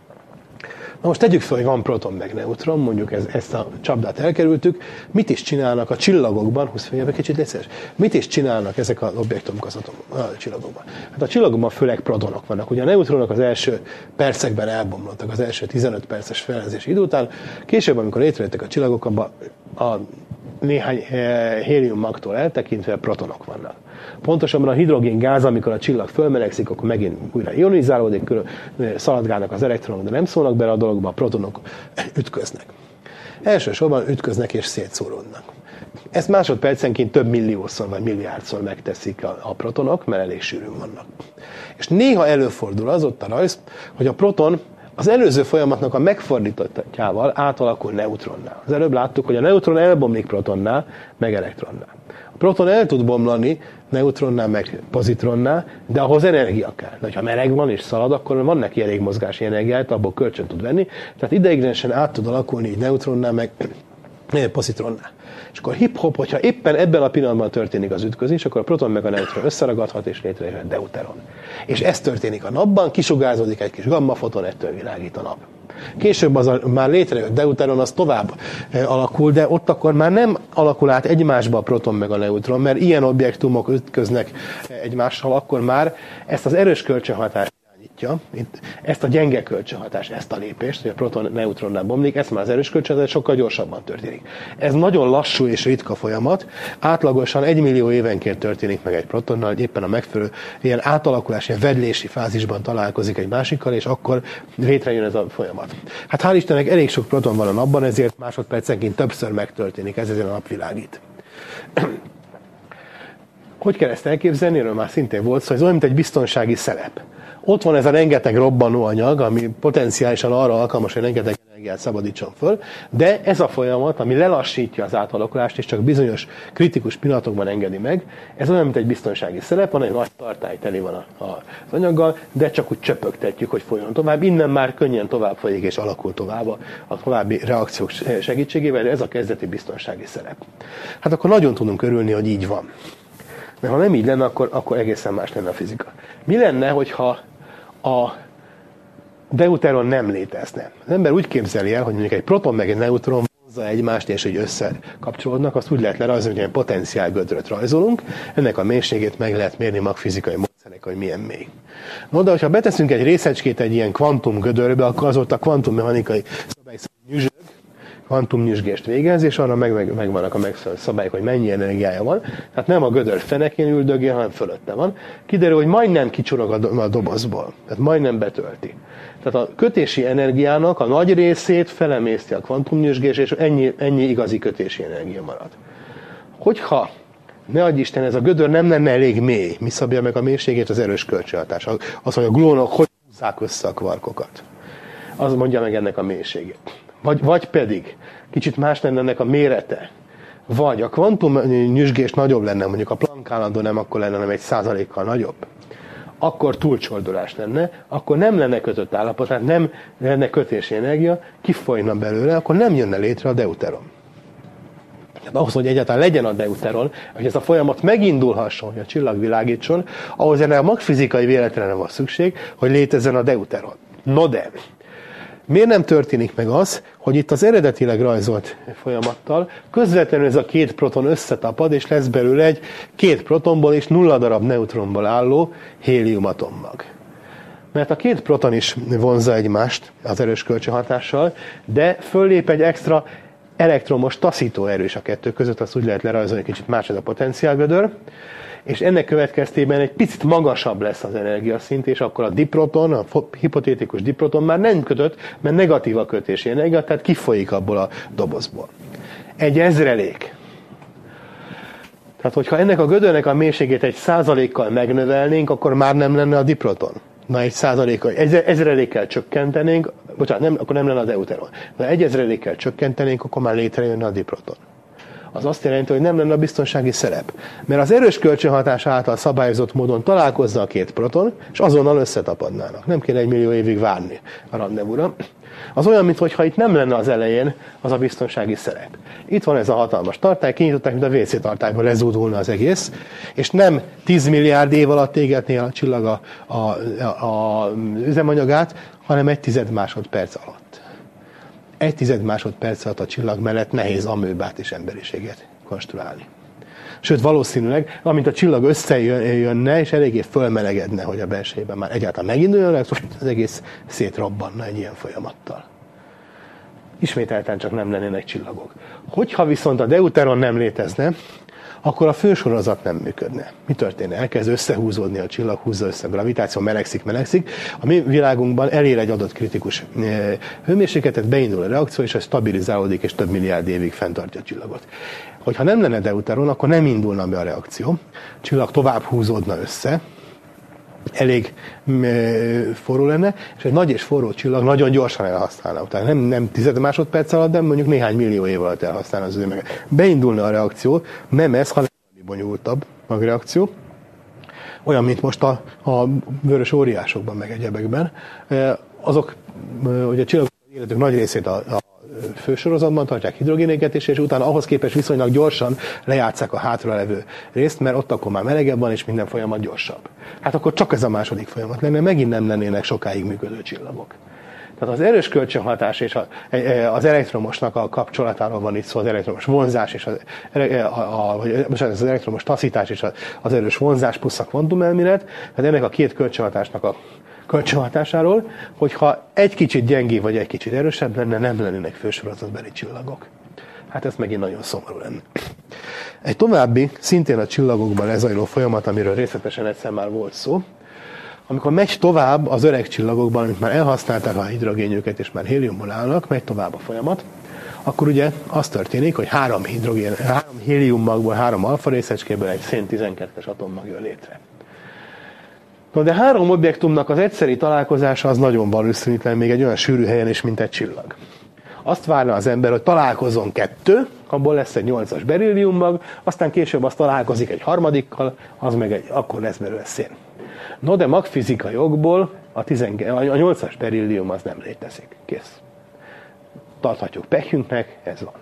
Na most tegyük fel, hogy van proton meg neutron, mondjuk ezt a csapdát elkerültük, mit is csinálnak a csillagokban, 20 feljebb kicsit létszeres, mit is csinálnak ezek az objektumok a csillagokban? Hát a csillagokban főleg protonok vannak. Ugye a neutronok az első percekben elbomlottak, az első 15 perces felezési idő után, később, amikor létrejöttek a csillagok, abban a néhány héliummagtól eltekintve protonok vannak. Pontosabban a hidrogén gáz, amikor a csillag fölmelegszik, akkor megint újra ionizálódik, szaladgálnak az elektronok, de nem szólnak bele a dologba, a protonok ütköznek. Elsősorban ütköznek és szétszóródnak. Ezt másodpercenként több milliószor vagy milliárdszor megteszik a protonok, mert elég sűrűn vannak. És néha előfordul az ott a rajz, hogy a proton az előző folyamatnak a megfordítottjával átalakul neutronná. Az előbb láttuk, hogy a neutron elbomlik protonnál, meg elektronnál. A proton el tud bomlani neutronnál, meg pozitronnál, de ahhoz energia kell. De ha meleg van és szalad, akkor van neki elég mozgási energiát, abból kölcsön tud venni. Tehát ideiglenesen át tud alakulni így neutronnál, meg pozitronnál. És akkor hip-hop, hogyha éppen ebben a pillanatban történik az ütközés, akkor a proton meg a neutron összeragadhat, és létrejön deuteron. És ez történik a napban, kisugárzódik egy kis gammafoton, ettől világít a nap. Később az már létrejött deuteron, az tovább alakul, de ott akkor már nem alakul át egymásba a proton meg a neutron, mert ilyen objektumok ütköznek egymással, akkor már ezt az erős kölcsönhatást irányítja, ezt a gyenge kölcsönhatást, ezt a lépést, hogy a proton neutronnál bomlik, ezt már az erős kölcsönhatás sokkal gyorsabban történik. Ez nagyon lassú és ritka folyamat, átlagosan 1 millió évenként történik meg egy protonnal, hogy éppen a megfelelő ilyen átalakulás, ilyen vedlési fázisban találkozik egy másikkal, és akkor létrejön ez a folyamat. Hát hál' Istennek elég sok proton van a napban, ezért másodpercenként többször megtörténik, ez ezen a napvilágít. Hogy kell ezt elképzelni? Erről már szintén volt szó, ez olyan, mint egy biztonsági szelep. Ott van ez a rengeteg robbanóanyag, ami potenciálisan arra alkalmas, hogy rengeteg energiát szabadítson föl, de ez a folyamat, ami lelassítja az átalakulást, és csak bizonyos kritikus pillanatokban engedi meg, ez olyan, mint egy biztonsági szelep, van egy nagy tartály, teli van az anyaggal, de csak úgy csöpögtetjük, hogy folyjon tovább. Innen már könnyen tovább folyik és alakul tovább a további reakciók segítségével, ez a kezdeti biztonsági szelep. Hát akkor nagyon tudunk örülni, hogy így van. Mert ha nem így lenne, akkor egészen más lenne a fizika. Mi lenne, hogyha a deuteron nem létezne? Az ember úgy képzeli el, hogy mondjuk egy proton meg egy neutron vonzza egymást, és hogy összekapcsolódnak, azt úgy lehet lerajzolni, hogy egy potenciálgödröt rajzolunk, ennek a mélységét meg lehet mérni magfizikai módszerek, hogy milyen mély. No, de hogyha beteszünk egy részecskét egy ilyen kvantumgödörbe, akkor az ott a kvantummechanikai szabály nyüzsög, kvantumnyüzsgést végez, és arra megvannak a megfelelő szabályok, hogy mennyi energiája van. Tehát nem a gödör fenekén üldögél, hanem fölötte van. Kiderül, hogy majdnem kicsorog a dobozból. Tehát majdnem betölti. Tehát a kötési energiának a nagy részét felemészti a kvantumnyüzsgés, és ennyi igazi kötési energia marad. Hogyha, ne adj Isten, ez a gödör nem lenne elég mély, mi szabja meg a mélységét? Az erős kölcsönhatás. Az, hogy a gluónok hogy húzzák össze a kvarkokat. Az mondja meg ennek a mélységét. Vagy pedig kicsit más lenne ennek a mérete. Vagy a kvantumnyüzsgés nagyobb lenne, mondjuk a Planck állandó nem akkor lenne, hanem 1%-kal nagyobb. Akkor túlcsordulás lenne, akkor nem lenne kötött állapot, tehát nem lenne kötési energia, kifolyna belőle, akkor nem jönne létre a deuteron. Tehát ahhoz, hogy egyáltalán legyen a deuteron, hogy ez a folyamat megindulhasson, hogy a csillag világítson, ahhoz ennek a magfizikai véletlenre van szükség, hogy létezzen a deuteron. No de, miért nem történik meg az, hogy itt az eredetileg rajzolt folyamattal közvetlenül ez a két proton összetapad, és lesz belőle egy 2 protonból és 0 darab neutronból álló héliumatommag. Mert a 2 proton is vonzza egymást az erős kölcsönhatással, de föllép egy extra elektromos taszító erős a 2 között, azt úgy lehet lerajzolni, kicsit más ez a potenciálgödör, és ennek következtében egy picit magasabb lesz az energiaszint, és akkor a diproton, a hipotetikus diproton már nem kötött, mert negatív a kötési energia, tehát kifolyik abból a dobozból. 1/1000. Tehát, hogyha ennek a gödörnek a mélységét 1%-kal megnövelnénk, akkor már nem lenne a diproton. Na, 1%-kal, 1000-kel csökkentenénk, bocsánat, akkor nem lenne a deuteron. De 1000-kel csökkentenénk, akkor már létrejönne a diproton. Az azt jelenti, hogy nem lenne a biztonsági szerep. Mert az erős kölcsönhatás által szabályozott módon találkozna a két proton, és azonnal összetapadnának. Nem kéne 1 millió évig várni a randevúra. Az olyan, mintha itt nem lenne az elején az a biztonsági szerep. Itt van ez a hatalmas tartály, kinyitották, mint a WC tartályból lezúdulna az egész, és nem 10 milliárd év alatt égetné a csillag a üzemanyagát, hanem 1/10 másodperc alatt. 1/10 másodperc alatt a csillag mellett nehéz amőbát és emberiséget konstruálni. Sőt, valószínűleg, amint a csillag összejönne, és eléggé fölmelegedne, hogy a belsejében már egyáltalán meginduljon, az egész szétrobbanna egy ilyen folyamattal. Ismételten csak nem lennének csillagok. Hogyha viszont a deuteron nem létezne, akkor a fősorozat nem működne. Mi történne? Elkezd összehúzódni a csillag, húzza össze a gravitáció, melegszik. A mi világunkban elér egy adott kritikus hőmérsékletet, beindul a reakció, és ez stabilizálódik, és több milliárd évig fenntartja a csillagot. Hogyha nem lenne deuteron, akkor nem indulna be a reakció. A csillag tovább húzódna össze, elég forró lenne, és egy nagy és forró csillag nagyon gyorsan elhasználna. Tehát nem 10 másodperc alatt, de mondjuk néhány millió év alatt elhasználna az üzemanyag. Beindulna a reakció, nem ez, hanem bonyolultabb magreakció. Olyan, mint most a vörös óriásokban, meg egyebekben. Azok, hogy a csillagok életük nagy részét a fősorozatban tartják hidrogénéket, és utána ahhoz képest viszonylag gyorsan lejátsszák a hátralevő részt, mert ott akkor már melegebb van, és minden folyamat gyorsabb. Hát akkor csak ez a második folyamat lenne, megint nem lennének sokáig működő csillagok. Tehát az erős kölcsönhatás és az elektromosnak a kapcsolatáról van itt szó, az elektromos vonzás, és az elektromos taszítás és az erős vonzás plusz a kvantumelmélet, tehát ennek a két kölcsönhatásnak a kölcsönhatásáról, hogyha egy kicsit gyengébb vagy egy kicsit erősebb lenne, nem lennének fősorozatbeli csillagok. Hát ez megint nagyon szomorú lenne. Egy további, szintén a csillagokban lezajló folyamat, amiről részletesen egyszer már volt szó, amikor megy tovább az öreg csillagokban, amit már elhasználták a hidrogénjüket, és már héliumból állnak, megy tovább a folyamat, akkor ugye az történik, hogy 3 héliummagból, 3 alfa részecskéből egy szén 12-es atommag jön létre. No, de 3 objektumnak az egyszeri találkozása az nagyon valószínűtlen még egy olyan sűrű helyen is, mint egy csillag. Azt várna az ember, hogy találkozzon 2, abból lesz egy 8-as berilliummag, aztán később azt találkozik egy harmadikkal, az meg akkor lesz belőle szén. No, de magfizikai okból a 8-as berillium az nem létezik. Kész. Tarthatjuk pekünknek, ez van.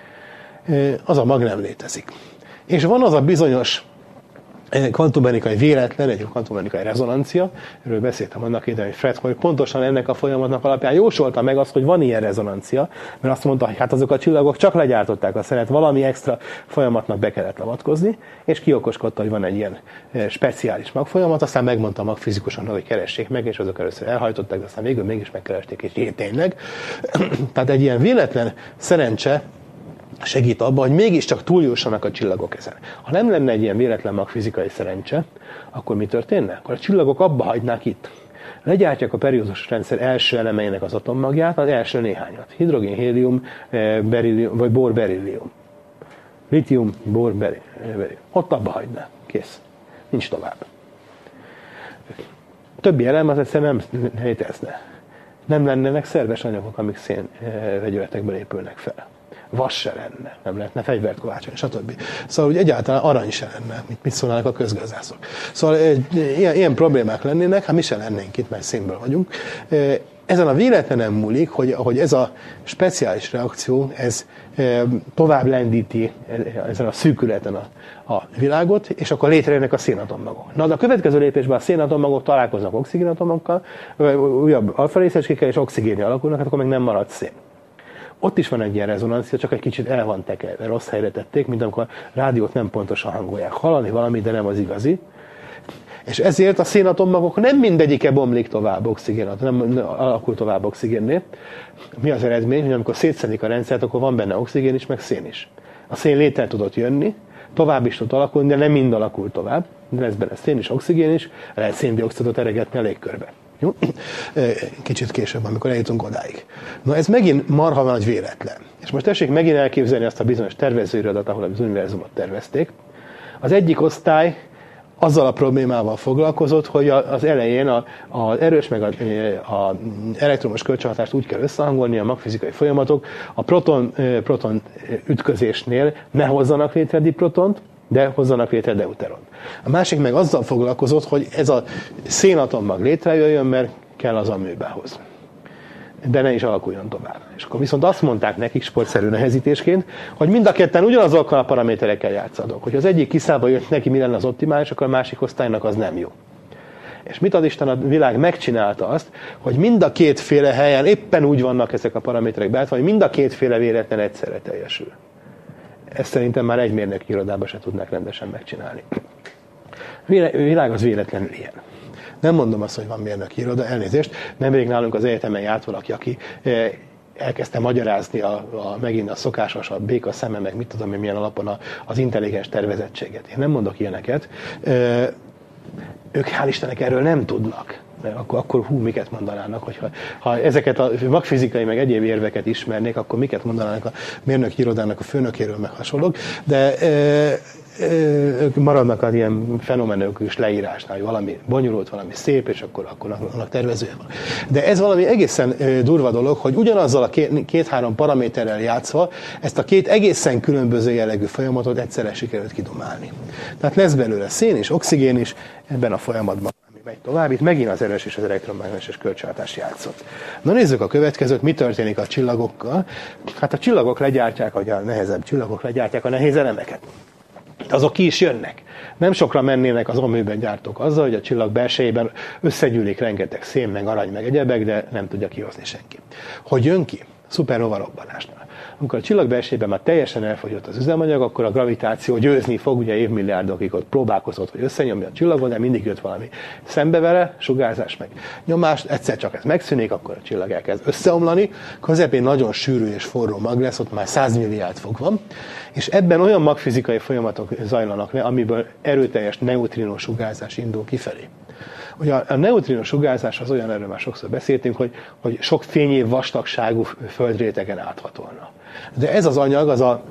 Az a mag nem létezik. És van az a bizonyos kvantummechanikai véletlen, egy kvantummechanikai rezonancia, erről beszéltem annak idején, hogy Fred Hoyle pontosan ennek a folyamatnak alapján jósolta meg azt, hogy van ilyen rezonancia, mert azt mondta, hogy hát azok a csillagok csak legyártották a szenet, valami extra folyamatnak be kellett avatkozni, és kiokoskodta, hogy van egy ilyen speciális magfolyamat, aztán megmondta a magfizikusoknak, hogy keressék meg, és azok először elhajtották, de aztán végül mégis megkeresték, és tényleg. Tehát egy ilyen véletlen szerencse segít abban, hogy mégiscsak túljussanak a csillagok ezen. Ha nem lenne egy ilyen véletlen magfizikai szerencse, akkor mi történne? Akkor a csillagok abba hagynák itt. Legyártják a periódusos rendszer első elemeinek az atommagját, az első néhányat. Hidrogén, hélium, berillium, vagy bor, berillium. Litium, bor, berillium. Ott abba hagyná. Kész. Nincs tovább. Többi elem az egyszerűen nem létezne. Nem lennének szerves anyagok, amik szénvegyületekből épülnek fel. Vas se lenne, nem lehetne fegyvert kovácsolni, stb. Szóval úgy egyáltalán arany se lenne, mit szólnának a közgazdászok. Szóval ilyen problémák lennének, hát mi se lennénk itt, mert szénből vagyunk. Ezen a véletlenem múlik, hogy ez a speciális reakció, ez tovább lendíti ezen a szűkületen a világot, és akkor létrejönnek a szénatommagok. Na, de a következő lépésben a szénatommagok találkoznak oxigénatommagokkal, újabb alfa részecskékkel, és oxigénje alakulnak, hát akkor meg nem marad szén. Ott is van egy ilyen rezonancia, csak egy kicsit el van tekerve, rossz helyre tették, mint amikor a rádiót nem pontosan hangolják. Hallani valamit, de nem az igazi. És ezért a szénatommagok nem mindegyike bomlik tovább oxigénat, nem alakul tovább oxigénné. Mi az eredmény, hogy amikor szétszedik a rendszert, akkor van benne oxigén is, meg szén is. A szén létre tudott jönni, tovább is tud alakulni, de nem mind alakul tovább. De lesz benne szén is, oxigén is, lehet széndioxidot eregetni a légkörbe. Jó? Kicsit később, amikor eljutunk odáig. Na ez megint marha nagy véletlen. És most tessék megint elképzelni azt a bizonyos tervezőirodat, ahol az univerzumot tervezték. Az egyik osztály azzal a problémával foglalkozott, hogy az elején az erős meg a elektromos kölcsönhatást úgy kell összehangolni, a magfizikai folyamatok a proton ütközésnél ne hozzanak létre diprotont, de hozzanak létre deuteront. A másik meg azzal foglalkozott, hogy ez a szénatommag létrejöjjön, mert kell az a műbához. De ne is alakuljon tovább. És akkor viszont azt mondták nekik sportszerű nehezítésként, hogy mind a ketten ugyanazokkal a paraméterekkel játszatok. Hogy az egyik kiszába jött neki, mi lenne az optimális, akkor a másik osztálynak az nem jó. És mit ad Isten, a világ megcsinálta azt, hogy mind a kétféle helyen éppen úgy vannak ezek a paraméterek beállítva, hogy mind a kétféle véletlen egyszerre teljesül. Ezt szerintem már egy mérnöki irodában se tudnák rendesen megcsinálni. A világ az véletlenül ilyen. Nem mondom azt, hogy van mérnöki iroda, elnézést. Nemrég nálunk az egyetemen járt valaki, aki elkezdte magyarázni megint a szokásos, a béka szeme, meg mit tudom én milyen alapon az intelligens tervezettséget. Én nem mondok ilyeneket. Ők hál' Istennek erről nem tudnak. Akkor miket mondanának, ha ezeket a magfizikai meg egyéb érveket ismernék, akkor miket mondanának a mérnöki irodának a főnökéről, meg hasonlók. De ők maradnak az ilyen fenomenőkös leírásnál, hogy valami bonyolult, valami szép, és akkor annak tervezője van. De ez valami egészen durva dolog, hogy ugyanazzal a két-három paraméterrel játszva ezt a két egészen különböző jellegű folyamatot egyszerre sikerült kidomálni. Tehát lesz belőle szén és oxigén is ebben a folyamatban, ami megy tovább. Itt megint az erős és az elektromágneses kölcsönhatás játszott. Na nézzük a következőt, mi történik a csillagokkal. Hát a csillagok legyártják, vagy a nehezebb csillagok legyártják a nehéz elemeket. Azok ki is jönnek. Nem sokra mennének az amőben gyártók azzal, hogy a csillag belsejében összegyűlik rengeteg szén, meg arany, meg egyebek, de nem tudja kihozni senki. Hogy jön ki? Szupernova robbanásnál. Amikor a csillag belsejében már teljesen elfogyott az üzemanyag, akkor a gravitáció győzni fog, ugye évmilliárdokig ott próbálkozott, hogy összenyomja a csillagot, de mindig jött valami szembe vele, sugárzás meg nyomás, egyszer csak ez megszűnik, akkor a csillag elkezd összeomlani, közepén nagyon sűrű és forró mag lesz, ott már 100 milliárd fok van, és ebben olyan magfizikai folyamatok zajlanak le, amiből erőteljes neutrino sugárzás indul kifelé. Ugye a neutrino sugárzás az olyan, erről már sokszor beszéltünk, hogy sok fényév vastagságú földrétegen áthatolna. De ez az anyag, az a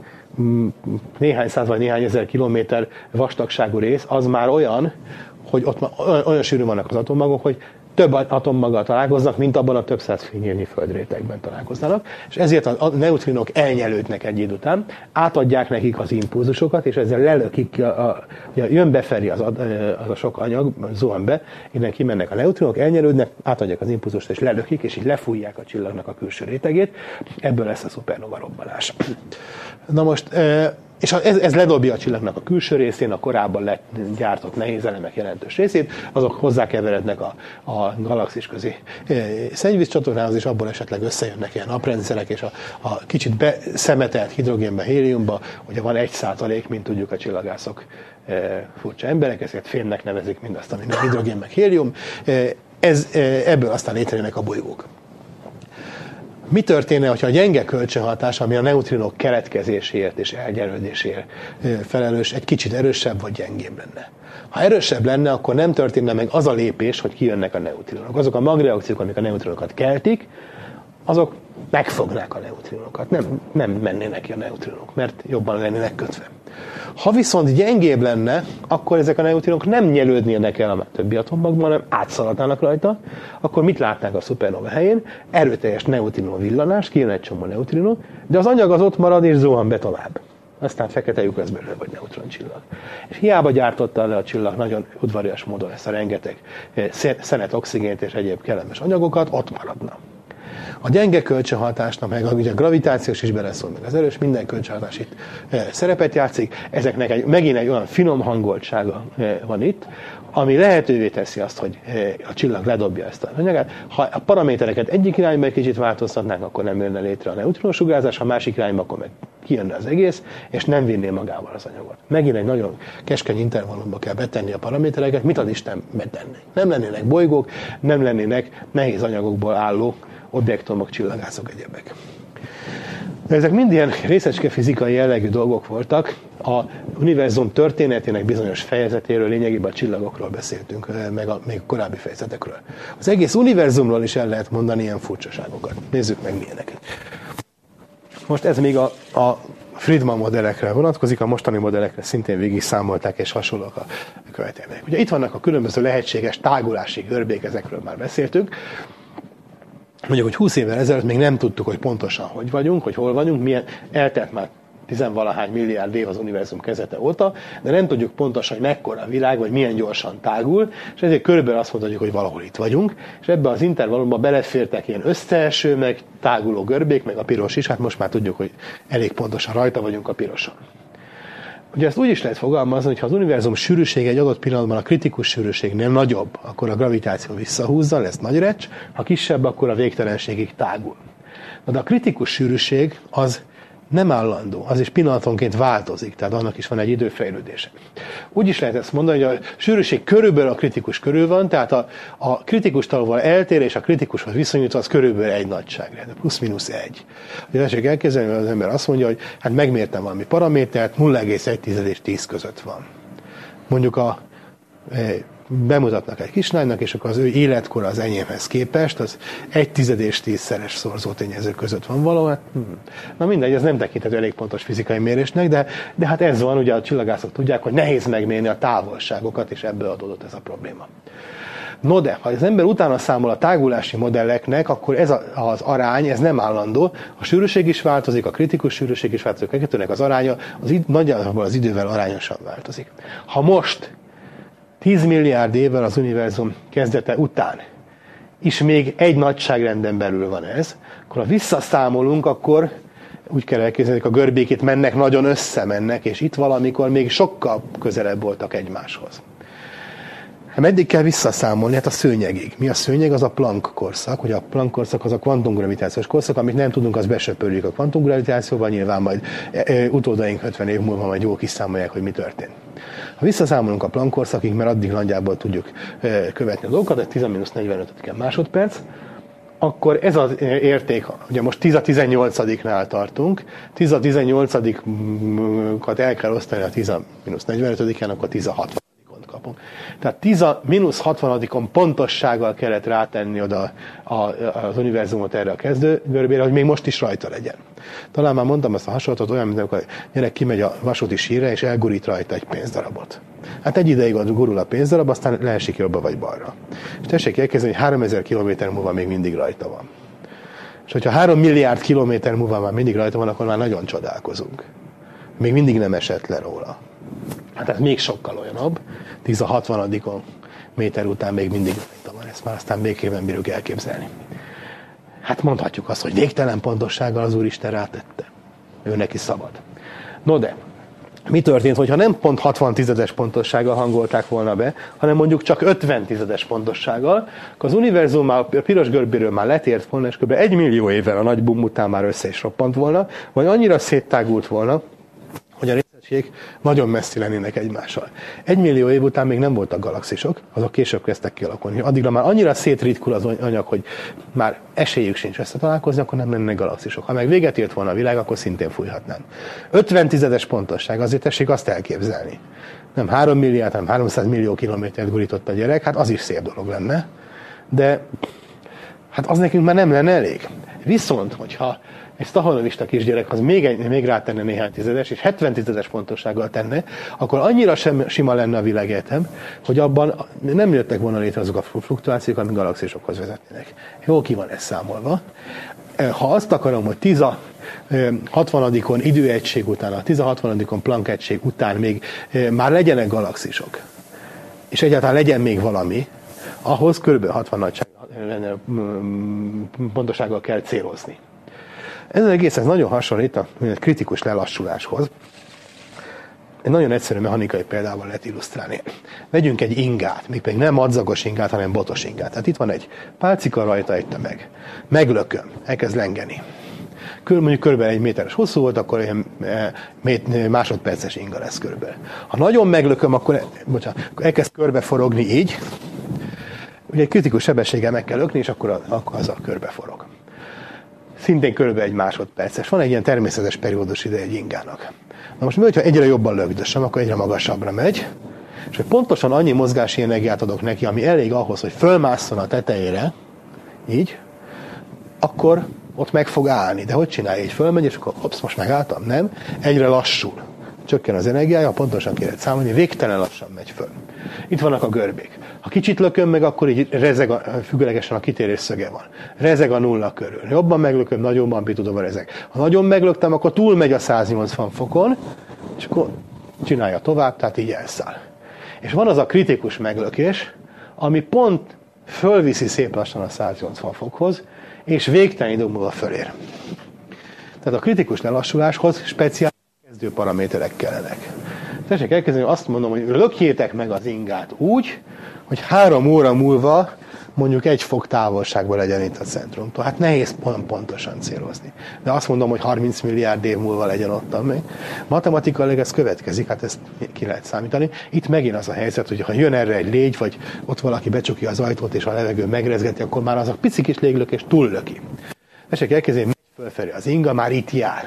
néhány száz vagy néhány ezer kilométer vastagságú rész, az már olyan, hogy ott már olyan sűrű vannak az atommagok, hogy több atommaggal találkoznak, mint abban a több száz fényévnyi földrétegben találkoznak, és ezért a neutrinok elnyelődnek egy idő után, átadják nekik az impulzusokat, és ezzel lelökik, jön befelé az a sok anyag, zuhan be, innen kimennek a neutrinok, elnyelődnek, átadják az impulzust, és lelökik, és így lefújják a csillagnak a külső rétegét, ebből lesz a szupernova robbanás. Na most, és ez ledobja a csillagnak a külső részén, a korábban gyártott nehéz elemek jelentős részét, azok hozzákeverednek a galaxis közi szennyvízcsatornához, és abból esetleg összejönnek ilyen naprendszerek, és a kicsit beszemetelt hidrogénbe, héliumba, ugye van 1%, mint tudjuk a csillagászok furcsa emberek, ezért fémnek nevezik mindazt, ami hidrogén meg hélium, ebből aztán létrejönnek a bolygók. Mi történne, hogyha a gyenge kölcsönhatás, ami a neutrinok keletkezéséért és elnyelődéséért felelős, egy kicsit erősebb vagy gyengébb lenne? Ha erősebb lenne, akkor nem történne meg az a lépés, hogy kijönnek a neutrinok. Azok a magreakciók, amik a neutrinokat keltik, azok megfognák a neutrinokat. Nem mennének ki a neutrinok, mert jobban lennének kötve. Ha viszont gyengébb lenne, akkor ezek a neutrinok nem nyelődnének el a többi atommagban, hanem átszaladnának rajta, akkor mit látnánk a szupernova helyén? Erőteljes neutrino villanás, kijön egy csomó neutrinó, de az anyag az ott marad és zuhan be tovább. Aztán fekete lyuk lesz belőle, vagy neutroncsillag. És hiába gyártotta le a csillag nagyon udvarias módon ezt a rengeteg szenet, oxigént és egyéb kellemes anyagokat, ott maradna. A gyenge kölcsönhatásnak, meg ugye a gravitációs is beleszól, meg az erős, minden kölcsönhatás itt szerepet játszik. Ezeknek megint egy olyan finom hangoltsága van itt, ami lehetővé teszi azt, hogy a csillag ledobja ezt az anyagát. Ha a paramétereket egyik irányba egy kicsit változtatnánk, akkor nem jönne létre a neutronsugárzás, ha másik irányba, akkor meg kijönne az egész, és nem vinné magával az anyagot. Megint egy nagyon keskeny intervallumba kell betenni a paramétereket, mit ad Isten betenni. Nem lennének bolygók, nem lennének nehéz anyagokból álló objektumok, csillagászok, egyebek. De ezek mind ilyen részecske fizikai jellegű dolgok voltak. A univerzum történetének bizonyos fejezetéről, lényegében a csillagokról beszéltünk, meg a még korábbi fejezetekről. Az egész univerzumról is el lehet mondani ilyen furcsaságokat. Nézzük meg milyeneket. most ez még a Friedman modellekre vonatkozik, a mostani modellekre szintén végig számolták, és hasonlók a követelmények. Ugye itt vannak a különböző lehetséges tágulási görbék, ezekről már beszéltünk. Mondjuk, hogy 20 évvel ezelőtt még nem tudtuk, hogy pontosan hogy vagyunk, hogy hol vagyunk, milyen eltelt már 10-valahány milliárd év az univerzum kezdete óta, de nem tudjuk pontosan, hogy mekkora a világ, vagy milyen gyorsan tágul, és ezért körülbelül azt mondhatjuk, hogy valahol itt vagyunk, és ebben az intervallumban belefértek ilyen összeeső, meg táguló görbék, meg a piros is, hát most már tudjuk, hogy elég pontosan rajta vagyunk a piroson. Ugye ezt úgy is lehet fogalmazni, hogy ha az univerzum sűrűsége egy adott pillanatban a kritikus sűrűségnél nagyobb, akkor a gravitáció visszahúzza, lesz nagy recs, ha kisebb, akkor a végtelenségig tágul. De a kritikus sűrűség az nem állandó, az is pillanatonként változik, tehát annak is van egy időfejlődése. Úgy is lehet ezt mondani, hogy a sűrűség körülbelül a kritikus körül van, tehát a kritikus talóval eltér, és a kritikushoz viszonyítva az körülbelül egy nagyságrend, plusz-minusz 1. Ugye tessék elképzelni, hogy az ember azt mondja, hogy hát megmértem valami paramétert, 0,1 és 10 között van. Mondjuk bemutatnak egy kislánynak, és akkor az ő életkora az enyémhez képest, az 1/10 és 10-szeres szorzótényező között van valahol. Hát, na mindegy, ez nem tekinthető elég pontos fizikai mérésnek, de hát ez van, ugye a csillagászok tudják, hogy nehéz megmérni a távolságokat, és ebből adódott ez a probléma. No de, ha az ember utána számol a tágulási modelleknek, akkor ez az arány, ez nem állandó. A sűrűség is változik, a kritikus sűrűség is változik, a kettőnek az aránya nagyjából az idővel arányosan változik. Ha most 10 milliárd évvel az univerzum kezdete után is még egy nagyságrenden belül van ez, akkor ha visszaszámolunk, akkor úgy kell elképzelni, hogy a görbék itt mennek, nagyon összemennek, és itt valamikor még sokkal közelebb voltak egymáshoz. Hát meddig kell visszaszámolni? Hát a szőnyegig. Mi a szőnyeg? Az a Planck korszak. Ugye a Planck korszak az a kvantumgravitációs korszak, amit nem tudunk, az besöpörjük a kvantumgravitációval, nyilván majd utódaink 50 év múlva majd jól kiszámolják, hogy mi történt. Ha visszaszámolunk a Planck korszakig, mert addig nagyjából tudjuk követni a dolgokat, ez 10-45 másodperc, akkor ez az érték, ugye most 10-18-nál tartunk, 10-18-at el kell osztani a 10-45-en, akkor 10-60 kapunk. Tehát 10-60 pontossággal kellett rátenni oda az univerzumot erre a kezdőgörbére, hogy még most is rajta legyen. Talán már mondtam ezt a hasonlatot, olyan, mint amikor a gyerek kimegy a vasúti sírre, és elgurít rajta egy pénzdarabot. Hát egy ideig ott gurul a pénzdarab, aztán leesik jobbra vagy balra. És tessék elkezdeni, hogy 3000 kilométer múlva még mindig rajta van. És hogyha 3 milliárd kilométer múlva már mindig rajta van, akkor már nagyon csodálkozunk. Még mindig nem esett le róla. Hát ez még sokkal olyanabb, 10-60 méter után még mindig rajta van, ezt már aztán békében bírjuk elképzelni. Hát mondhatjuk azt, hogy végtelen pontossággal az Úristen rátette. Ő neki szabad. No de, mi történt, hogyha nem pont 60 pontossággal hangolták volna be, hanem mondjuk csak 50 pontossággal, akkor az univerzum már a piros görbéről már letért volna, és kb. 1 millió évvel a nagy bum után már össze is roppant volna, vagy annyira széttágult volna, hogy a részecskék nagyon messzi lennének egymással. 1 millió év után még nem voltak galaxisok, azok később kezdtek kialakulni. Addigra már annyira szétritkul az anyag, hogy már esélyük sincs összetalálkozni, akkor nem lennének galaxisok. Ha meg véget ért volna a világ, akkor szintén fújhatnám. 50 pontosság, azért tessék azt elképzelni. Nem 3 milliárd, hanem 300 millió kilométert gurított a gyerek, hát az is szép dolog lenne. De hát az nekünk már nem lenne elég. Viszont, hogyha egy stahanovista kisgyerek az még rátenne néhány tizedes, és 70 pontossággal tenne, akkor annyira sima lenne a világegyetem, hogy abban nem jöttek volna létre azok a fluktuációk, amik galaxisokhoz vezetnének. Jól ki van ez számolva. Ha azt akarom, hogy 10-60 időegység után, a 10-60 Planck egység után még már legyenek galaxisok, és egyáltalán legyen még valami, ahhoz kb. 60 pontossággal kell célozni. Ez az egész ez nagyon hasonlít a kritikus lelassuláshoz. Egy nagyon egyszerű mechanikai példával lehet illusztrálni. Vegyünk egy ingát, még pedig nem madzagos ingát, hanem botos ingát. Tehát itt van egy pálcika, rajta egy tömeg. Meglököm, elkezd lengeni. Mondjuk kb. 1 méteres hosszú volt, akkor ilyen másodperces inga lesz kb. Ha nagyon meglököm, akkor elkezd körbeforogni így. Ugye egy kritikus sebességgel meg kell lökni, és akkor az a körbeforog. Szintén körülbelül 1 másodperces. Van egy ilyen természetes periódus ide egy ingának. Na most mi, hogyha egyre jobban lögdösem, akkor egyre magasabbra megy, és hogy pontosan annyi mozgási energiát adok neki, ami elég ahhoz, hogy fölmásszon a tetejére, így, akkor ott meg fog állni. De hogy csinálja? Így fölmegy, és akkor most megálltam? Nem. Egyre lassul. Csökken az energiája, ha pontosan kéred számolni, végtelen lassan megy föl. Itt vannak a görbék. Ha kicsit lököm meg, akkor így rezeg, függőlegesen a kitérés szöge van. Rezeg a nulla körül. Jobban meglököm, nagyobb amplitúdóban rezeg. Ha nagyon meglöktem, akkor túlmegy a 180 fokon, és akkor csinálja tovább, tehát így elszáll. És van az a kritikus meglökés, ami pont fölviszi szép lassan a 180 fokhoz, és végtelen idő múlva fölér. Tehát a kritikus lelassuláshoz speciális kezdőparaméterek kellenek. Tessék elkezdeni, azt mondom, hogy lökjétek meg az ingát úgy, hogy 3 óra múlva mondjuk 1 fok távolságban legyen itt a centrumtól. Hát nehéz pontosan célozni. De azt mondom, hogy 30 milliárd év múlva legyen ott. Matematikailag ez következik, hát ezt ki lehet számítani. Itt megint az a helyzet, hogy ha jön erre egy légy, vagy ott valaki becsukja az ajtót, és a levegő megrezgeti, akkor már az a pici kis léglökés túllöki. Tessék elkezdeni, megy fölfelé az inga, már itt jár.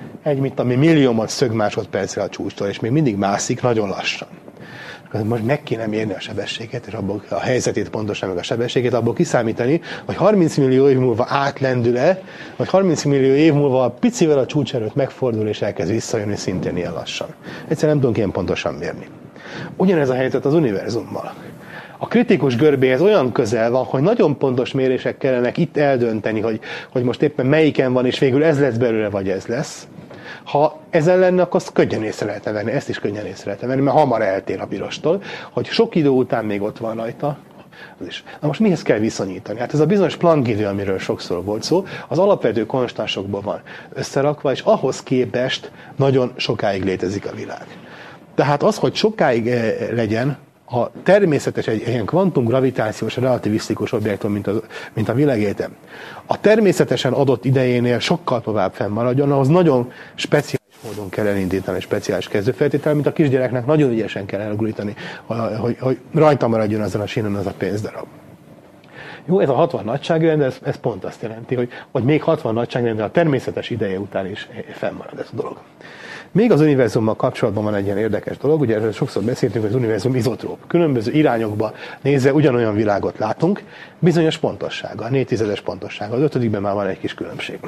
Egy milliómat szögmásodpercre a csúcstól, és még mindig mászik nagyon lassan. Most meg kéne mérni a sebességet, és abból a helyzetét pontosan, meg a sebességét, abból kiszámítani, hogy 30 millió év múlva átlendül-e, vagy 30 millió év múlva picivel a csúcs előtt megfordul, és elkezd visszajönni szintén ilyen lassan. Egyszerűen nem tudunk ilyen pontosan mérni. Ugyanez a helyzet az univerzummal. A kritikus görbéhez olyan közel van, hogy nagyon pontos mérések kellenek itt eldönteni, hogy most éppen melyiken van, és végül ez lesz belőle, vagy ez lesz. Ha ezen lenne, akkor azt könnyen észre lehetne venni, ezt is könnyen észre lehetne venni, mert hamar eltér a pirostól, hogy sok idő után még ott van rajta. Az is. Na most mihez kell viszonyítani? Hát ez a bizonyos Planck idő, amiről sokszor volt szó, az alapvető konstansokból van összerakva, és ahhoz képest nagyon sokáig létezik a világ. Tehát az, hogy sokáig legyen, a természetes egy ilyen kvantumgravitációs relativisztikus objektum, mint a világegyetem, a természetesen adott idejénél sokkal tovább fennmaradjon, ahhoz nagyon speciális módon kell elindítani, speciális kezdőfeltétel, mint a kisgyereknek nagyon ügyesen kell elgurítani, hogy rajta maradjon azon a sínon az a pénzdarab. Jó, ez a 60 nagyságrend, ez pont azt jelenti, hogy még 60 nagyságrend a természetes ideje után is fennmarad ez a dolog. Még az univerzummal kapcsolatban van egy ilyen érdekes dolog, ugye erről sokszor beszéltünk, hogy az univerzum izotróp. Különböző irányokba nézve ugyanolyan világot látunk, bizonyos pontossággal, 4/10 pontossággal, az 5-ben már van egy kis különbség.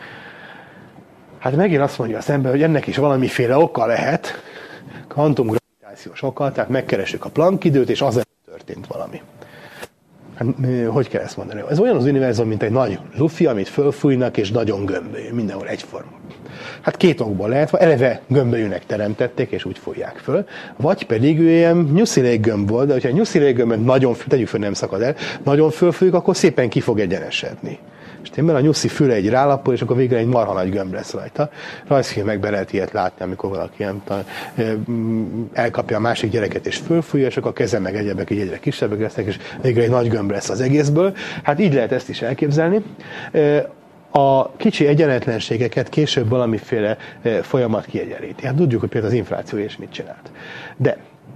Hát megint azt mondja az ember, hogy ennek is valamiféle oka lehet, kvantumgravitációs oka, tehát megkeressük a Planck időt, és azért történt valami. Hát, hogy kell ezt mondani? Ez olyan az univerzum, mint egy nagy lufi, amit fölfújnak, és nagyon gömbölyű, mindenhol egyforma. Hát 2 okból lehet, vagy eleve gömbölyűnek teremtették, és úgy fújják föl, vagy pedig ő ilyen nyuszilékgömb volt, de hogyha a nyuszilékgömböt nagyon, tegyük föl, nem szakad el, nagyon fölfújjuk, akkor szépen ki fog egyenesedni. És tényleg a nyuszi füle egy rálapol, és akkor végre egy marha nagy gömb lesz rajta. Rajzfilmekben lehet ilyet látni, amikor valaki elkapja a másik gyereket, és fölfújja, és akkor a keze meg egyebek így egyre kisebbek lesznek, és végre egy nagy gömb lesz az egészből. Hát így lehet ezt is elképzelni. A kicsi egyenletlenségeket később valamiféle folyamat kiegyenlíti. Hát tudjuk, hogy például az infláció és mit csinált. De,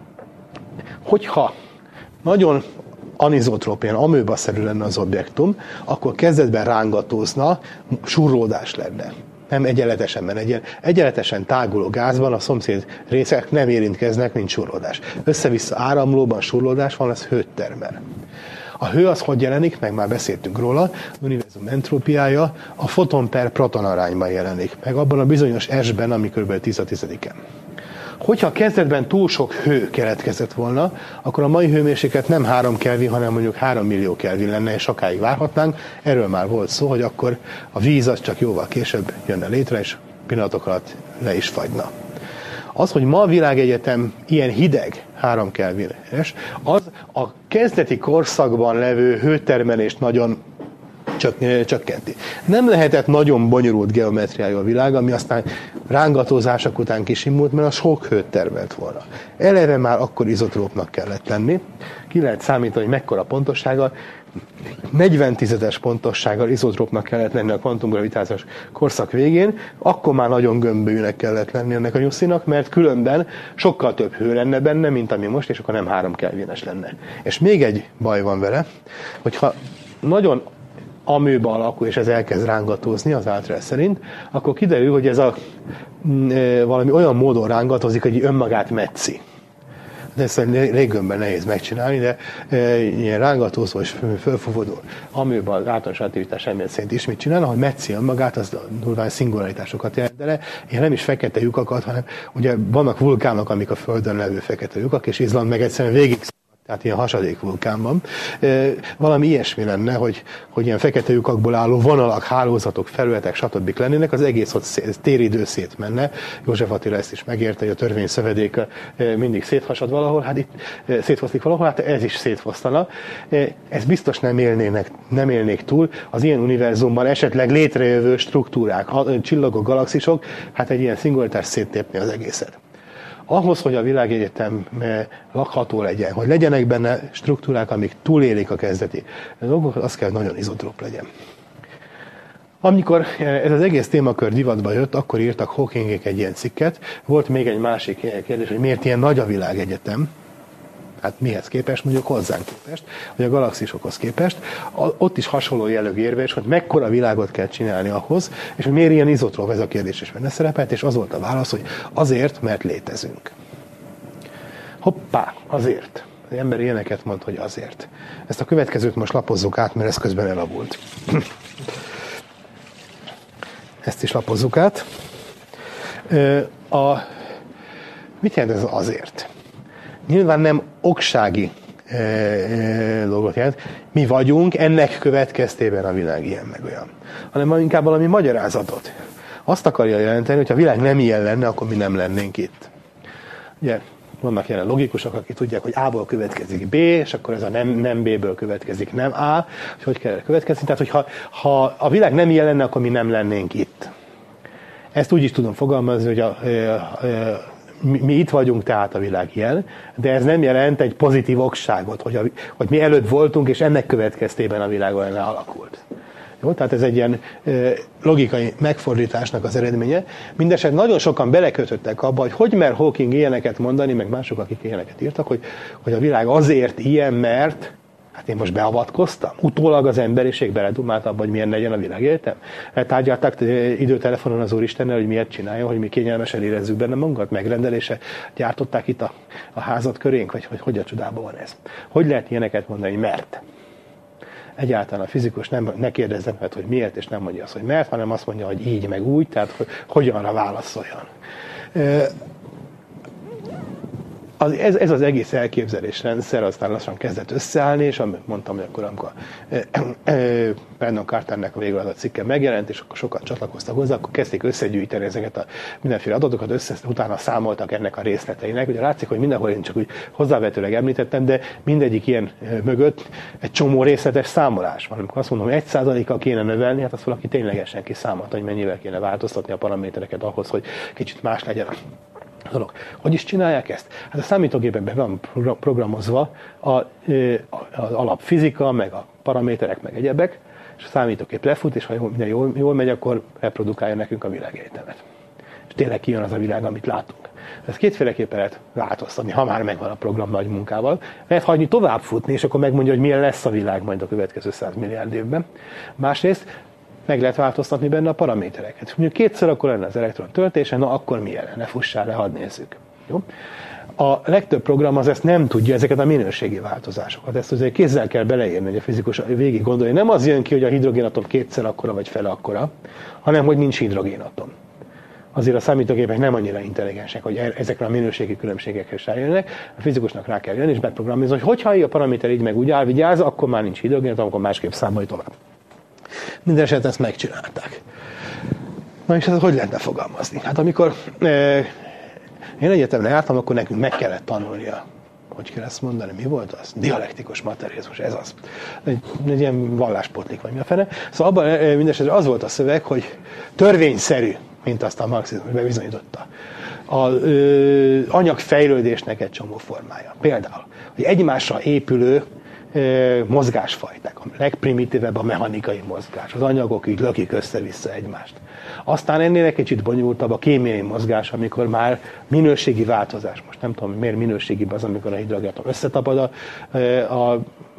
hogyha nagyon anizotróp, ilyen amőbaszerű lenne az objektum, akkor kezdetben rángatózna, surlódás lenne. Nem egyenletesen, mert egy ilyen egyenletesen táguló gázban a szomszéd részek nem érintkeznek, mint surlódás. Össze-vissza áramlóban surlódás van, az hőt termel. A hő az hogy jelenik, meg már beszéltünk róla, az univerzum entrópiája a foton per proton arányban jelenik, meg abban a bizonyos S-ben, ami kb. 10/10. Hogyha kezdetben túl sok hő keletkezett volna, akkor a mai hőmérséklet nem 3 Kelvin, hanem mondjuk 3 millió Kelvin lenne, és sokáig várhatnánk. Erről már volt szó, hogy akkor a víz az csak jóval később jönne létre, és pillanatok alatt le is fagyna. Az, hogy ma a világegyetem ilyen hideg, 3 Kelvines, az a kezdeti korszakban levő hőtermelést nagyon csökkenti. Nem lehetett nagyon bonyolult geometriájú a világ, ami aztán rángatózások után kisimult, mert az sok hőt termelt volna. Eleve már akkor izotrópnak kellett lenni. Ki lehet számítani, hogy mekkora pontossággal, 40/10 pontossággal izotrópnak kellett lenni a kvantumgravitációs korszak végén, akkor már nagyon gömbölyűnek kellett lenni ennek a nyuszinak, mert különben sokkal több hő lenne benne, mint ami most, és akkor nem 3 kelvines lenne. És még egy baj van vele, hogyha nagyon amőba alakul, és ez elkezd rángatózni az Altrel szerint, akkor kiderül, hogy ez valami olyan módon rángatózik, hogy önmagát metszi. de ezt léggömbben nehéz megcsinálni, de ilyen rángatózó és fölfúvodó amőben az általános relativitás elmélet szerint is mit csinál, ahogy metszi magát, az durván szingularitásokat jelentene, ilyen nem is fekete lyukakat, hanem ugye vannak vulkánok, amik a Földön levő fekete lyukak, és Izland meg egyszerűen végig, tehát ilyen hasadék vulkánban. Valami ilyesmi lenne, hogy ilyen fekete lyukakból álló vonalak, hálózatok, felületek, stb. Lennének, az egész ott téridő szétmenne. József Attila ezt is megérte, hogy a törvényszövedék mindig széthasad valahol, hát itt szétfoszlik valahol, hát ez is szétfosztana. Ez biztos nem élnék túl. Az ilyen univerzumban esetleg létrejövő struktúrák, csillagok, galaxisok, hát egy ilyen szingularitás széttépni az egészet. Ahhoz, hogy a világegyetem lakható legyen, hogy legyenek benne struktúrák, amik túlélik a kezdeti dolgokat, az kell, hogy nagyon izotróp legyen. Amikor ez az egész témakör divatba jött, akkor írtak Hawkingék egy ilyen cikket. Volt még egy másik kérdés, hogy miért ilyen nagy a világegyetem. Hát mihez képest, mondjuk hozzánk képest, vagy a galaxisokhoz képest. Ott is hasonló jellegű érvés, hogy mekkora világot kell csinálni ahhoz, és hogy miért ilyen izotróp, ez a kérdés is benne szerepelt, és az volt a válasz, hogy azért, mert létezünk. Hoppá, azért. Az ember ilyeneket mond, hogy azért. Ezt a következőt most lapozzuk át, mert ez közben elavult. Ezt is lapozzuk át. Mit jelent ez azért? Nyilván nem oksági dolgot jelent. Mi vagyunk, ennek következtében a világ ilyen meg olyan. Hanem inkább valami magyarázatot. Azt akarja jelenteni, hogy ha a világ nem ilyen lenne, akkor mi nem lennénk itt. Ugye, vannak ilyen logikusok, akik tudják, hogy A-ból következik B, és akkor ez a nem B-ből következik nem A, hogy kell következni. Tehát, hogy ha a világ nem ilyen lenne, akkor mi nem lennénk itt. Ezt úgy is tudom fogalmazni, hogy mi itt vagyunk, tehát a világ ilyen, de ez nem jelent egy pozitív okságot, hogy mi előtt voltunk, és ennek következtében a világ olyan alakult. Jó? Tehát ez egy ilyen logikai megfordításnak az eredménye. Mindesetre nagyon sokan belekötöttek abba, hogy mer Hawking ilyeneket mondani, meg mások, akik ilyeneket írtak, hogy a világ azért ilyen, mert hát én most beavatkoztam. Utólag az emberiség beledumált abba, hogy milyen legyen a világegyetem. Tárgyalták időtelefonon az Úristennel, hogy miért csináljon, hogy mi kényelmesen érezzük benne magunkat, megrendelése. Gyártották itt a házat körénk, vagy hogy a csodában van ez. Hogy lehet ilyeneket mondani, mert? Egyáltalán a fizikus ne kérdezzem meg, hogy miért, és nem mondja azt, hogy mert, hanem azt mondja, hogy így, meg úgy, tehát hogy hogyanra válaszoljon. Ez az egész elképzelésrendszer aztán lassan kezdett összeállni, és mondtam, hogy amikor Brandon Carternek a végül az a cikke megjelent, és akkor sokan csatlakoztak hozzá, akkor kezdték összegyűjteni ezeket a mindenféle adatokat, utána számoltak ennek a részleteinek. Ugye látszik, hogy mindenhol én csak úgy hozzávetőleg említettem, de mindegyik ilyen mögött egy csomó részletes számolás van. Amikor azt mondom, hogy 1%-kal kéne növelni, hát azt valaki ténylegesen kiszámolta, hogy mennyivel kéne változtatni a paramétereket ahhoz, hogy kicsit más legyen dolog. Hogy is csinálják ezt? Hát a számítógépekben van programozva az alapfizika, meg a paraméterek, meg egyebek, és a számítógép lefut, és ha minden jól megy, akkor reprodukálja nekünk a világegyetemet. És tényleg kijön az a világ, amit látunk. Ezt kétféleképpen lehet változtatni, ha már megvan a program nagy munkával. Lehet hagyni tovább futni, és akkor megmondja, hogy milyen lesz a világ majd a következő 100 milliárd évben. Másrészt meg lehet változtatni benne a paramétereket. Mondjuk kétszer akkor lenne az elektron töltése, na akkor milyen lenne, fussál le, hadd nézzük. Jó? A legtöbb program az ezt nem tudja, ezeket a minőségi változásokat. Ezt azért kézzel kell beleírni, hogy a fizikus végig gondolja. Nem az jön ki, hogy a hidrogénatom kétszer akkora vagy fele akkora, hanem hogy nincs hidrogénatom. Azért a számítógépek nem annyira intelligensek, hogy ezekre a minőségi különbségekre is rájönnek. A fizikusnak rá kell jönni és beprogramozni, hogy hogyha a paraméter így meg úgy áll, vigyázz, akkor már nincs hidrogénatom, akkor másképp számolj tovább. Minden esetben ezt megcsinálták. Na és ezt hogy lehetne fogalmazni? Hát amikor én egyetemre jártam, akkor nekünk meg kellett tanulnia. Hogy kell ezt mondani? Mi volt az? Dialektikus materializmus, ez az. Egy ilyen valláspotlik, vagy mi a fene. Szóval abban mindesetre az volt a szöveg, hogy törvényszerű, mint azt a marxizmus bebizonyította. Az anyagfejlődésnek egy csomó formája. Például, hogy egymásra épülő mozgásfajták. A legprimitívebb a mechanikai mozgás. Az anyagok így lökik össze-vissza egymást. Aztán ennél egy kicsit bonyolultabb a kémiai mozgás, amikor már minőségi változás. Most nem tudom, miért minőségibb az, amikor a hidrogénatom összetapad az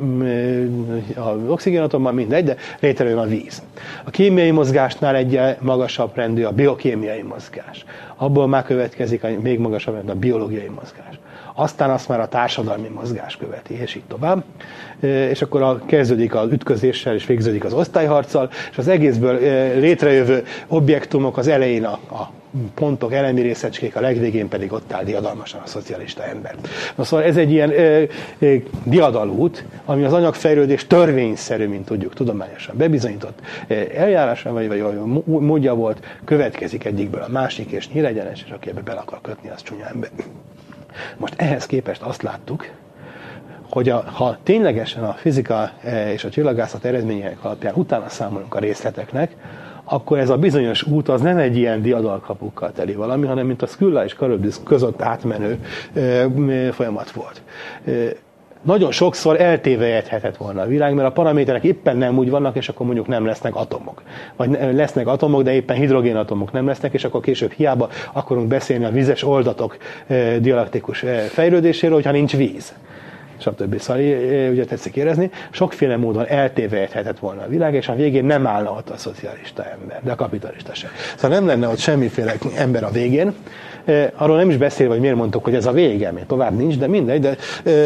oxigénatomban, mindegy, de létrejön a víz. A kémiai mozgásnál egy magasabb rendű a biokémiai mozgás. Abból már következik a még magasabb rendű a biológiai mozgás. Aztán azt már a társadalmi mozgás követi, és így tovább. És akkor kezdődik az ütközéssel, és végződik az osztályharccal, és az egészből létrejövő objektumok az elején a pontok, elemi részecskék, a legvégén pedig ott áll diadalmasan a szocialista ember. Na szóval ez egy ilyen diadalút, ami az anyagfejlődés törvényszerű, mint tudjuk, tudományosan bebizonyított eljárása, vagy módja volt, következik egyikből a másik, és nyíregyenes, és aki ebbe bele akar kötni, az csúnya ember. Most ehhez képest azt láttuk, hogy ha ténylegesen a fizika és a csillagászat eredmények alapján utána számolunk a részleteknek, akkor ez a bizonyos út az nem egy ilyen diadalkapukkal teli valami, hanem mint a Scylla és Charybdis között átmenő folyamat volt. Nagyon sokszor eltévejedhetett volna a világ, mert a paraméterek éppen nem úgy vannak, és akkor mondjuk nem lesznek atomok. Vagy lesznek atomok, de éppen hidrogénatomok nem lesznek, és akkor később hiába akarunk beszélni a vízes oldatok dialektikus fejlődéséről, hogyha nincs víz. Stb. Szóval ugye tetszik érezni, sokféle módon eltévejedhetett volna a világ, és a végén nem állna ott a szocialista ember, de a kapitalista sem. Szóval nem lenne ott semmiféle ember a végén. Arról nem is beszélve, hogy miért mondtuk, hogy ez a vége, mert tovább nincs, de mindegy, de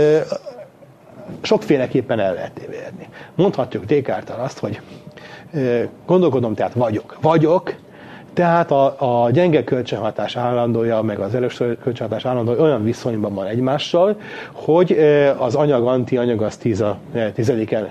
sokféleképpen el lehet tévejedni. Mondhatjuk Descartes-tal azt, hogy gondolkodom, tehát vagyok, tehát a gyenge kölcsönhatás állandója, meg az erős kölcsönhatás állandója olyan viszonyban van egymással, hogy az anyag-antianyag az 10-en,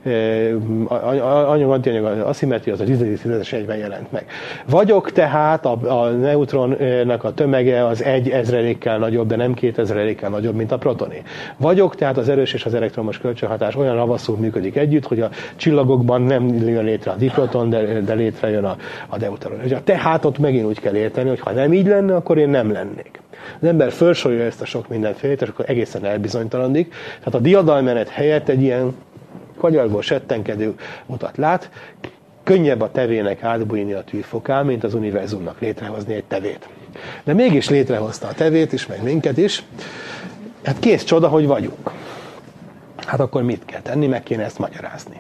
anyag-antianyag aszimetria az a 10-es egyben jelent meg. Vagyok tehát a neutronnak a tömege az 1/1000-ékkel nagyobb, de nem 2000-ékkel nagyobb, mint a protoné. Vagyok tehát az erős és az elektromos kölcsönhatás olyan ravaszul működik együtt, hogy a csillagokban nem jön létre a diproton, de létrejön a deuteron. Tehát ott megint úgy kell érteni, hogy ha nem így lenne, akkor én nem lennék. Az ember felsorolja ezt a sok mindenfélét, és akkor egészen elbizonytalanodik. Tehát a diadalmenet helyett egy ilyen kagyarból settenkedő utat lát, könnyebb a tevének átbújni a tűfokán, mint az univerzumnak létrehozni egy tevét. De mégis létrehozta a tevét is, meg minket is. Hát kész csoda, hogy vagyunk. Hát akkor mit kell tenni, meg kéne ezt magyarázni.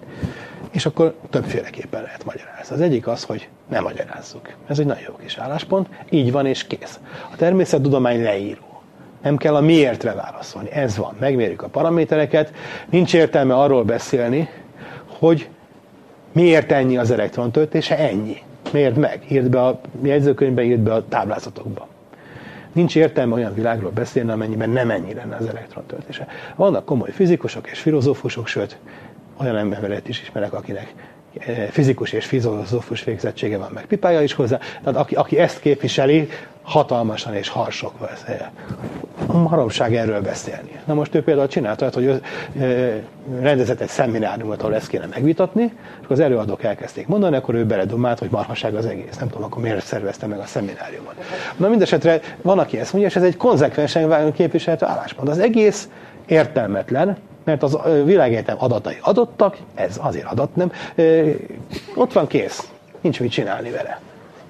És akkor többféleképpen lehet magyarázni. Az egyik az, hogy nem magyarázzuk. Ez egy nagyon jó kis álláspont, így van és kész. A természettudomány leíró. Nem kell a miértre válaszolni. Ez van. Megmérjük a paramétereket. Nincs értelme arról beszélni, hogy miért ennyi az elektrontöltése, ennyi. Mérd meg. Írd be a jegyzőkönyvbe, írd be a táblázatokba. Nincs értelme olyan világról beszélni, amennyiben nem ennyi lenne az elektrontöltése. Vannak komoly fizikusok és filozófusok, sőt, olyan emberet is ismerek, akinek fizikus és filozófus végzettsége van, meg pipája is hozzá. Tehát aki ezt képviseli, hatalmasan és harsogva. Maromság erről beszélni. Na most ő például csinálta, hogy rendezett egy szemináriumot, ahol ezt kéne megvitatni, és akkor az előadók elkezdték mondani, akkor ő beledumált, hogy marhaság az egész. Nem tudom, akkor miért szervezte meg a szemináriumot. Na mindesetre van, aki ezt mondja, és ez egy konzekvensen képviselhető álláspont. Az egész értelmetlen, mert az világegyetem adatai adottak, ez azért adat, nem? Ott van, kész. Nincs mit csinálni vele.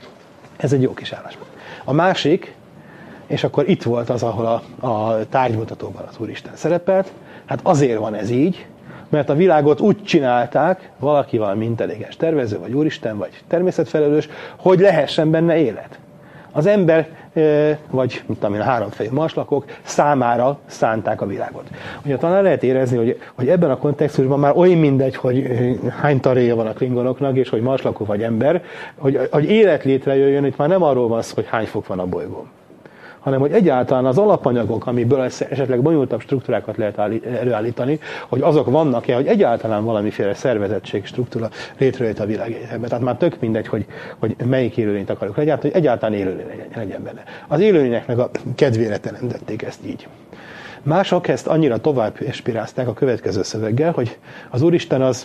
Ez egy jó kis álláspont. A másik, és akkor itt volt az, ahol a tárgymutatóban az Úristen szerepelt, hát azért van ez így, mert a világot úgy csinálták, valaki valami intelligens tervező, vagy Úristen, vagy természetfelelős, hogy lehessen benne élet. Az ember, vagy mit tudom én, a háromfejű marslakok számára szánták a világot. Ugye talán lehet érezni, hogy ebben a kontextusban már olyan mindegy, hogy hány taréja van a klingonoknak, és hogy marslakó vagy ember, hogy élet létrejöjjön, itt már nem arról van szó, hogy hány fok van a bolygón, hanem hogy egyáltalán az alapanyagok, amiből esetleg bonyolultabb struktúrákat lehet előállítani, hogy azok vannak-e, hogy egyáltalán valamiféle szervezettség struktúra létrejött a világegyetemben. Tehát már tök mindegy, hogy melyik élőlényt akarjuk legyen, hogy egyáltalán élőlény legyen benne. Az élőlényeknek a kedvére teremtették ezt így. Mások ezt annyira tovább inspirázták a következő szöveggel, hogy az Úristen az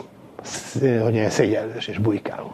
szégyellős és bujkáló.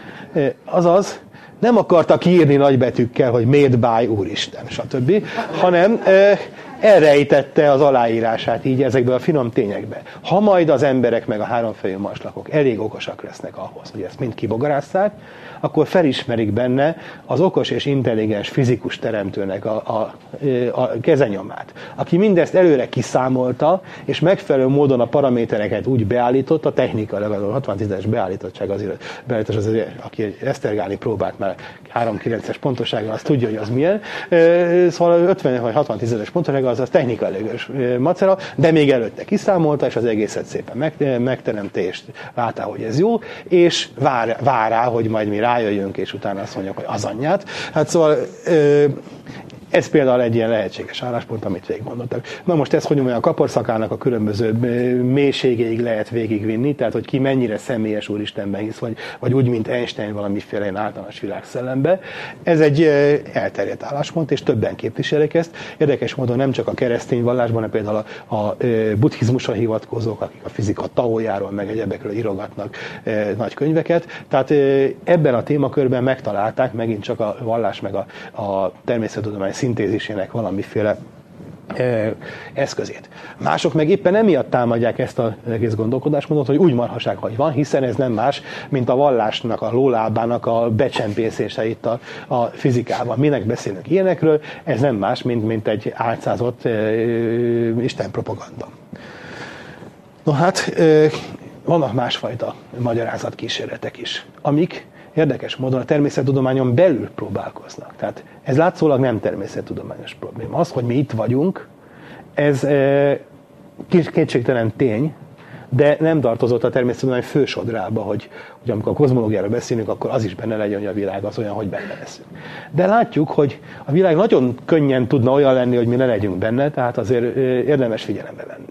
Azaz, nem akartak írni nagybetűkkel, hogy made by Úristen, stb., hanem elrejtette az aláírását így ezekből a finom tényekbe. Ha majd az emberek meg a háromfejű maslakok elég okosak lesznek ahhoz, hogy ezt mind kibogarásszák, akkor felismerik benne az okos és intelligens fizikus teremtőnek a kezenyomát, aki mindezt előre kiszámolta, és megfelelő módon a paramétereket úgy beállította, technikailag a 60-10-es beállítottság azért, aki egy Esztergáni próbált már 3-9-es pontosággal, azt tudja, hogy az milyen. Szóval 50 vagy 60-10-es pontosággal az technikailag macera, de még előtte kiszámolta, és az egészet szépen megteremte, és látta, hogy ez jó, és vár rá, hogy majd mi rájöjjünk, és utána azt mondjuk, hogy az anyját. Hát szóval ez például egy ilyen lehetséges álláspont, amit végigmondottak. Na most ez, hogy a kaporszakának a különböző mélységéig lehet végigvinni, tehát hogy ki mennyire személyes Úristenben hisz, vagy úgy, mint Einstein valamiféle általános világszellembe. Ez egy elterjedt álláspont, és többen képviselik ezt. Érdekes módon nem csak a keresztény vallásban, hanem például a buddhizmusra hivatkozók, akik a fizika taójáról, meg egyebekről írogatnak nagy könyveket. Tehát ebben a témakörben megtalálták megint csak a vallás meg a természettudomány szintézisének valamiféle eszközét. Mások meg éppen emiatt támadják ezt az egész gondolkodásmódot, hogy úgy marhaság, hogy van, hiszen ez nem más, mint a vallásnak, a lólábának a becsempészése itt a fizikában. Minek beszélünk ilyenekről? Ez nem más, mint egy álcázott istenpropaganda. No hát, vannak másfajta magyarázatkísérletek is, amik érdekes módon a természettudományon belül próbálkoznak. Tehát ez látszólag nem természettudományos probléma. Az, hogy mi itt vagyunk, ez kétségtelen tény, de nem tartozott a természettudomány fősodrába, hogy amikor a kozmológiáról beszélünk, akkor az is benne legyen, hogy a világ az olyan, hogy benne leszünk. De látjuk, hogy a világ nagyon könnyen tudna olyan lenni, hogy mi ne legyünk benne, tehát azért érdemes figyelembe venni.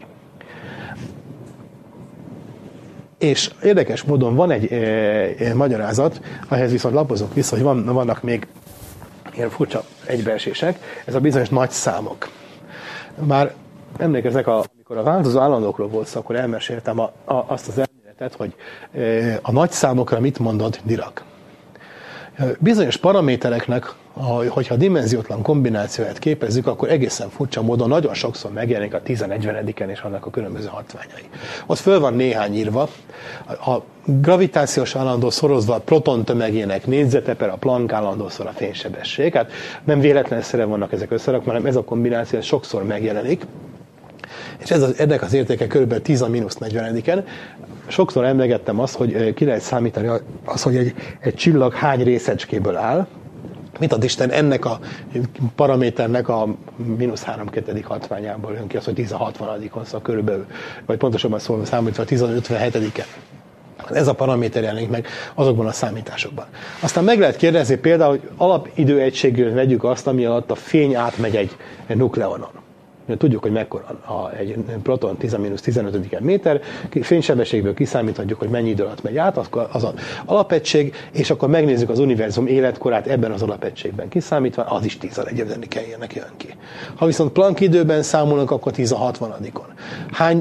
És érdekes módon van egy magyarázat, ahhez viszont lapozok vissza, hogy vannak még ilyen furcsa egybeesések, ez a bizonyos nagy számok. Már emlékeznek, amikor a változó állandókról volt szó, akkor elmeséltem azt az elméletet, hogy a nagy számokra mit mondott Dirac. Bizonyos paramétereknek, hogyha a dimenziótlan kombinációját képezzük, akkor egészen furcsa módon nagyon sokszor megjelenik a 10-40-en és annak a különböző hatványai. Ott föl van néhány írva, a gravitációs állandó szorozva a proton tömegének négyzete per a Planck állandó szor a fénysebesség. Hát nem véletlenszerre vannak ezek összerakva, hanem ez a kombináció sokszor megjelenik. És ennek az értéke kb. 10⁻40-en. Sokszor emlegettem azt, hogy ki lehet számítani az, hogy egy csillag hány részecskéből áll. Mit ad Isten ennek a paraméternek a -3/2 hatványából jön ki az, hogy 10/60-on, szóval körülbelül, vagy pontosabban szólva számítva 10/57-en. Ez a paraméter jelenik meg azokban a számításokban. Aztán meg lehet kérdezni például, hogy alapidőegységről vegyük azt, ami alatt a fény átmegy egy nukleonon. Tudjuk, hogy mekkora egy proton 10⁻15 méter, fénysebességből kiszámíthatjuk, hogy mennyi idő alatt megy át, az az alapegység, és akkor megnézzük az univerzum életkorát ebben az alapegységben kiszámítva, az is 10⁻40-nek jön ki. Ha viszont Planck időben számolunk, akkor 10/60-on. Hány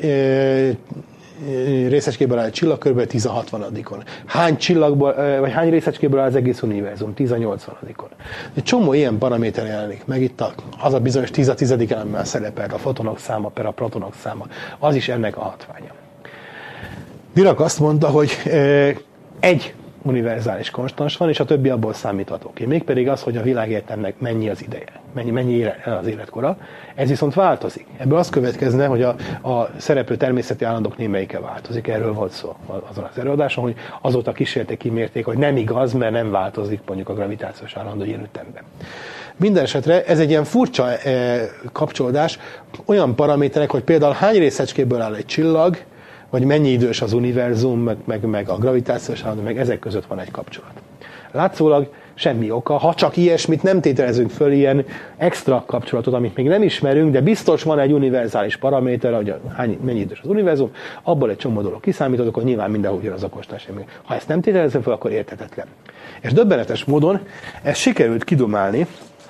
részecskéből áll egy csillag, kb. 10/60-on. Hány csillagból, vagy hány részecskéből áll az egész univerzum? 10/80-on. Egy csomó ilyen paraméter jelenik meg. Itt az a bizonyos 10/10 elemmel szerepel a fotonok száma per a protonok száma. Az is ennek a hatványa. Dirac azt mondta, hogy egy univerzális konstans van, és a többi abból számítható ki. Mégpedig az, hogy a világegyetemnek mennyi az ideje, mennyi az életkora. Ez viszont változik. Ebből az következne, hogy a szereplő természeti állandók némelyike változik. Erről volt szó azon az előadáson, hogy azóta kísérték, kimérték, hogy nem igaz, mert nem változik mondjuk a gravitációs állandó ilyen ütemben. Minden esetre ez egy ilyen furcsa kapcsolódás, olyan paraméterek, hogy például hány részecskéből áll egy csillag, vagy mennyi idős az univerzum, meg a gravitációs állandó, meg ezek között van egy kapcsolat. Látszólag semmi oka, ha csak ilyesmit nem tételezünk föl, ilyen extra kapcsolatot, amit még nem ismerünk, de biztos van egy univerzális paraméter, hogy mennyi idős az univerzum, abból egy csomó dolog kiszámítod, akkor nyilván mindenhol jön az a konstans. Ha ezt nem tételezünk föl, akkor érthetetlen. És döbbenetes módon ezt sikerült kidomálni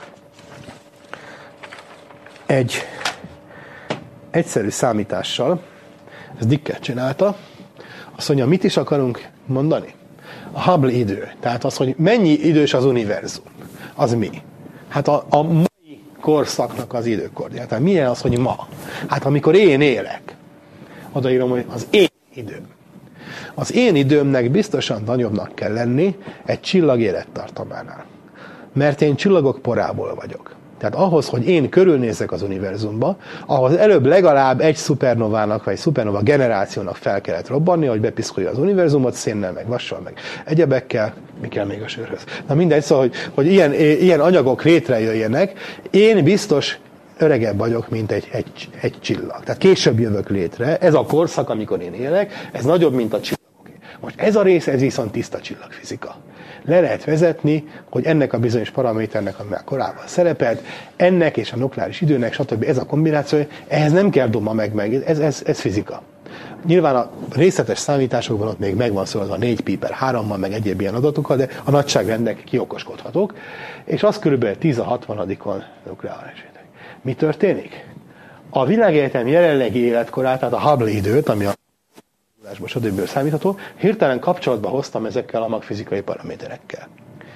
egy egyszerű számítással. Ez Dickert csinálta. Azt mondja, mit is akarunk mondani? A Hubble idő. Tehát az, hogy mennyi idős az univerzum. Az mi? Hát a mai korszaknak az időkordja. Tehát milyen az, hogy ma? Hát amikor én élek, odaírom, hogy az én időm. Az én időmnek biztosan nagyobbnak kell lenni egy csillag élettartamánál. Mert én csillagok porából vagyok. Tehát ahhoz, hogy én körülnézzek az univerzumba, ahhoz előbb legalább egy szupernovának, vagy szupernova generációnak fel kellett robbanni, hogy bepiszkolja az univerzumot, szénnel, meg vassal, meg egyebekkel, mi kell még a sörhöz. Na mindegy, szóval, hogy ilyen anyagok létrejöjjenek, én biztos öregebb vagyok, mint egy csillag. Tehát később jövök létre, ez a korszak, amikor én élek, ez nagyobb, mint a csillagoké. Most ez a rész, ez viszont tiszta csillagfizika. Le lehet vezetni, hogy ennek a bizonyos paraméternek, ami már korábban szerepelt, ennek és a nukleáris időnek, stb. Ez a kombináció, ehhez nem kell duma meg ez fizika. Nyilván a részletes számításokban ott még megvan szólva 4π/3-mal, meg egyéb ilyen adatokkal, de a nagyságrendek kiokoskodhatók, és az körülbelül 10 a 60-on nukleáris. Mi történik? A világegyetem jelenlegi életkorát, tehát a Hubble időt, ami a stb. Számítható, hirtelen kapcsolatba hoztam ezekkel a magfizikai paraméterekkel.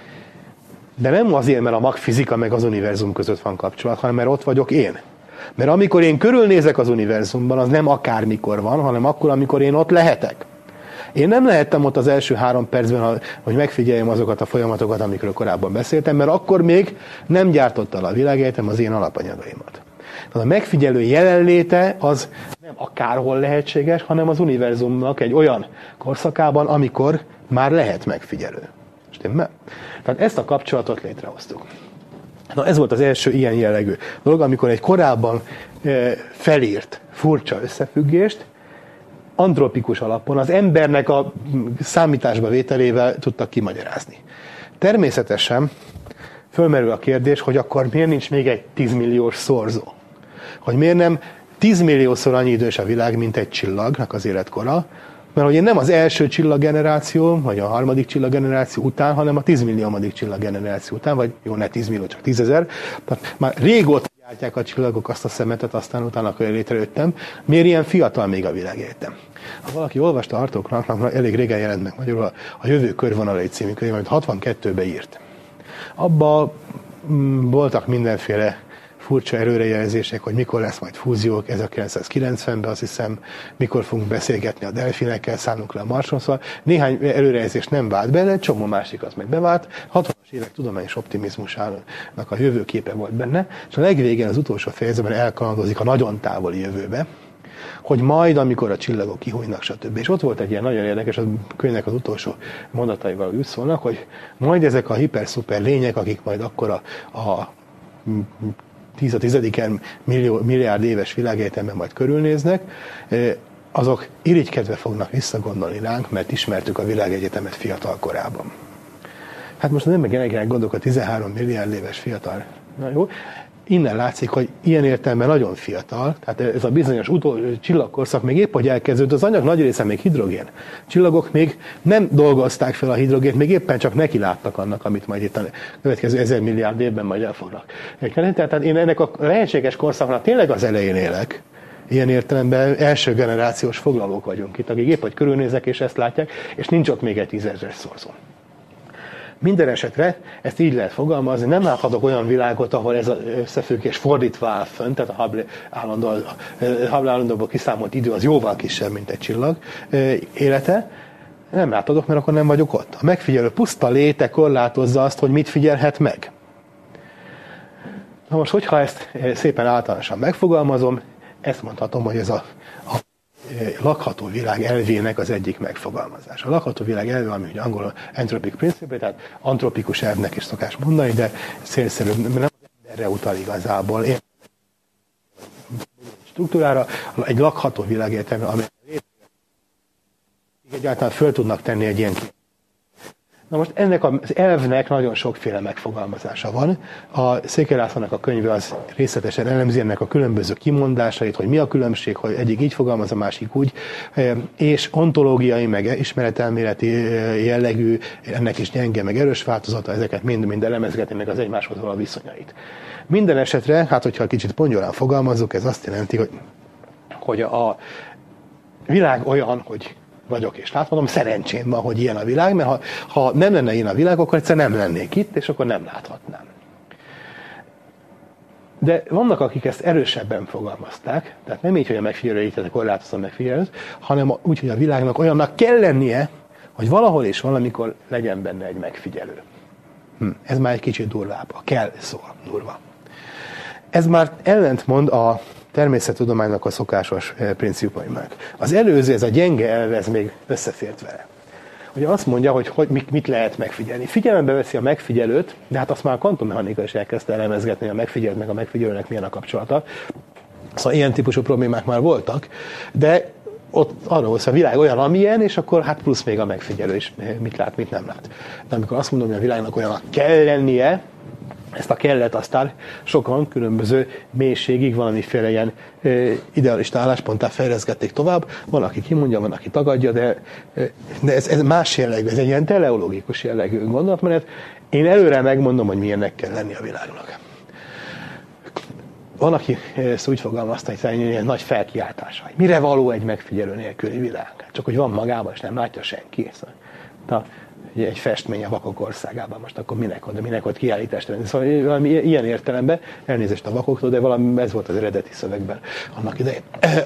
De nem azért, mert a magfizika meg az univerzum között van kapcsolat, hanem mert ott vagyok én. Mert amikor én körülnézek az univerzumban, az nem akármikor van, hanem akkor, amikor én ott lehetek. Én nem lehettem ott az első 3 percben, hogy megfigyeljem azokat a folyamatokat, amikről korábban beszéltem, mert akkor még nem gyártotta el a világegyetem az én alapanyagaimat. Tehát a megfigyelő jelenléte az nem akárhol lehetséges, hanem az univerzumnak egy olyan korszakában, amikor már lehet megfigyelő. Stimmel? Tehát ezt a kapcsolatot létrehoztuk. Na, ez volt az első ilyen jellegű dolog, amikor egy korábban felírt furcsa összefüggést antropikus alapon az embernek a számításba vételével tudtak kimagyarázni. Természetesen fölmerül a kérdés, hogy akkor miért nincs még egy 10 milliós szorzó? Hogy miért nem 10 milliószor annyi idős a világ, mint egy csillagnak az életkora, mert hogy nem az első csillaggeneráció, vagy a harmadik csillaggeneráció után, hanem a 10 milliómadik csillaggeneráció után, vagy jó, ne 10 millió, csak 10 000. Tehát már régóta gyártják a csillagok azt a szemetet, aztán utána, akkor létrejöttem. Miért ilyen fiatal még a világegyetem? Ha valaki olvasta Arthur Clarke-nak, elég régen jelent meg magyarul a Jövő körvonalai című könyv, amit 62-ben írt. Abban voltak mindenféle furcsa előrejelzések, hogy mikor lesz majd fúziók, 1990-ben azt hiszem, mikor fogunk beszélgetni a delfinekkel, szállunk le a Marson, szóval néhány előrejelzés nem vált be, de egy csomó másik az meg bevált. 60-as évek tudományos optimizmusának a jövőképe volt benne, és a legvégén az utolsó fejezetben elkalandozik a nagyon távoli jövőbe, hogy majd, amikor a csillagok kihújnak, stb. És ott volt egy ilyen nagyon érdekes, a könyvnek az utolsó mondataival úgy szólnak, hogy majd ezek a hiper-szuper lények, akik majd akkor a 10-10 milliárd éves világegyetemben majd körülnéznek, azok irigykedve fognak visszagondolni ránk, mert ismertük a világegyetemet fiatal korában. Hát most nem meg gondolok a 13 milliárd éves fiatal. Na jó. Innen látszik, hogy ilyen értelemben nagyon fiatal, tehát ez a bizonyos csillagkorszak még épp, hogy elkezdődött, az anyag nagy része még hidrogén. Csillagok még nem dolgozták fel a hidrogént, még éppen csak neki láttak annak, amit majd itt a következő 1000 milliárd évben majd el fognak. Tehát én ennek a lehetséges korszaknak tényleg az elején élek. Ilyen értelemben első generációs foglalók vagyunk itt, akik épp, hogy körülnéznek és ezt látják, és nincs ott még egy 10 000-es szorzó. Minden esetre ezt így lehet fogalmazni, nem láthatok olyan világot, ahol ez az összefüggés fordítva áll fönn, tehát a Hubble állandóból kiszámolt idő az jóval kisebb, mint egy csillag élete. Nem láthatok, mert akkor nem vagyok ott. A megfigyelő puszta léte korlátozza azt, hogy mit figyelhet meg. Na most, hogyha ezt szépen általánosan megfogalmazom, ezt mondhatom, hogy ez a lakható világ elvének az egyik megfogalmazása. A lakható világ elve, ami ugye angolul anthropic principle, tehát antropikus elvnek is szokás mondani, de célszerű, nem az emberre utal igazából. Struktúrára egy lakható világegyetem, amely egyáltalán föl tudnak tenni egy ilyen. Na most ennek az elvnek nagyon sokféle megfogalmazása van. A Székely Lászlónak a könyve az részletesen elemzi ennek a különböző kimondásait, hogy mi a különbség, hogy egyik így fogalmaz, a másik úgy, és ontológiai, meg ismeretelméleti jellegű, ennek is gyenge, meg erős változata, ezeket mind elemezgetni, meg az egymáshoz való viszonyait. Minden esetre, hát hogyha kicsit pongyolán fogalmazzuk, ez azt jelenti, hogy a világ olyan, hogy vagyok és láthatom, szerencsém van, hogy ilyen a világ, mert ha nem lenne ilyen a világ, akkor egyszer nem lennék itt, és akkor nem láthatnám. De vannak, akik ezt erősebben fogalmazták, tehát nem így, hogy a megfigyelő létezett korlátozza a megfigyelőt, hanem úgy, hogy a világnak olyannak kell lennie, hogy valahol és valamikor legyen benne egy megfigyelő. Ez már egy kicsit durvább. A kell szó durva. Ez már ellentmond a természettudománynak a szokásos principumainak. Az előző, ez a gyenge elv, ez még összefért vele. Ugye azt mondja, hogy mit lehet megfigyelni. Figyelembe veszi a megfigyelőt, de hát azt már a kvantummechanika is elkezdte elemezgetni, a megfigyelőt meg a megfigyelőnek milyen a kapcsolata. Szóval ilyen típusú problémák már voltak, de ott arra volt, hogy a világ olyan, amilyen, és akkor hát plusz még a megfigyelő is mit lát, mit nem lát. De amikor azt mondom, hogy a világnak olyannak kell lennie, ezt a kellet aztán sokan különböző mélységig valamiféle ilyen idealista állásponttá fejleszgették tovább. Van, aki kimondja, van, aki tagadja, de ez más jellegű, ez egy ilyen teleológikus jellegű gondolatmenet. Én előre megmondom, hogy milyennek kell lenni a világnak. Van, aki ezt úgy fogalmazta, hogy ilyen nagy felkiáltása. Mire való egy megfigyelő nélküli világ? Csak hogy van magában, és nem látja senki. Szóval, egy festmény a vakok országában, most akkor minek ott kiállítást tenni. Szóval valami ilyen értelemben, elnézést a vakoktól, de valami ez volt az eredeti szövegben annak idején.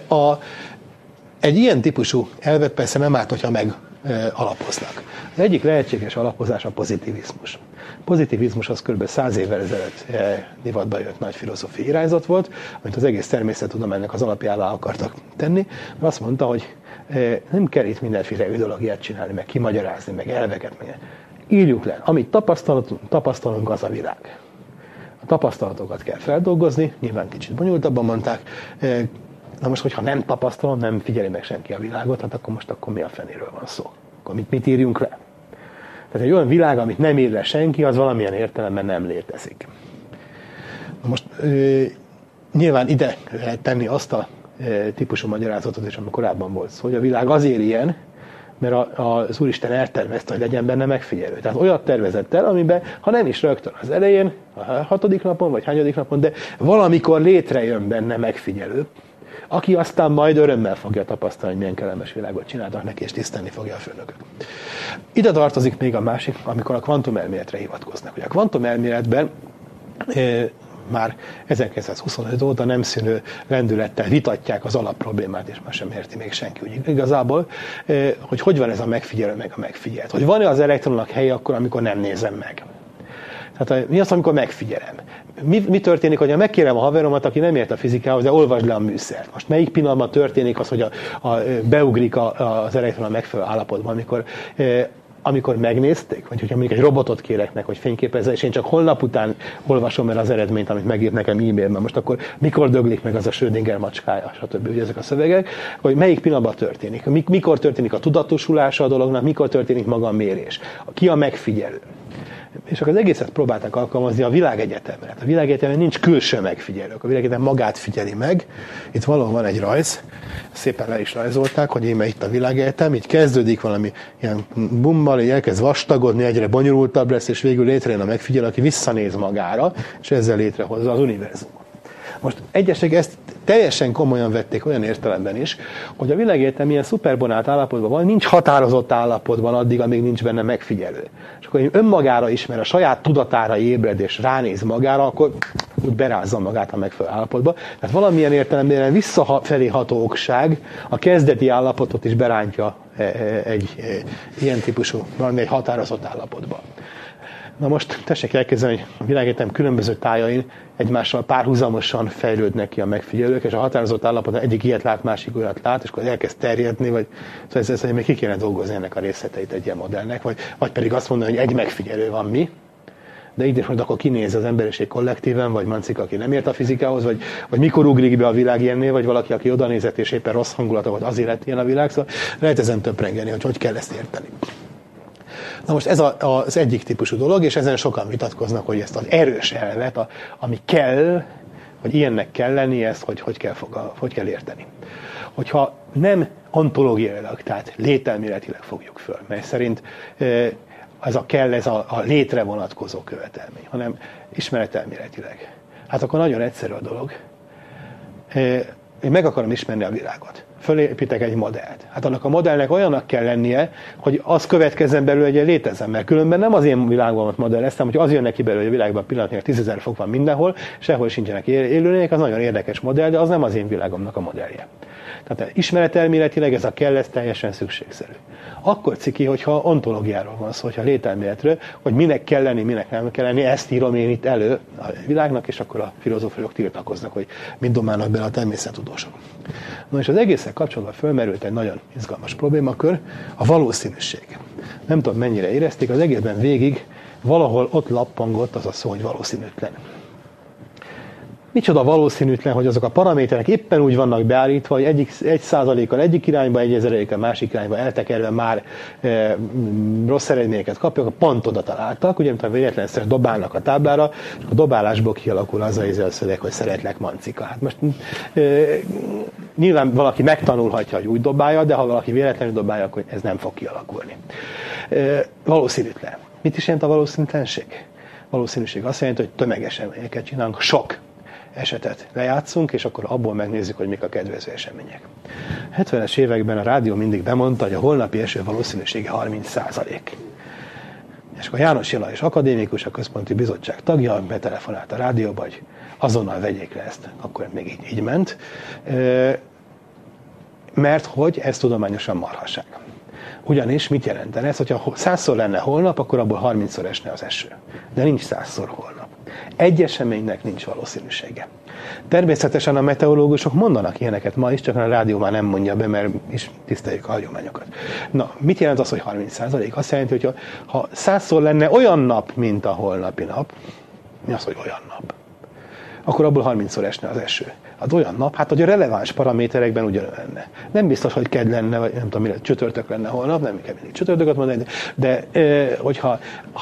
Egy ilyen típusú elvet persze nem árt, hogyha megalapoznak. Az egyik lehetséges alapozás a pozitivizmus. A pozitivizmus az kb. 100 évvel ezelőtt divatba jött nagy filozófiai irányzat volt, amit az egész természettudománynak az alapjává akartak tenni, mert azt mondta, hogy nem kell itt mindenféle ideológiát csinálni, meg kimagyarázni, meg elveket. Írjuk le, amit tapasztalunk, az a világ. A tapasztalatokat kell feldolgozni, nyilván kicsit bonyolultabban mondták. Na most, hogyha nem tapasztalom, nem figyeli meg senki a világot, hát akkor mi a fenéről van szó? Akkor mit írjunk le? Tehát egy olyan világ, amit nem ír le senki, az valamilyen értelemben nem létezik. Na most nyilván ide lehet tenni azt a típusú magyarázatot is, ami korábban volt szó, hogy a világ azért ilyen, mert az Úristen eltervezte, hogy legyen benne megfigyelő. Tehát olyat tervezett el, amiben, ha nem is rögtön az elején, a 6. napon, vagy hányadik napon, de valamikor létrejön benne megfigyelő, aki aztán majd örömmel fogja tapasztalni, hogy milyen kellemes világot csináltak neki, és tisztelni fogja a főnököt. Ide tartozik még a másik, amikor a kvantumelméletre hivatkoznak. Ugye a kvantumelméletben már 1925 óta nem szűnő lendülettel vitatják az alapproblémát, és már sem érti még senki. Úgy igazából, hogy van ez a megfigyelő, meg a megfigyelt. Hogy van-e az elektronnak helye akkor, amikor nem nézem meg. Tehát mi az, amikor megfigyelem? Mi történik, hogyha megkérem a haveromat, aki nem ért a fizikához, de olvasd le a műszert. Most melyik pillanatban történik az, hogy beugrik az elektron a megfelelő állapotban, amikor megnézték, vagy hogyha mondjuk egy robotot kérek meg, hogy fényképezze, és én csak holnap után olvasom el az eredményt, amit megírt nekem e-mailben, most akkor mikor döglik meg az a Schrödinger macskája, stb. Ugye ezek a szövegek, hogy melyik pillanatban történik, mikor történik a tudatosulása a dolognak, mikor történik maga a mérés, ki a megfigyelő. És akkor az egészet próbálták alkalmazni a világegyetemre. Hát a világegyetemen nincs külső megfigyelők. A világegyetem magát figyeli meg. Itt valahol van egy rajz, szépen le is rajzolták, hogy íme itt a világegyetem, így kezdődik valami ilyen bummal, így elkezd vastagodni, egyre bonyolultabb lesz, és végül létrejön a megfigyelő, aki visszanéz magára, és ezzel létrehozza az univerzumot. Most egyesek ezt teljesen komolyan vették olyan értelemben is, hogy a világegyetem ilyen szuperbonált állapotban van, nincs határozott állapotban addig, amíg nincs benne megfigyelő. És akkor önmagára ismer, a saját tudatára ébred és ránéz magára, akkor úgy berázza magát a megfelelő állapotba. Tehát valamilyen értelemben visszafelé ható okság a kezdeti állapotot is berántja egy ilyen típusú, valami egy határozott állapotba. Na most tessék elképzelni, hogy a világegyetem különböző tájain egymással párhuzamosan fejlődnek ki a megfigyelők, és a határozott állapotban egyik ilyet lát, másik olyat lát, és akkor elkezd terjedni, vagy szóval ez még ki kéne dolgozni ennek a részleteit egy ilyen modellnek, vagy pedig azt mondani, hogy egy megfigyelő van mi, de így is most akkor kinéz az emberiség kollektíven, vagy Mancik, aki nem ért a fizikához, vagy mikor ugrik be a világ ilyennél, vagy valaki, aki oda nézett, és éppen rossz hangulata volt, azért lett ilyen a világ, szóval lehet ezen töprengeni, hogy kell ezt érteni. Na most ez az egyik típusú dolog, és ezen sokan vitatkoznak, hogy ezt az erős elvet, ami kell, hogy ilyennek kell lenni, ezt hogy kell érteni. Hogyha nem ontológiailag, tehát lételméletileg fogjuk föl, mely szerint ez a kell, ez a létre vonatkozó követelmény, hanem ismeretelméletileg. Hát akkor nagyon egyszerű a dolog. Én meg akarom ismerni a világot. fölépítek egy modellt. Hát annak a modellnek olyannak kell lennie, hogy az következzen belőle, hogy létezzen, mert különben nem az én világban modelleztem, hogy az jön neki belőle, hogy a világban pillanatnyilag 10 000 fok van mindenhol, sehol sincsenek élőlények, az nagyon érdekes modell, de az nem az én világomnak a modellje. Tehát ismeretelméletileg ez a kell, ez teljesen szükségszerű. Akkor ciki, hogyha ontológiáról van szó, hogyha lételméletről, hogy minek kell lenni, minek nem kell lenni, ezt írom én itt elő a világnak, és akkor a filozófusok tiltakoznak, hogy mit domálnak bele a természettudósok. Na és az egészen kapcsolatban fölmerült egy nagyon izgalmas problémakör, a valószínűség. Nem tudom, mennyire érezték, az egészben végig valahol ott lappangott az a szó, hogy valószínűtlen. Micsoda valószínűtlen, hogy azok a paraméterek éppen úgy vannak beállítva, hogy 1%-kal egyik irányba, 1%-kal másik irányba eltekerve már rossz eredményeket kapják, pont oda találtak, ugye, mint a véletlenszerűen dobálnak a táblára, és a dobálásból kialakul az a szöveg, hogy szeretlek mancika. Hát most nyilván valaki megtanulhatja, hogy úgy dobálja, de ha valaki véletlenül dobálja, akkor ez nem fog kialakulni. Valószínűtlen. Mit is jelent a valószínűtlenség? Valószínűség azt jelenti, hogy tömeges eseményeket csinálunk, sok esetet lejátszunk, és akkor abból megnézzük, hogy mik a kedvező események. 70-es években a rádió mindig bemondta, hogy a holnapi eső valószínűsége 30%. És akkor János Jela és akadémikus, a Központi Bizottság tagja, betelefonált a rádióba, hogy azonnal vegyék le ezt. Akkor még így ment. Mert hogy ez tudományosan marhaság. Ugyanis mit jelentene ez, hogyha 100-szor lenne holnap, akkor abból 30-szor esne az eső. De nincs 100-szor holnap. Egy eseménynek nincs valószínűsége. Természetesen a meteorológusok mondanak ilyeneket ma is, csak a rádió már nem mondja be, mert is tiszteljük a hagyományokat. Na, mit jelent az, hogy 30%? Azt jelenti, hogy ha 100-szor lenne olyan nap, mint a holnapi nap, mi az, hogy olyan nap? Akkor abból 30-szor esne az eső. Az olyan nap, hát hogy a releváns paraméterekben ugyanolyan lenne. Nem biztos, hogy kedd lenne, vagy nem tudom, csütörtök lenne holnap, nem kell mindig csütörtököt mondani, de hogyha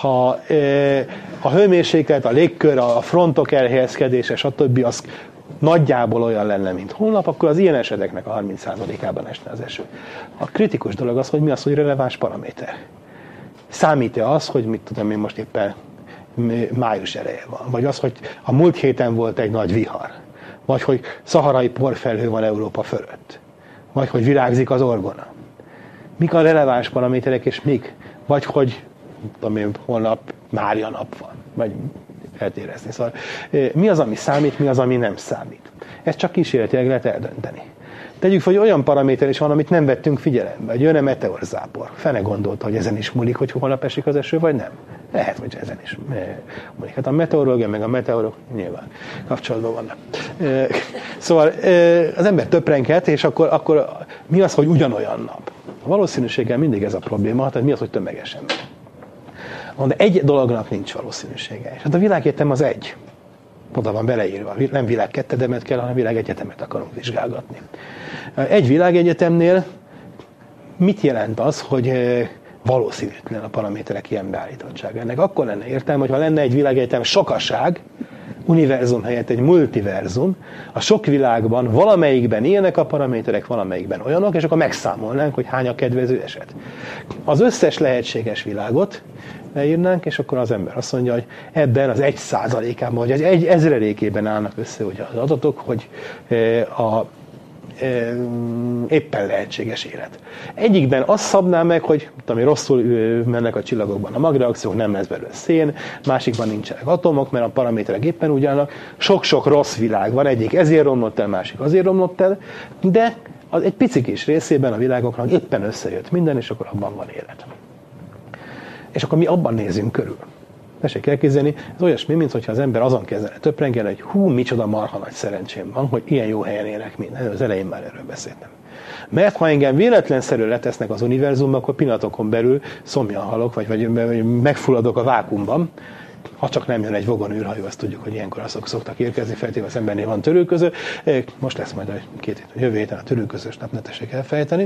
a hőmérséklet, a légkör, a frontok elhelyezkedése, stb. Az nagyjából olyan lenne, mint holnap, akkor az ilyen eseteknek a 30%-ában esne az eső. A kritikus dolog az, hogy mi az, hogy releváns paraméter. Számít-e az, hogy mit tudom én most éppen május eleje van, vagy az, hogy a múlt héten volt egy nagy vihar, vagy hogy szaharai porfelhő van Európa fölött, vagy hogy virágzik az orgona. Mik a releváns paraméterek, és mik? Vagy hogy tudom én, holnap Mária nap van, vagy lehet érezni. Szóval mi az, ami számít, mi az, ami nem számít. Ezt csak kísérletileg lehet eldönteni. Tegyük fel, hogy olyan paraméter is van, amit nem vettünk figyelembe. Jön-e meteorzápor? Fene gondolta, hogy ezen is múlik, hogy holnap esik az eső, vagy nem. Lehet, hogy ezen is múlik. Hát a meteorológia meg a meteorok nyilván kapcsolatban vannak. Szóval az ember töprenket, és akkor mi az, hogy ugyanolyan nap? A valószínűséggel mindig ez a probléma, tehát mi az, hogy tömegesen. De egy dolognak nincs valószínűsége. És hát a világegyetem az egy. Oda van beleírva. Nem világkettedemet kell, hanem világegyetemet akarunk vizsgálgatni. Egy világegyetemnél mit jelent az, hogy valószínűtlen a paraméterek ilyen beállítottsága? Ennek akkor lenne értelme, hogyha lenne egy világegyetem sokaság, univerzum helyett egy multiverzum, a sok világban valamelyikben ilyenek a paraméterek, valamelyikben olyanok, és akkor megszámolnánk, hogy hány a kedvező eset. Az összes lehetséges világot leírnánk, és akkor az ember azt mondja, hogy ebben az 1%-ában, vagy az 1/1000-ében állnak össze ugye az adatok, hogy éppen lehetséges élet. Egyikben azt szabná meg, hogy ami rosszul mennek a csillagokban a magreakciók, nem lesz belőle szén, másikban nincsenek atomok, mert a paraméterek éppen úgy állnak. Sok-sok rossz világ van, egyik ezért romlott el, másik azért romlott el, de az egy pici kis részében a világoknak éppen összejött minden, és akkor abban van élet. És akkor mi abban nézünk körül. Tessék elképzelni, ez olyasmi, mint hogyha az ember azon kezdene töprengeni, hogy hú, micsoda marha nagy szerencsém van, hogy ilyen jó helyen élek minden. Az elején már erről beszéltem. Mert ha engem véletlenszerűen letesznek az univerzumban, akkor pillanatokon belül szomjan halok, vagy megfulladok a vákuumban. Ha csak nem jön egy vagon űrhajó, azt tudjuk, hogy ilyenkor azok szoktak érkezni, feltéve az embernél van törőköző. Most lesz majd jövő héten a törőközös nap, ne tessék elfejteni.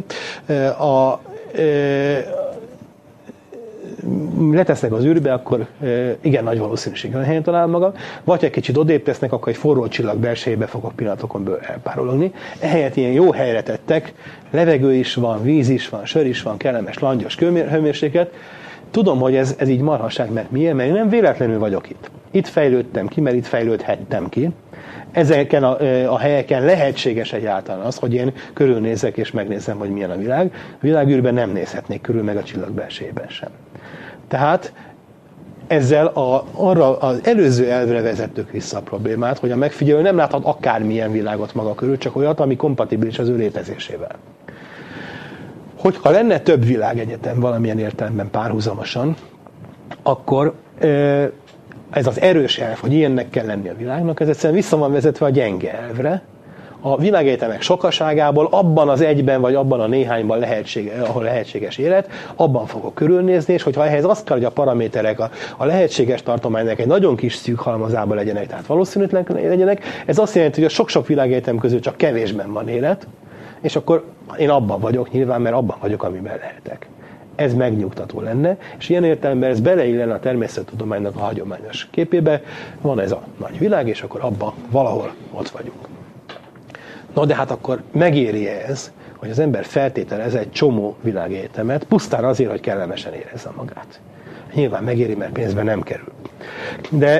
Letesznek az űrbe, akkor igen nagy valószínűséggel helyen talál magam, vagy egy kicsit odébb tesznek, akkor egy forró csillag belsejébe fogok pillanatokon belül elpárologni. Ehelyett ilyen jó helyre tettek, levegő is van, víz is van, sör is van, kellemes, langyos hőmérséklet. Tudom, hogy ez így marhaság, mert miért? Mert én nem véletlenül vagyok itt. Itt fejlődtem ki, mert itt fejlődhettem ki. Ezeken a helyeken lehetséges egyáltalán az, hogy én körülnézek és megnézem, hogy milyen a világ. A világűrben nem nézhetnék körül, meg a csillagbelsejében sem. Tehát ezzel arra az előző elvre vezettük vissza a problémát, hogy a megfigyelő nem láthat akármilyen világot maga körül, csak olyat, ami kompatibilis az ő létezésével. Hogyha lenne több világegyetem valamilyen értelemben párhuzamosan, akkor ez az erős elv, hogy ilyennek kell lenni a világnak, ez egyszerűen vissza van vezetve a gyenge elvre. A világegyetemek sokaságából abban az egyben, vagy abban a néhányban ahol lehetséges élet, abban fogok körülnézni, és hogyha ehhez azt kell, hogy a paraméterek a lehetséges tartománynak egy nagyon kis szűk halmazában legyenek, tehát valószínűtlenek legyenek, ez azt jelenti, hogy a sok-sok világegyetem közül csak kevésben van élet, és akkor én abban vagyok nyilván, mert abban vagyok, amiben lehetek. Ez megnyugtató lenne, és ilyen értelemben ez beleillene a természettudománynak a hagyományos képébe. Van ez a nagy világ, és akkor abban valahol ott vagyunk. Na de hát akkor megéri ez, hogy az ember feltételez egy csomó világegyetemet, pusztán azért, hogy kellemesen érezze magát. Nyilván megéri, mert pénzben nem kerül. De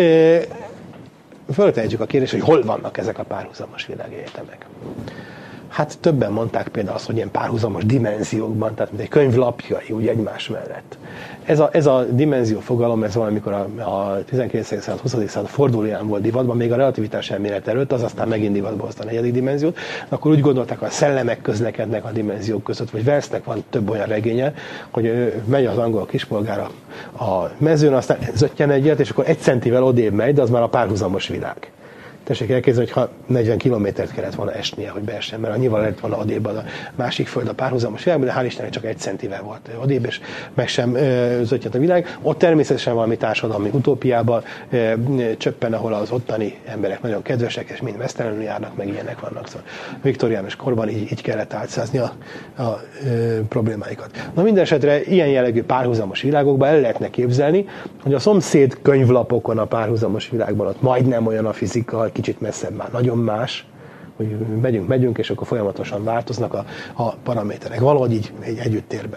föltehetjük a kérdést, hogy hol vannak ezek a párhuzamos világegyetemek. Hát többen mondták például azt, hogy ilyen párhuzamos dimenziókban, tehát mint egy könyvlapjai úgy egymás mellett. Ez a dimenzió fogalom, ez valamikor a 19. század, 20. század fordulóján volt divatban, még a relativitás elmélet előtt, az aztán megint divatba hozta a 4. dimenziót. Akkor úgy gondolták, hogy a szellemek közlekednek a dimenziók között, vagy Versznek van több olyan regénye, hogy megy az angol kispolgár a mezőn, aztán zöttyen egyet, és akkor 1 centivel odébb megy, de az már a párhuzamos világ. Tessék elképzelni, hogy ha 40 kilométert kellett volna esnie, hogy beessen, mert annyival lett volna odébb a másik föld a párhuzamos világban, de hál' Istennek csak 1 centivel volt odébb, és meg sem zöttyent a világ. Ott természetesen valami társadalmi utópiába csöppen, ahol az ottani emberek nagyon kedvesek, és mind mesztelenül járnak, meg ilyenek vannak. Szóval viktoriánus korban így kellett átszázni a problémáikat. Na minden esetre ilyen jellegű párhuzamos világokban el lehetne képzelni, hogy a szomszéd könyvlapokon a párhuzamos világban ott majdnem olyan a fizika, kicsit messzebb már nagyon más, hogy megyünk, és akkor folyamatosan változnak a paraméterek. Valahogy így együttérben.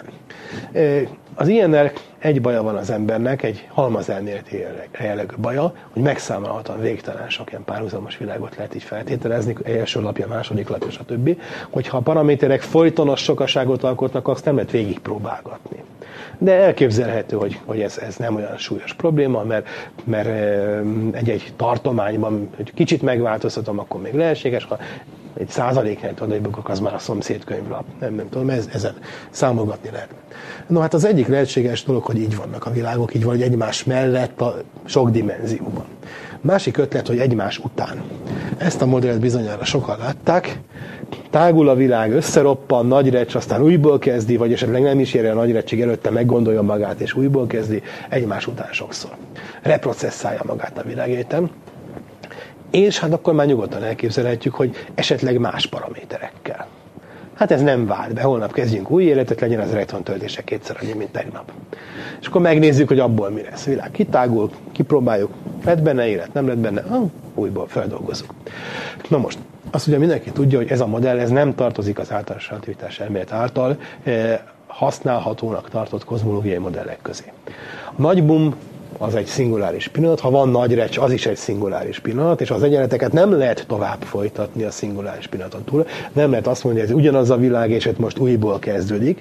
Az ilyennel egy baja van az embernek, egy halmazelméleti jellegű baja, hogy megszámolhatóan végtelen sok ilyen párhuzamos világot lehet így feltételezni, első lapja, második lapja, stb. Hogyha a paraméterek folytonos sokaságot alkotnak, azt nem lehet végigpróbálgatni. De elképzelhető, hogy ez nem olyan súlyos probléma, mert egy tartományban, hogy kicsit megváltoztatom, akkor még lehetséges, ha egy százaléknál odaibukok, az már a szomszéd könyvlap. Nem tudom, ezen számolgatni lehet. No, hát az egyik lehetséges dolog, hogy így vannak a világok, így van, hogy egymás mellett a sok dimenzióban. Másik ötlet, hogy egymás után. Ezt a modellt bizonyára sokan látták. Tágul a világ, összeroppan, nagy recs, aztán újból kezdi, vagy esetleg nem is ér el a nagy reccsig, előtte meggondolja magát, és újból kezdi, egymás után sokszor. Reprocesszálja magát a világegyetem. És hát akkor már nyugodtan elképzelhetjük, hogy esetleg más paraméterekkel. Hát ez nem vált be, holnap kezdjünk új életet, legyen az elektron töltése 2-szer annyi, mint tegnap. És akkor megnézzük, hogy abból mi lesz. A világ kitágul, kipróbáljuk, lett benne élet, nem lett benne, újból feldolgozunk. Na most, azt ugye mindenki tudja, hogy ez a modell ez nem tartozik az általános relativitás elmélet által használhatónak tartott kozmológiai modellek közé. A nagy boom az egy szinguláris pillanat, ha van nagy recs, az is egy szinguláris pillanat, és az egyenleteket nem lehet tovább folytatni a szinguláris pillanaton túl. Nem lehet azt mondani, hogy ez ugyanaz a világ, és ez most újból kezdődik.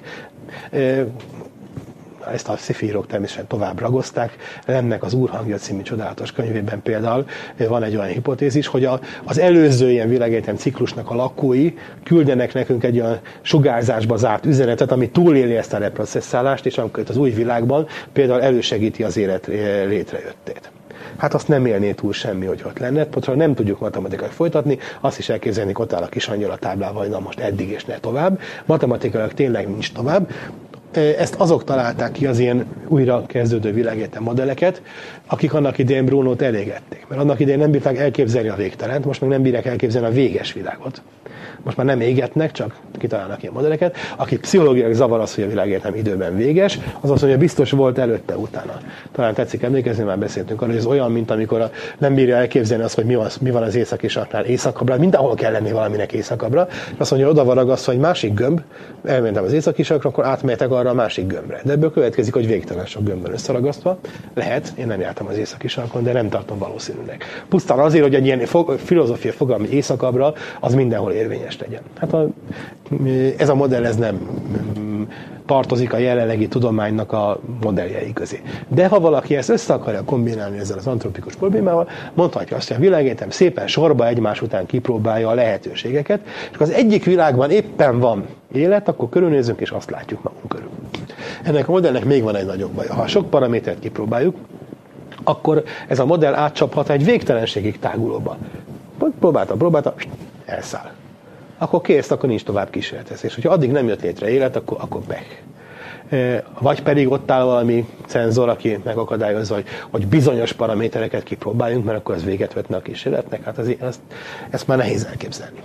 Ezt a szifírok természetesen tovább ragozták. Lennek az Úrhangja című csodálatos könyvében például van egy olyan hipotézis, hogy az előző ilyen világegyetem ciklusnak a lakói küldenek nekünk egy olyan sugárzásba zárt üzenetet, ami túléli ezt a reprocesszálást, és amikor az új világban például elősegíti az élet létrejöttét. Hát azt nem élné túl semmi, hogy ott lenne, pontosan nem tudjuk matematikailag folytatni, azt is elképzelni, hogy ott áll a kis angyal a táblával, hogy na most eddig és ne tovább. Matematikailag tényleg nincs tovább. Ezt azok találták ki, az ilyen újra kezdődő világegyetem modelleket, akik annak idején Brunót elégették. Mert annak idején nem bírták elképzelni a végtelent, most meg nem bírják elképzelni a véges világot. Most már nem égetnek, csak kitalálnak ilyen modelleket. Aki pszichológiailag zavar az, hogy a világegyetem időben véges, az azt mondja, biztos volt előtte, utána. Talán tetszik emlékezni, már beszéltünk arra, hogy ez olyan, mint amikor nem bírja elképzelni azt, hogy mi van az északi sarknál északabbra, mindenhol kell lenni valaminek északabbra. Azt mondja, oda van ragasztva egy másik gömb, elmentem az északi sarkra, akkor átmehetek arra arra a másik gömbre. De ebből következik, hogy végtelen sok gömbben összeragasztva. Lehet, én nem jártam az északi sarkon, de nem tartom valószínűleg. Pusztán azért, hogy egy ilyen filozófia fogalmi északabbra, az mindenhol érvényes legyen. Hát ez a modell ez nem tartozik a jelenlegi tudománynak a modelljei közé. De ha valaki ezt össze akarja kombinálni ezzel az antropikus problémával, mondhatja azt, hogy a világegyetem szépen sorba egymás után kipróbálja a lehetőségeket, és az egyik világban éppen van élet, akkor körülnézünk, és azt látjuk magunk körül. Ennek a modellnek még van egy nagyobb baja. Ha sok paramétert kipróbáljuk, akkor ez a modell átcsaphat egy végtelenségig tágulóba. Próbálta, elszáll. Akkor kész, akkor nincs tovább kísérletezés. Hogyha addig nem jött létre élet, akkor pech. Vagy pedig ott áll valami cenzor, aki megakadályozza, hogy bizonyos paramétereket kipróbáljunk, mert akkor ez véget vetne a kísérletnek. Hát ezt már nehéz elképzelni.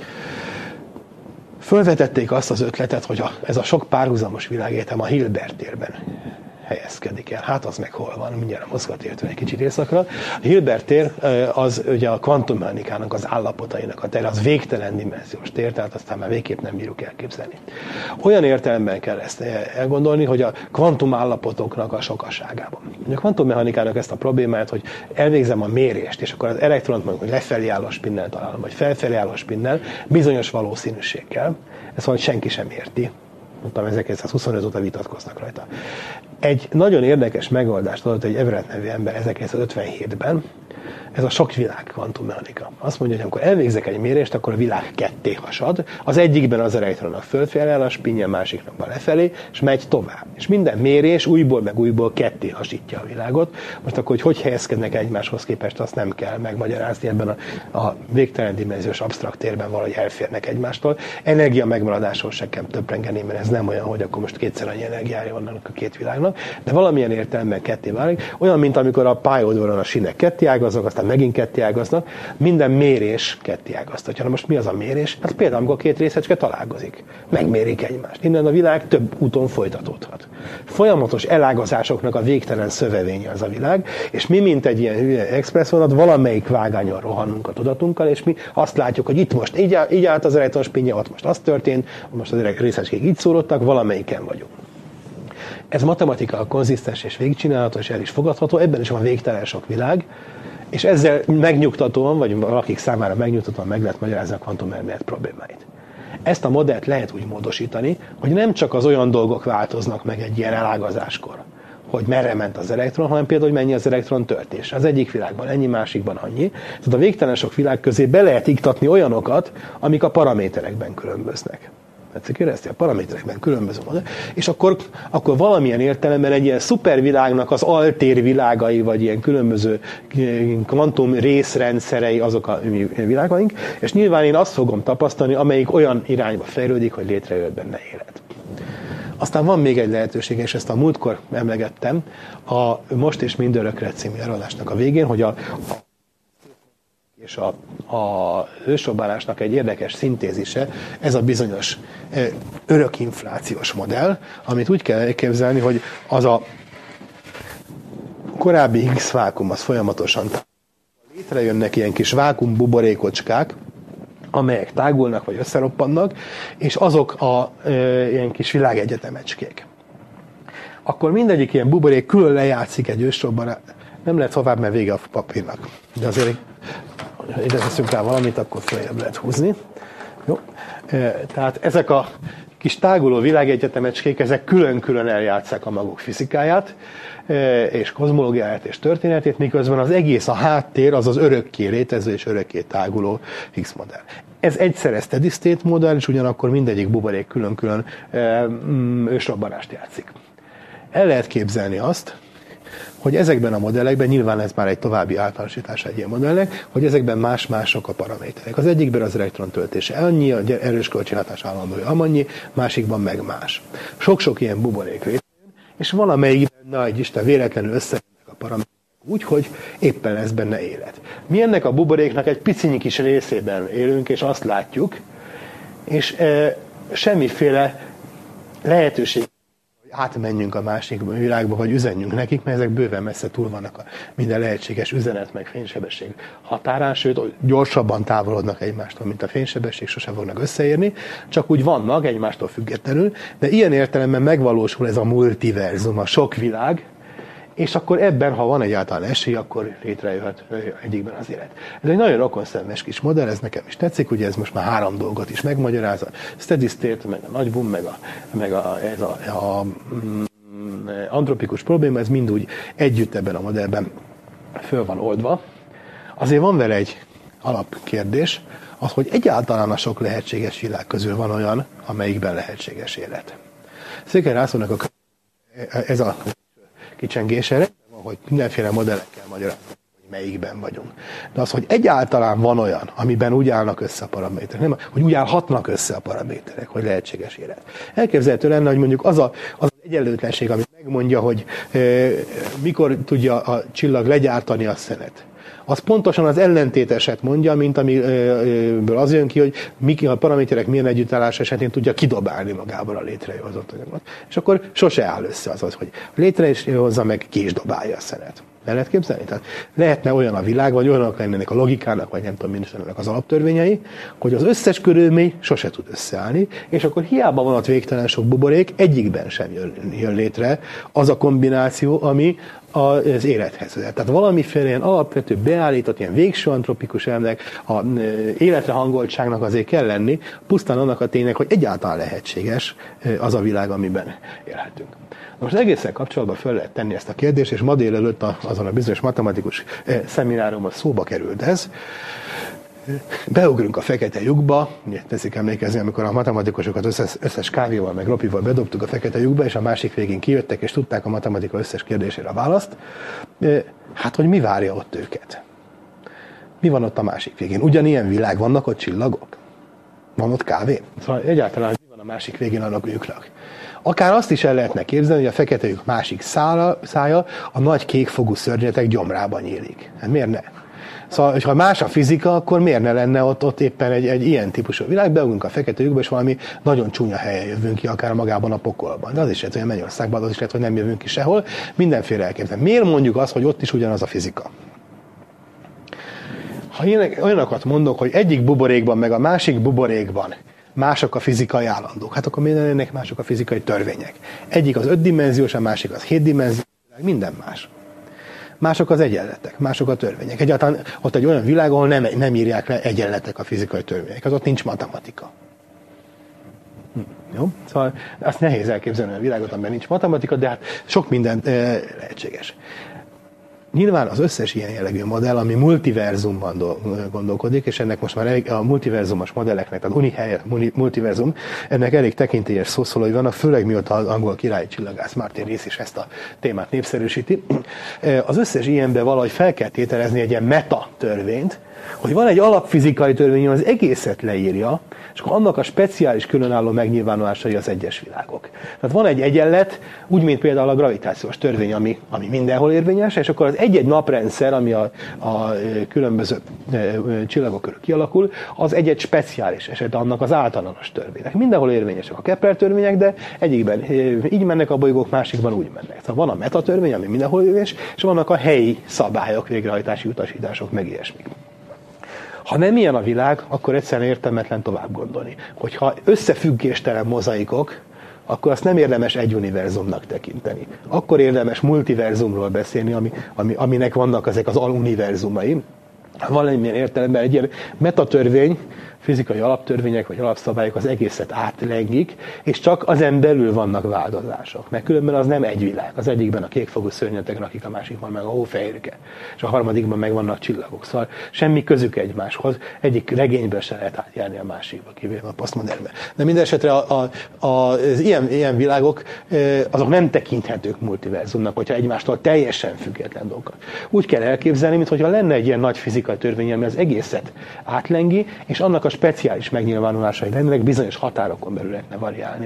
Fölvetették azt az ötletet, hogy ez a sok párhuzamos világegyetem a Hilbert térben helyezkedik el. Hát az meg hol van, mindjárt mozgatértve egy kicsit északra. A Hilbert tér az ugye a kvantummechanikának az állapotainak a tér, az végtelen dimenziós tér, tehát aztán már végképp nem bírjuk elképzelni. Olyan értelemben kell ezt elgondolni, hogy a kvantum állapotoknak a sokaságában. A kvantummechanikának ezt a problémát, hogy elvégzem a mérést, és akkor az elektront mondjuk, hogy lefelé álló spinnel találom, vagy felfelé álló spinnel, bizonyos valószínűséggel. Ezt valahogy senki sem érti. Mondtam, 1925 óta vitatkoznak rajta. Egy nagyon érdekes megoldást adott egy Everett nevű ember 1957-ben, ez a sokvilág kvantummechanika. Azt mondja, hogy amikor elvégzek egy mérést, akkor a világ ketté hasad, az egyikben az elektronnak fölfelé áll a spinje, másiknak lefelé, és megy tovább. És minden mérés újból meg újból ketté hasítja a világot. Most akkor, hogy helyezkednek egymáshoz képest, azt nem kell megmagyarázni, ebben a végtelen dimenziós absztrakt térben valahogy elférnek egymástól. Energia megmaradásról se kell töprengeni, mert ez nem olyan, hogy akkor most kétszer annyi energiája van a két világnak, de valamilyen értelemben ketté válik. Olyan, mint amikor a pályaudvaron a sinek ketté ágaznak, aztán megint ketté ágaznak, minden mérés ketté ágaztatja. Na most mi az a mérés? Hát például, amikor két részecske találkozik, megmérik egymást. Innen a világ több úton folytatódhat. Folyamatos elágazásoknak a végtelen szövevénye az a világ, és mi, mint egy ilyen hülye expresszvonat, valamelyik vágányon rohanunk a tudatunkkal, és mi azt látjuk, hogy itt most így állt az elektronspinje, ott most az történt, most az részecskék így szórodtak, valamelyiken vagyunk. Ez matematika konzisztens és végigcsinálható, és el is fogadható, ebben is van végtelen sok világ, és ezzel megnyugtatóan, vagy valakik számára megnyugtatóan meg lehet magyarázni a kvantumelmélet problémáit. Ezt a modellt lehet úgy módosítani, hogy nem csak az olyan dolgok változnak meg egy ilyen elágazáskor, hogy merre ment az elektron, hanem például, hogy mennyi az elektron töltés. Az egyik világban ennyi, másikban annyi. Tehát a végtelen sok világ közé be lehet iktatni olyanokat, amik a paraméterekben különböznek. A paraméterekben különböző modell, és akkor valamilyen értelemben egy ilyen szupervilágnak az altérvilágai, vagy ilyen különböző kvantum részrendszerei azok a világaink, és nyilván én azt fogom tapasztalni, amelyik olyan irányba fejlődik, hogy létrejött benne élet. Aztán van még egy lehetőség, és ezt a múltkor emlegettem, a Most és Mindörökre című előadásnak a végén, hogy és a ősrobbanásnak egy érdekes szintézise, ez a bizonyos örökinflációs modell, amit úgy kell elképzelni, hogy az a korábbi Higgs vákum az folyamatosan létrejönnek ilyen kis vákum buborékocskák, amelyek tágulnak vagy összeroppannak, és azok ilyen kis világegyetemecskék. Akkor mindegyik ilyen buborék külön lejátszik egy ősrobbanás. Nem lehet tovább, mert vége a papírnak. De azért ide teszünk rá valamit, akkor följebb lehet húzni. Jó? Tehát ezek a kis táguló világegyetemecskék, ezek külön-külön eljátsszák a maguk fizikáját, és kozmológiáját és történetét, miközben az egész a háttér az örökké létező és örökké táguló Higgs modell. Ez egyszerre steady state modell, és ugyanakkor mindegyik buborék külön-külön ősrobbanást játszik. El lehet képzelni azt, hogy ezekben a modellekben, nyilván ez már egy további általánosítás egy ilyen modellnek, hogy ezekben más-mások a paraméterek. Az egyikben az elektron töltése annyi, az erős kölcsönhatás állandója amannyi, másikban meg más. Sok-sok ilyen buborék létrejön, és valamelyikben, na egy Isten, véletlenül összejönnek a paraméterek úgy, hogy éppen lesz benne élet. Mi ennek a buboréknak egy picinyi kis részében élünk, és azt látjuk, és semmiféle lehetőség átmenjünk a másik világba, vagy üzenjünk nekik, mert ezek bőven messze túl vannak a minden lehetséges üzenet, meg fénysebesség határán, sőt, gyorsabban távolodnak egymástól, mint a fénysebesség, sosem fognak összeérni, csak úgy vannak egymástól függetlenül, de ilyen értelemben megvalósul ez a multiverzum, a sok világ, és akkor ebben, ha van egyáltalán esély, akkor létrejöhet egyikben az élet. Ez egy nagyon rokonszenves kis modell, ez nekem is tetszik, ugye ez most már 3 dolgot is megmagyaráz, a steady state, meg a nagy boom, meg ez a antropikus probléma, ez mind úgy együtt ebben a modellben föl van oldva. Azért van vele egy alapkérdés, az, hogy egyáltalán a sok lehetséges világ közül van olyan, amelyikben lehetséges élet. Székely Lászlónak ez a kicsengése, hogy mindenféle modellekkel magyarázni, hogy melyikben vagyunk. De az, hogy egyáltalán van olyan, amiben úgy állnak össze a paraméterek, nem, hogy úgy állhatnak össze a paraméterek, hogy lehetséges élet. Elképzelhető lenne, hogy mondjuk az egyenlőtlenség, ami megmondja, hogy mikor tudja a csillag legyártani a szenet. Az pontosan az ellentéteset mondja, mint amiből az jön ki, hogy a paraméterek milyen együttállás esetén tudja kidobálni magából a létrehozott anyagot. És akkor sose áll össze az, hogy létrehozza meg, ki is dobálja a szenet. El lehet képzelni? Tehát lehetne olyan a világ, vagy olyanok lennének a logikának, vagy nem tudom, mindennek az alaptörvényei, hogy az összes körülmény sose tud összeállni, és akkor hiába van ott végtelen sok buborék, egyikben sem jön létre az a kombináció, ami az élethez vezet. Tehát valamiféle ilyen alapvető, beállított, ilyen végső antropikus elvnek, a életre hangoltságnak azért kell lenni, pusztán annak a ténynek, hogy egyáltalán lehetséges az a világ, amiben élhetünk. Most egészen kapcsolatban föl lehet tenni ezt a kérdést, és ma délelőtt azon a bizonyos matematikus szemináriumon szóba került ez. Beugrunk a fekete lyukba, teszik emlékezni, amikor a matematikusokat összes kávéval meg ropival bedobtuk a fekete lyukba, és a másik végén kijöttek, és tudták a matematika összes kérdésére a választ. Hát, hogy mi várja ott őket? Mi van ott a másik végén? Ugyanilyen világ, vannak ott csillagok? Van ott kávé? Szóval egyáltalán mi van a másik végén annak lyuknak? Akár azt is el lehetne képzelni, hogy a fekete lyuk másik szája a nagy kékfogú szörnyetek gyomrában nyílik. Hát miért ne? Szóval, ha más a fizika, akkor miért ne lenne ott éppen egy ilyen típusú világ? Beugrunk a fekete lyukba, és valami nagyon csúnya helyen jövünk ki, akár magában a pokolban. De az is lehet, hogy a Mennyországban, az is lehet, hogy nem jövünk ki sehol. Mindenféle elképzelni. Miért mondjuk azt, hogy ott is ugyanaz a fizika? Ha én olyanokat mondok, hogy egyik buborékban, meg a másik buborékban mások a fizikai állandók, hát akkor miért lennének mások a fizikai törvények? Egyik az 5 dimenziós, a másik az 7 dimenziós, minden más. Mások az egyenletek, mások a törvények. Egyáltalán ott egy olyan világ, ahol nem írják le egyenletek a fizikai törvények. Az ott nincs matematika. Jó? Szóval azt nehéz elképzelni a világot, amiben nincs matematika, de hát sok minden lehetséges. Nyilván az összes ilyen jellegű modell, ami multiverzumban gondolkodik, és ennek most már a multiverzumos modelleknek, tehát unihelyett multiverzum, ennek elég tekintélyes szószólói vannak, főleg mióta az angol királyi csillagász Martin Rees is ezt a témát népszerűsíti. Az összes ilyenben valahogy fel kell tételezni egy ilyen meta törvényt, hogy van egy alapfizikai törvény, az egészet leírja, és akkor annak a speciális különálló megnyilvánulásai az egyes világok. Tehát van egy egyenlet, úgy, mint például a gravitációs törvény, ami mindenhol érvényes, és akkor az egy-egy naprendszer, ami a különböző csillagok körül kialakul, az egy-egy speciális eset annak az általános törvénynek. Mindenhol érvényesek a Kepler törvények, de egyikben így mennek a bolygók, másikban úgy mennek. Szóval van a metatörvény, ami mindenhol érvényes, és vannak a helyi szabályok, végrehajtási utasítások, meg ilyesmik. Ha nem ilyen a világ, akkor egyszerűen értelmetlen tovább gondolni. Hogyha összefüggéstelen mozaikok, akkor azt nem érdemes egy univerzumnak tekinteni. Akkor érdemes multiverzumról beszélni, aminek vannak ezek az aluniverzumai. Valamilyen értelemben egy ilyen metatörvény, fizikai alaptörvények vagy alapszabályok az egészet átlengik, és csak ezen belül vannak változások. Mert különben az nem egy világ. Az egyikben a kékfogú szörnyetek lakik, a másikban meg a hófehérke, és a harmadikban meg vannak csillagok. Szóval semmi közük egymáshoz. Egyik regényből se lehet átjárni a másikba, kivéve a posztmodernben. De minden esetre az ilyen világok azok nem tekinthetők multiverzumnak, hogyha egymástól teljesen független dolgokat. Úgy kell elképzelni, mintha lenne egy ilyen nagy fizikai törvény, ami az egészet átlengi, és annak a speciális megnyilvánulásai lennének, bizonyos határokon belül lehetne variálni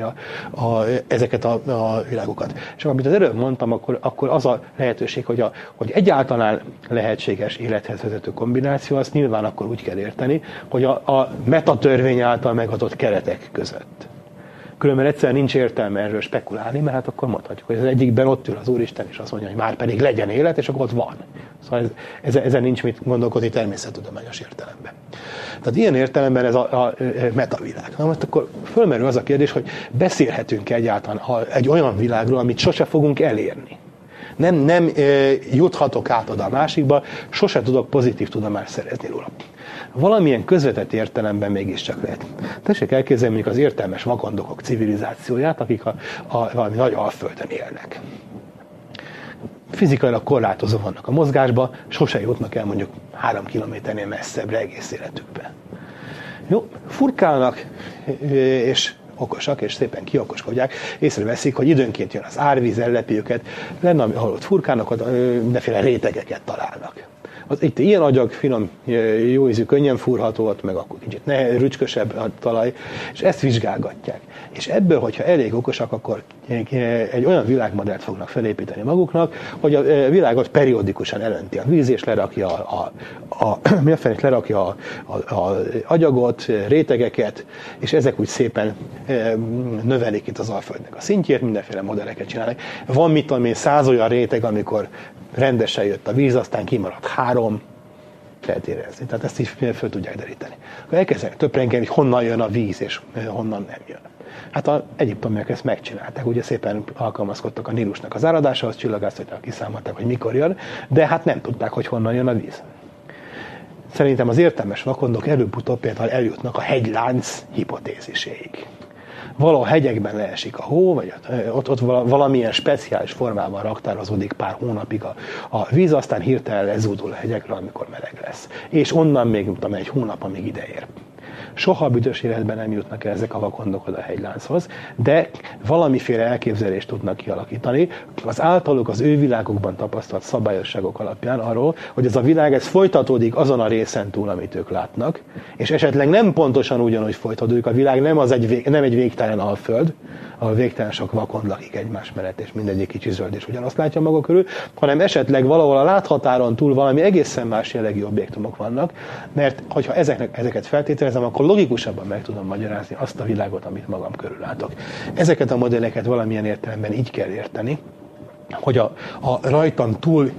ezeket a világokat. És amit az előbb mondtam, akkor az a lehetőség, hogy egyáltalán lehetséges élethez vezető kombináció, azt nyilván akkor úgy kell érteni, hogy a metatörvény által megadott keretek között. Különben egyszerűen nincs értelme erről spekulálni, mert hát akkor mondhatjuk, hogy az egyikben ott ül az Úristen, és azt mondja, hogy már pedig legyen élet, és akkor ott van. Szóval ezen nincs mit gondolkodni természettudományos értelemben. Tehát ilyen értelemben ez a metavilág. Na most akkor fölmerül az a kérdés, hogy beszélhetünk egyáltalán egy olyan világról, amit sose fogunk elérni. Nem juthatok át oda a másikba, sose tudok pozitív tudomást szerezni róla. Valamilyen közvetett értelemben mégiscsak lehet. Tessék elképzelni mondjuk az értelmes vakondokok civilizációját, akik valami nagy alföldön élnek. Fizikailag korlátozó vannak a mozgásba, sose jutnak el mondjuk 3 kilométernél messzebbre egész életükben. Jó, furkálnak, és okosak, és szépen kiokoskodják, észreveszik, hogy időnként jön az árvíz, ellepi őket, lenne, ahol ott furkálnak, ott mindenféle rétegeket találnak. Itt ilyen agyag, finom, jó ízű, könnyen fúrható, ott meg akkor kicsit rücskösebb a talaj, és ezt vizsgálgatják. És ebből, hogyha elég okosak, akkor egy olyan világmodellt fognak felépíteni maguknak, hogy a világot periódikusan elönti a víz, és lerakja a agyagot, rétegeket, és ezek úgy szépen növelik itt az Alföldnek a szintjét, mindenféle modelleket csinálnak. Van, mit tudom én, 100 olyan réteg, amikor rendesen jött a víz, aztán kimaradt 3, lehet érezni. Tehát ezt is föl tudják deríteni. Akkor elkezdenek töprengeni, hogy honnan jön a víz, és honnan nem jön. Hát az egyiptomiak ezt megcsinálták, ugye szépen alkalmazkodtak a Nílusnak az áradásához, csillagászattal kiszámolták, hogy mikor jön, de hát nem tudták, hogy honnan jön a víz. Szerintem az értelmes vakondok előbb-utóbb például eljutnak a hegylánc hipotéziséig. Valahol hegyekben leesik a hó, vagy ott valamilyen speciális formában raktározódik pár hónapig a víz, aztán hirtelen lezúdul a hegyekről, amikor meleg lesz. És onnan még egy hónap, amíg ideér. Soha büdös életben nem jutnak el ezek a vakondok oda a hegylánchoz, de valamiféle elképzelést tudnak kialakítani az általuk az ő világokban tapasztalt szabályosságok alapján arról, hogy ez a világ ez folytatódik azon a részen túl, amit ők látnak, és esetleg nem pontosan ugyanúgy folytatódik a világ, nem egy végtelen alföld, ahol végtelen sok vakond lakik egymás mellett, és mindegyik kicsi zöld, és ugyanazt látja maga körül, hanem esetleg valahol a láthatáron túl valami egészen más jellegű objektumok vannak, mert hogyha ezeket feltételezem, akkor logikusabban meg tudom magyarázni azt a világot, amit magam körül látok. Ezeket a modelleket valamilyen értelemben így kell érteni, hogy a rajtam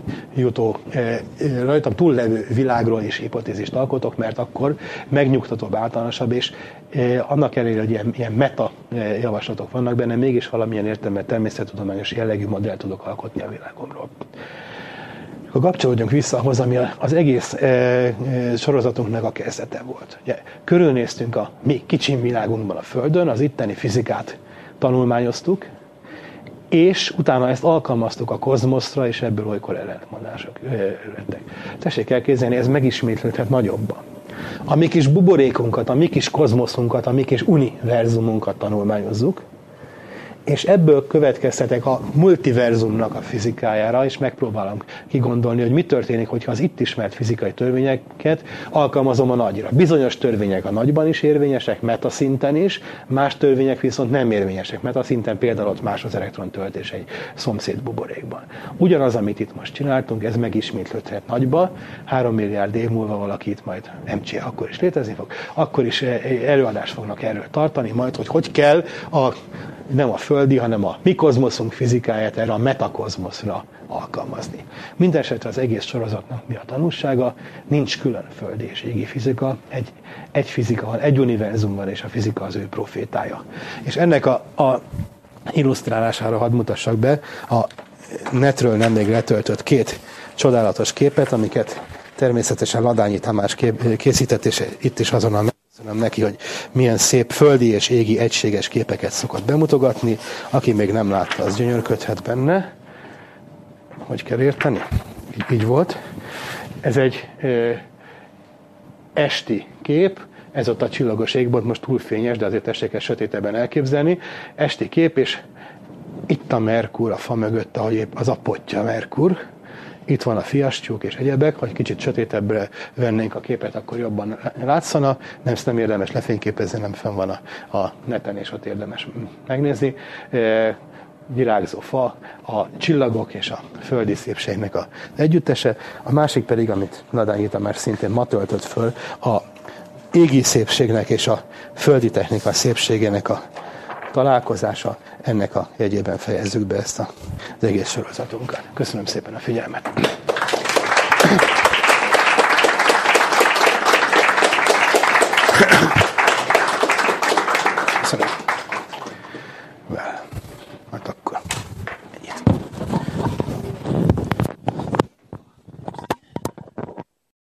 túllevő világról is hipotézist alkotok, mert akkor megnyugtatóbb, általánosabb, és annak ellenére, hogy ilyen meta javaslatok vannak benne, mégis valamilyen értelemben természettudományos jellegű modellt tudok alkotni a világomról. Akkor kapcsolódjunk vissza ahhoz, ami az egész sorozatunknak a kezdete volt. Ugye, körülnéztünk a mi kicsi világunkban a Földön, az itteni fizikát tanulmányoztuk, és utána ezt alkalmaztuk a kozmoszra, és ebből olykor ellentmondások lettek. Tessék elképzelni, ez megismétlődhet nagyobban. A mi kis buborékunkat, a mi kis kozmoszunkat, a mi kis univerzumunkat tanulmányozzuk, és ebből következtetek a multiverzumnak a fizikájára, és megpróbálom kigondolni, hogy mi történik, hogyha az itt ismert fizikai törvényeket alkalmazom a nagyra. Bizonyos törvények a nagyban is érvényesek, metaszinten is, más törvények viszont nem érvényesek. Metaszinten például ott más az elektrontöltés egy szomszéd buborékban. Ugyanaz, amit itt most csináltunk, ez megismétlődhet nagyba. 3 milliárd év múlva valaki itt majd MCA akkor is létezni fog. Akkor is előadást fognak erről tartani, majd hogy kell nem a földi, hanem a mi kozmoszunk fizikáját erre a metakozmoszra alkalmazni. Mindenesetre az egész sorozatnak mi a tanulsága? Nincs külön földi és égi fizika, egy fizika van, egy univerzum van, és a fizika az ő profétája. És ennek a illusztrálására hadd mutassak be a netről nemrég letöltött 2 csodálatos képet, amiket természetesen Ladányi Tamás készített, és itt is azonnal megköszönöm neki, hogy milyen szép földi és égi egységes képeket szokott bemutogatni. Aki még nem látta, az gyönyörködhet benne. Hogy kell érteni? Így volt. Ez egy esti kép, ez ott a csillagos égbolt, most túl fényes, de azért tessék ezt sötétebben elképzelni. Esti kép, és itt a Merkur, a fa mögött, ahogy épp az a pottya Merkur. Itt van a fiastyúk és egyebek, hogy kicsit sötétebbre vennénk a képet, akkor jobban látszana. Nem érdemes lefényképezni, nem fenn van a neten, és ott érdemes megnézni. Virágzó fa, a csillagok és a földi szépségnek az együttese. A másik pedig, amit Ladányi Tamás szintén ma töltött föl, a égi szépségnek és a földi technika szépségének a találkozása, ennek a jegyében fejezzük be ezt az egész sorozatunkat. Köszönöm szépen a figyelmet! Köszönöm. Hát akkor...